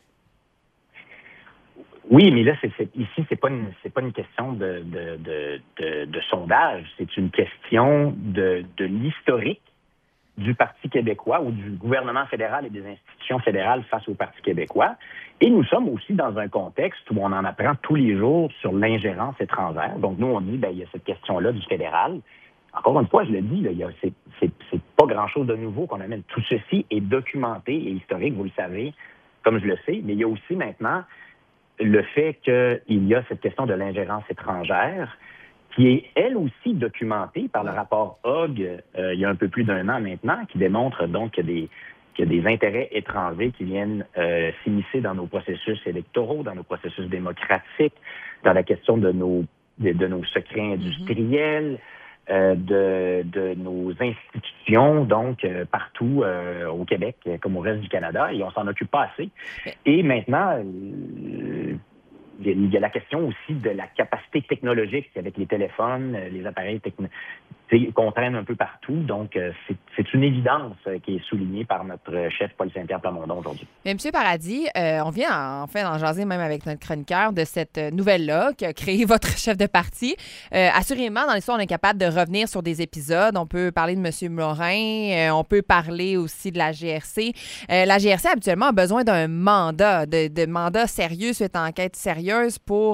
Oui, mais là, c'est, c'est, ici, c'est pas une, c'est pas une question de, de, de, de, de sondage, c'est une question de, de l'historique du Parti québécois ou du gouvernement fédéral et des institutions fédérales face au Parti québécois. Et nous sommes aussi dans un contexte où on en apprend tous les jours sur l'ingérence étrangère. Donc, nous, on dit, ben, il y a cette question-là du fédéral. Encore une fois, je le dis, là, il y a, c'est, c'est, c'est pas grand-chose de nouveau qu'on amène. Tout ceci est documenté et historique, vous le savez, comme je le sais. Mais il y a aussi maintenant le fait qu'il y a cette question de l'ingérence étrangère qui est, elle aussi, documentée par le rapport Hogg, euh, il y a un peu plus d'un an maintenant, qui démontre donc qu'il y a des, qu'il y a des intérêts étrangers qui viennent euh, s'immiscer dans nos processus électoraux, dans nos processus démocratiques, dans la question de nos, de, de nos secrets industriels, mm-hmm. euh, de, de nos institutions, donc euh, partout euh, au Québec, comme au reste du Canada, et on s'en occupe pas assez. Et maintenant, euh, il y a la question aussi de la capacité technologique avec les téléphones, les appareils techno- qu'on traîne un peu partout. Donc, c'est, c'est une évidence qui est soulignée par notre chef Paul Saint-Pierre Plamondon aujourd'hui. Mais M. Paradis, euh, on vient en fait d'en jaser même avec notre chroniqueur de cette nouvelle-là qui a créé votre chef de parti. Euh, assurément, dans l'histoire, on est capable de revenir sur des épisodes. On peut parler de M. Morin, euh, on peut parler aussi de la G R C. Euh, la G R C, habituellement, a besoin d'un mandat, de, de mandat sérieux suite à enquête sérieuse pour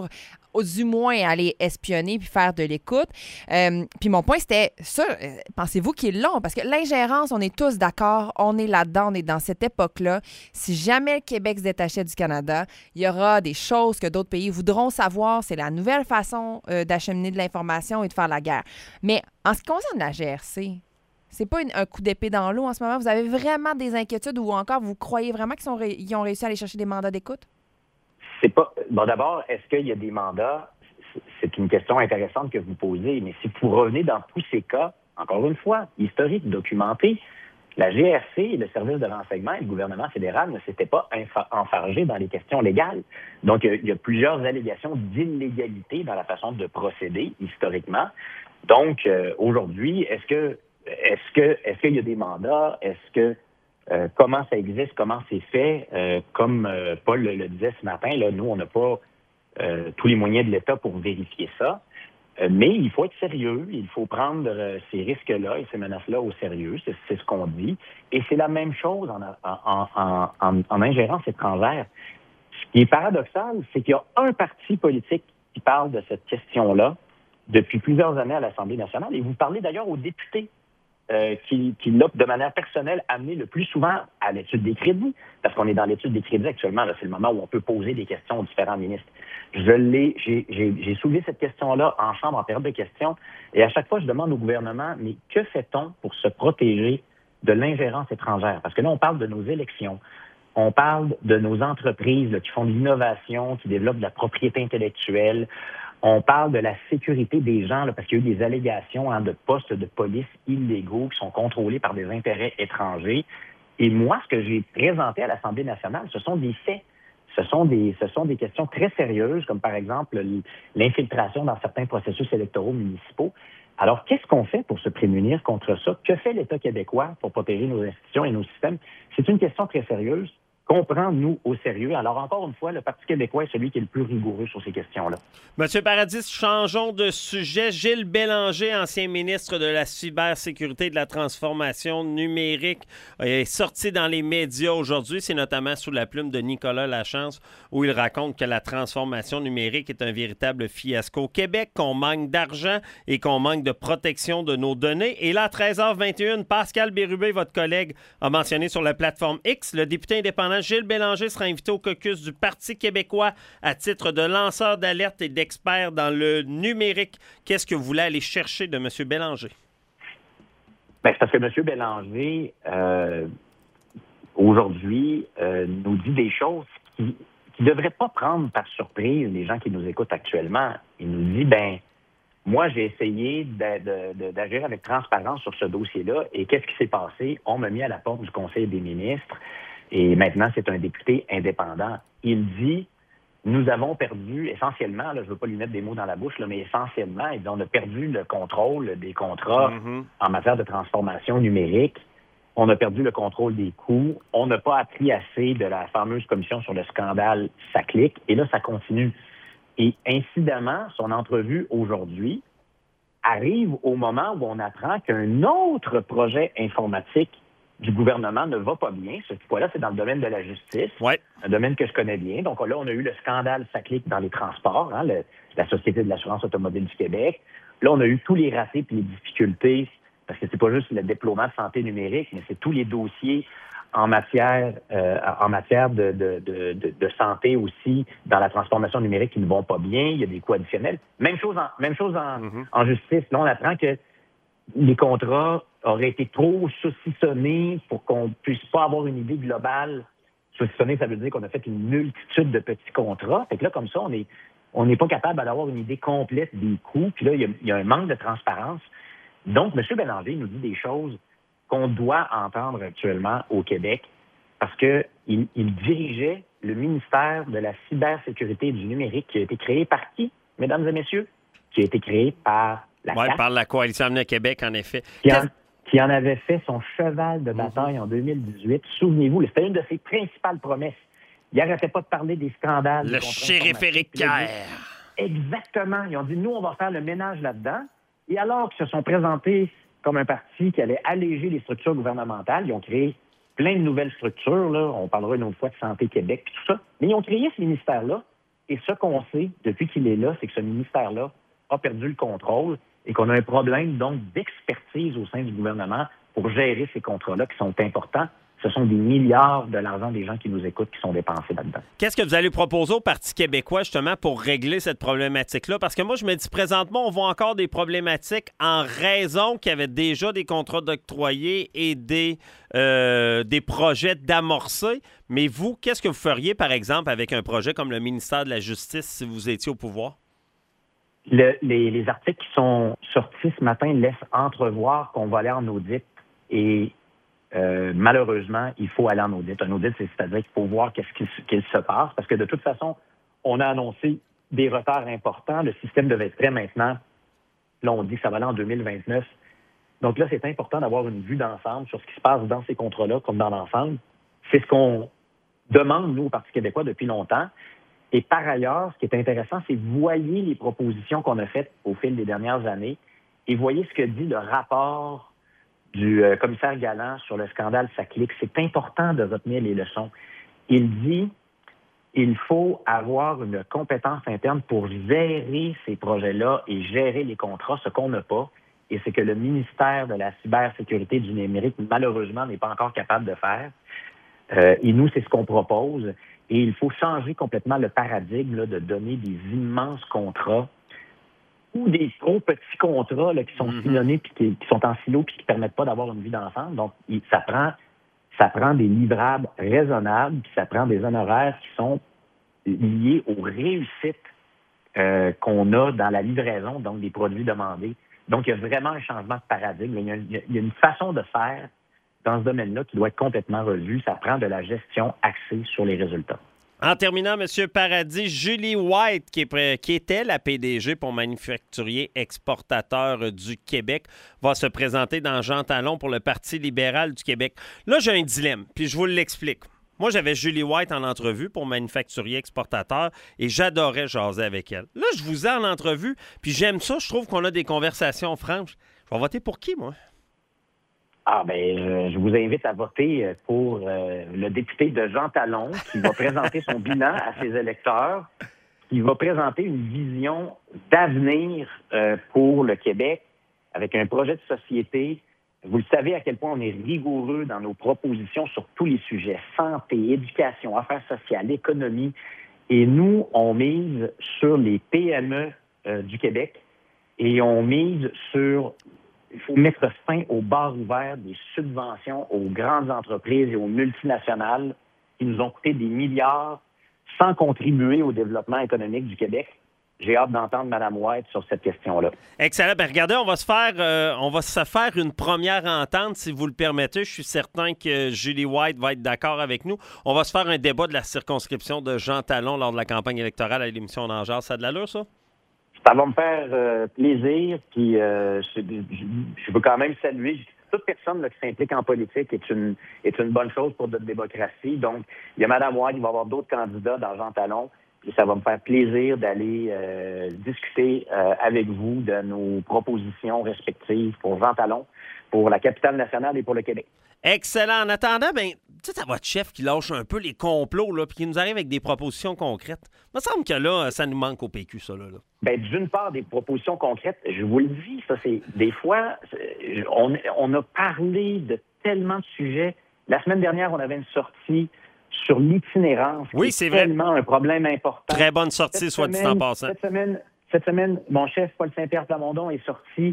ou du moins aller espionner puis faire de l'écoute. Euh, puis mon point, c'était ça. Euh, pensez-vous qu'il est long? Parce que l'ingérence, on est tous d'accord, on est là-dedans, on est dans cette époque-là. Si jamais le Québec se détachait du Canada, il y aura des choses que d'autres pays voudront savoir. C'est la nouvelle façon euh, d'acheminer de l'information et de faire la guerre. Mais en ce qui concerne la G R C, c'est pas une, un coup d'épée dans l'eau en ce moment? Vous avez vraiment des inquiétudes ou encore vous croyez vraiment qu'ils sont ré- ils ont réussi à aller chercher des mandats d'écoute? C'est pas. Bon, d'abord, est-ce qu'il y a des mandats? C'est une question intéressante que vous posez, mais si vous revenez dans tous ces cas, encore une fois, historique, documenté, la G R C et le service de renseignement et le gouvernement fédéral ne s'étaient pas infa- enfargés dans les questions légales. Donc, il y a plusieurs allégations d'illégalité dans la façon de procéder historiquement. Donc, euh, aujourd'hui, est-ce que est-ce que est-ce qu'il y a des mandats? Est-ce que euh, comment ça existe? Comment c'est fait? Euh, comme euh, Paul le, le disait ce matin, là, nous, on n'a pas euh, tous les moyens de l'État pour vérifier ça. Euh, mais il faut être sérieux. Il faut prendre euh, ces risques-là et ces menaces-là au sérieux. C'est, c'est ce qu'on dit. Et c'est la même chose en, en, en, en, en ingérence étrangère. Ce qui est paradoxal, c'est qu'il y a un parti politique qui parle de cette question-là depuis plusieurs années à l'Assemblée nationale. Et vous parlez d'ailleurs aux députés euh, qui, qui l'ont, de manière personnelle, amené le plus souvent à l'étude des crédits, parce qu'on est dans l'étude des crédits actuellement. Là, c'est le moment où on peut poser des questions aux différents ministres. Je l'ai, j'ai, j'ai, j'ai soulevé cette question-là en chambre, en période de questions, et à chaque fois, je demande au gouvernement, mais que fait-on pour se protéger de l'ingérence étrangère? Parce que là, on parle de nos élections. On parle de nos entreprises là, qui font de l'innovation, qui développent de la propriété intellectuelle. On parle de la sécurité des gens, là, parce qu'il y a eu des allégations hein, de postes de police illégaux qui sont contrôlés par des intérêts étrangers. Et moi, ce que j'ai présenté à l'Assemblée nationale, ce sont des faits. Ce sont des, ce sont des questions très sérieuses, comme par exemple l'infiltration dans certains processus électoraux municipaux. Alors, qu'est-ce qu'on fait pour se prémunir contre ça? Que fait l'État québécois pour protéger nos institutions et nos systèmes? C'est une question très sérieuse qu'on prend, nous, au sérieux. Alors, encore une fois, le Parti québécois est celui qui est le plus rigoureux sur ces questions-là. Monsieur Paradis, changeons de sujet. Gilles Bélanger, ancien ministre de la cybersécurité et de la transformation numérique, est sorti dans les médias aujourd'hui. C'est notamment sous la plume de Nicolas Lachance, où il raconte que la transformation numérique est un véritable fiasco au Québec, qu'on manque d'argent et qu'on manque de protection de nos données. Et là, à treize heures vingt et une, Pascal Bérubé, votre collègue, a mentionné sur la plateforme X, le député indépendant Gilles Bélanger sera invité au caucus du Parti québécois à titre de lanceur d'alerte et d'expert dans le numérique. Qu'est-ce que vous voulez aller chercher de M. Bélanger? Bien, c'est parce que M. Bélanger, euh, aujourd'hui, euh, nous dit des choses qui ne devraient pas prendre par surprise les gens qui nous écoutent actuellement. Il nous dit, ben moi, j'ai essayé de, de, de, d'agir avec transparence sur ce dossier-là, et qu'est-ce qui s'est passé? On m'a mis à la porte du Conseil des ministres. Et maintenant, c'est un député indépendant. Il dit, nous avons perdu essentiellement, là, je ne veux pas lui mettre des mots dans la bouche, là, mais essentiellement, il dit, on a perdu le contrôle des contrats mm-hmm. en matière de transformation numérique. On a perdu le contrôle des coûts. On n'a pas appris assez de la fameuse commission sur le scandale SACLIC. Et là, ça continue. Et incidemment, son entrevue aujourd'hui arrive au moment où on apprend qu'un autre projet informatique du gouvernement ne va pas bien. Ce fois-là, c'est dans le domaine de la justice, ouais. un domaine que je connais bien. Donc là, on a eu le scandale SACLIC dans les transports, hein, le, la Société de l'assurance automobile du Québec. Là, on a eu tous les ratés et les difficultés, parce que c'est pas juste le déploiement de santé numérique, mais c'est tous les dossiers en matière euh, en matière de, de, de, de, de santé aussi, dans la transformation numérique qui ne vont pas bien. Il y a des coûts additionnels. Même chose en, même chose en, mm-hmm. en justice. Là, on apprend que les contrats auraient été trop saucissonnés pour qu'on puisse pas avoir une idée globale. Saucissonné, ça veut dire qu'on a fait une multitude de petits contrats. Fait que là, comme ça, on est on n'est pas capable d'avoir une idée complète des coûts. Puis là, il y a, il y a un manque de transparence. Donc, M. Bélanger nous dit des choses qu'on doit entendre actuellement au Québec parce qu'il il dirigeait le ministère de la cybersécurité et du numérique qui a été créé par qui, mesdames et messieurs? Qui a été créé par la Oui, par la Coalition Avenir Québec, en effet. Qui en, qui en avait fait son cheval de bataille mm-hmm. en deux mille dix-huit. Souvenez-vous, c'était une de ses principales promesses. Il n'arrêtait pas de parler des scandales. Le chériphérique Caire. Exactement. Ils ont dit, nous, on va faire le ménage là-dedans. Et alors qu'ils se sont présentés comme un parti qui allait alléger les structures gouvernementales, ils ont créé plein de nouvelles structures. Là. On parlera une autre fois de Santé Québec et tout ça. Mais ils ont créé ce ministère-là. Et ce qu'on sait depuis qu'il est là, c'est que ce ministère-là a perdu le contrôle et qu'on a un problème donc d'expertise au sein du gouvernement pour gérer ces contrats-là qui sont importants. Ce sont des milliards de l'argent des gens qui nous écoutent qui sont dépensés là-dedans. Qu'est-ce que vous allez proposer au Parti québécois, justement, pour régler cette problématique-là? Parce que moi, je me dis, présentement, on voit encore des problématiques en raison qu'il y avait déjà des contrats d'octroyés et des, euh, des projets d'amorcer. Mais vous, qu'est-ce que vous feriez, par exemple, avec un projet comme le ministère de la Justice si vous étiez au pouvoir? Le, les, les articles qui sont sortis ce matin laissent entrevoir qu'on va aller en audit et Euh, malheureusement, il faut aller en audit. Un audit, c'est-à-dire qu'il faut voir qu'est-ce qui, qu'il se passe, parce que de toute façon, on a annoncé des retards importants. Le système devait être prêt maintenant. Là, on dit que ça va aller en deux mille vingt-neuf. Donc là, c'est important d'avoir une vue d'ensemble sur ce qui se passe dans ces contrats-là, comme dans l'ensemble. C'est ce qu'on demande, nous, au Parti québécois, depuis longtemps. Et par ailleurs, ce qui est intéressant, c'est voyez les propositions qu'on a faites au fil des dernières années et voyez ce que dit le rapport du euh, commissaire Galland sur le scandale SACLIC. C'est important de retenir les leçons. Il dit il faut avoir une compétence interne pour gérer ces projets-là et gérer les contrats, ce qu'on n'a pas. Et c'est que le ministère de la cybersécurité et du numérique, malheureusement, n'est pas encore capable de faire. Euh, et nous, c'est ce qu'on propose. Et il faut changer complètement le paradigme là, de donner des immenses contrats ou des trop petits contrats là, qui sont mm-hmm. silonnés puis qui, qui sont en silo puis qui ne permettent pas d'avoir une vue d'ensemble. Donc, il, ça prend ça prend des livrables raisonnables puis ça prend des honoraires qui sont liés aux réussites euh, qu'on a dans la livraison, donc des produits demandés. Donc, il y a vraiment un changement de paradigme. Il y a, il y a une façon de faire dans ce domaine-là qui doit être complètement revue. Ça prend de la gestion axée sur les résultats. En terminant, M. Paradis, Julie White, qui, est, qui était la P D G pour Manufacturier Exportateur du Québec, va se présenter dans Jean Talon pour le Parti libéral du Québec. Là, j'ai un dilemme, puis je vous l'explique. Moi, j'avais Julie White en entrevue pour Manufacturier Exportateur et j'adorais jaser avec elle. Là, je vous ai en entrevue, puis j'aime ça. Je trouve qu'on a des conversations franches. Je vais voter pour qui, moi? Ah ben, euh, je vous invite à voter pour euh, le député de Jean Talon qui va présenter son bilan à ses électeurs, qui va présenter une vision d'avenir euh, pour le Québec avec un projet de société. Vous le savez à quel point on est rigoureux dans nos propositions sur tous les sujets, santé, éducation, affaires sociales, économie. Et nous, on mise sur les P M E euh, du Québec et on mise sur... Il faut mettre fin aux bars ouverts des subventions aux grandes entreprises et aux multinationales qui nous ont coûté des milliards sans contribuer au développement économique du Québec. J'ai hâte d'entendre Mme White sur cette question-là. Excellent. Bien, regardez, on va se faire euh, on va se faire une première entente, si vous le permettez. Je suis certain que Julie White va être d'accord avec nous. On va se faire un débat de la circonscription de Jean Talon lors de la campagne électorale à l'émission d'En Jase. Ça a de l'allure, ça? Ça va me faire euh, plaisir, puis euh, je, je, je veux quand même saluer toute personne là, qui s'implique en politique est une est une bonne chose pour notre démocratie. Donc, il y a Mme White, il va y avoir d'autres candidats dans Jean Talon, puis ça va me faire plaisir d'aller euh, discuter euh, avec vous de nos propositions respectives pour Jean Talon, pour la capitale nationale et pour le Québec. Excellent. En attendant, bien, tu sais, à votre chef qui lâche un peu les complots, là, puis qui nous arrive avec des propositions concrètes. Il me semble que là, ça nous manque au P Q, ça, là. là. Bien, d'une part, des propositions concrètes, je vous le dis, ça, c'est des fois, c'est, on, on a parlé de tellement de sujets. La semaine dernière, on avait une sortie sur l'itinérance. Oui, c'est vrai. vrai. Tellement un problème important. Très bonne sortie, cette soit semaine, dit en passant. Cette semaine, cette semaine, mon chef, Paul Saint-Pierre Plamondon, est sorti.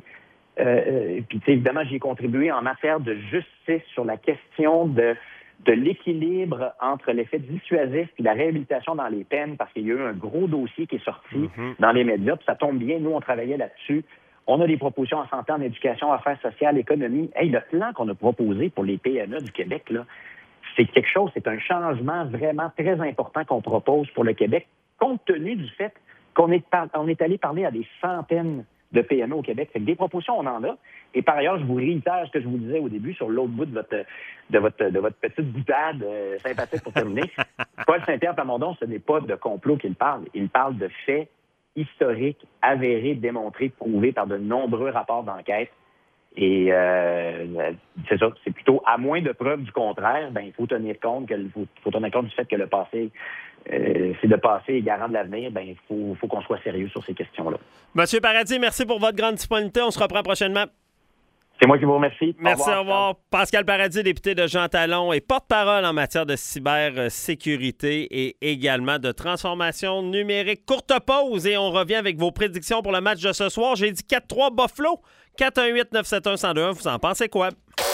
Euh, puis, évidemment, j'y ai contribué en matière de justice sur la question de, de l'équilibre entre l'effet dissuasif et la réhabilitation dans les peines, parce qu'il y a eu un gros dossier qui est sorti mm-hmm. dans les médias. Puis ça tombe bien, nous, on travaillait là-dessus. On a des propositions en santé, en éducation, affaires sociales, économie. Hey, le plan qu'on a proposé pour les P M E du Québec, là, c'est quelque chose, c'est un changement vraiment très important qu'on propose pour le Québec, compte tenu du fait qu'on est, par, on est allé parler à des centaines de P M E au Québec. Fait que des propositions, on en a. Et par ailleurs, je vous réitère ce que je vous disais au début sur l'autre bout de votre de votre, de votre petite boutade euh, sympathique pour terminer. Paul Saint-Pierre Plamondon, ce n'est pas de complot qu'il parle. Il parle de faits historiques, avérés, démontrés, prouvés par de nombreux rapports d'enquête. Et euh, c'est ça, c'est plutôt, à moins de preuves du contraire, ben il faut tenir compte que faut, faut tenir compte du fait que le passé, euh, si le passé est garant de l'avenir, ben il faut, faut qu'on soit sérieux sur ces questions-là. Monsieur Paradis, merci pour votre grande disponibilité. On se reprend prochainement. C'est moi qui vous remercie. Merci, au revoir. Au revoir. Pascal Paradis, député de Jean Talon et porte-parole en matière de cybersécurité et également de transformation numérique. Courte pause et on revient avec vos prédictions pour le match de ce soir. J'ai dit quatre trois Buffalo. quatre un huit neuf sept un un zéro deux un. Vous en pensez quoi?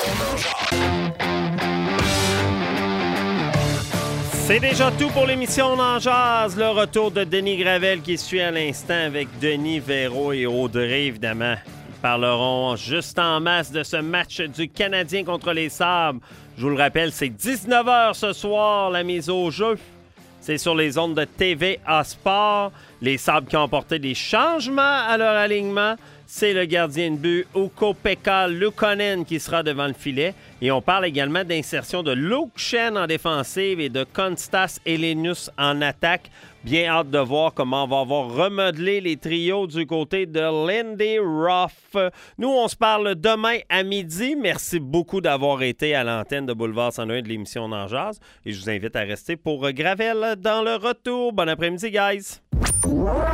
C'est déjà tout pour l'émission On en jase. Le retour de Denis Gravel qui suit à l'instant avec Denis Véro et Audrey, évidemment. Parleront juste en masse de ce match du Canadien contre les Sabres. Je vous le rappelle, c'est dix-neuf heures ce soir, la mise au jeu. C'est sur les ondes de T V A Sport. Les Sabres qui ont apporté des changements à leur alignement. C'est le gardien de but Ukko-Pekka Luukkonen qui sera devant le filet. Et on parle également d'insertion de Luke Schenn en défensive et de Konstas Helenius en attaque. Bien hâte de voir comment on va avoir remodelé les trios du côté de Lindy Ruff. Nous, on se parle demain à midi. Merci beaucoup d'avoir été à l'antenne de Boulevard cent un de l'émission On en jase. Et je vous invite à rester pour Gravel dans le retour. Bon après-midi, guys!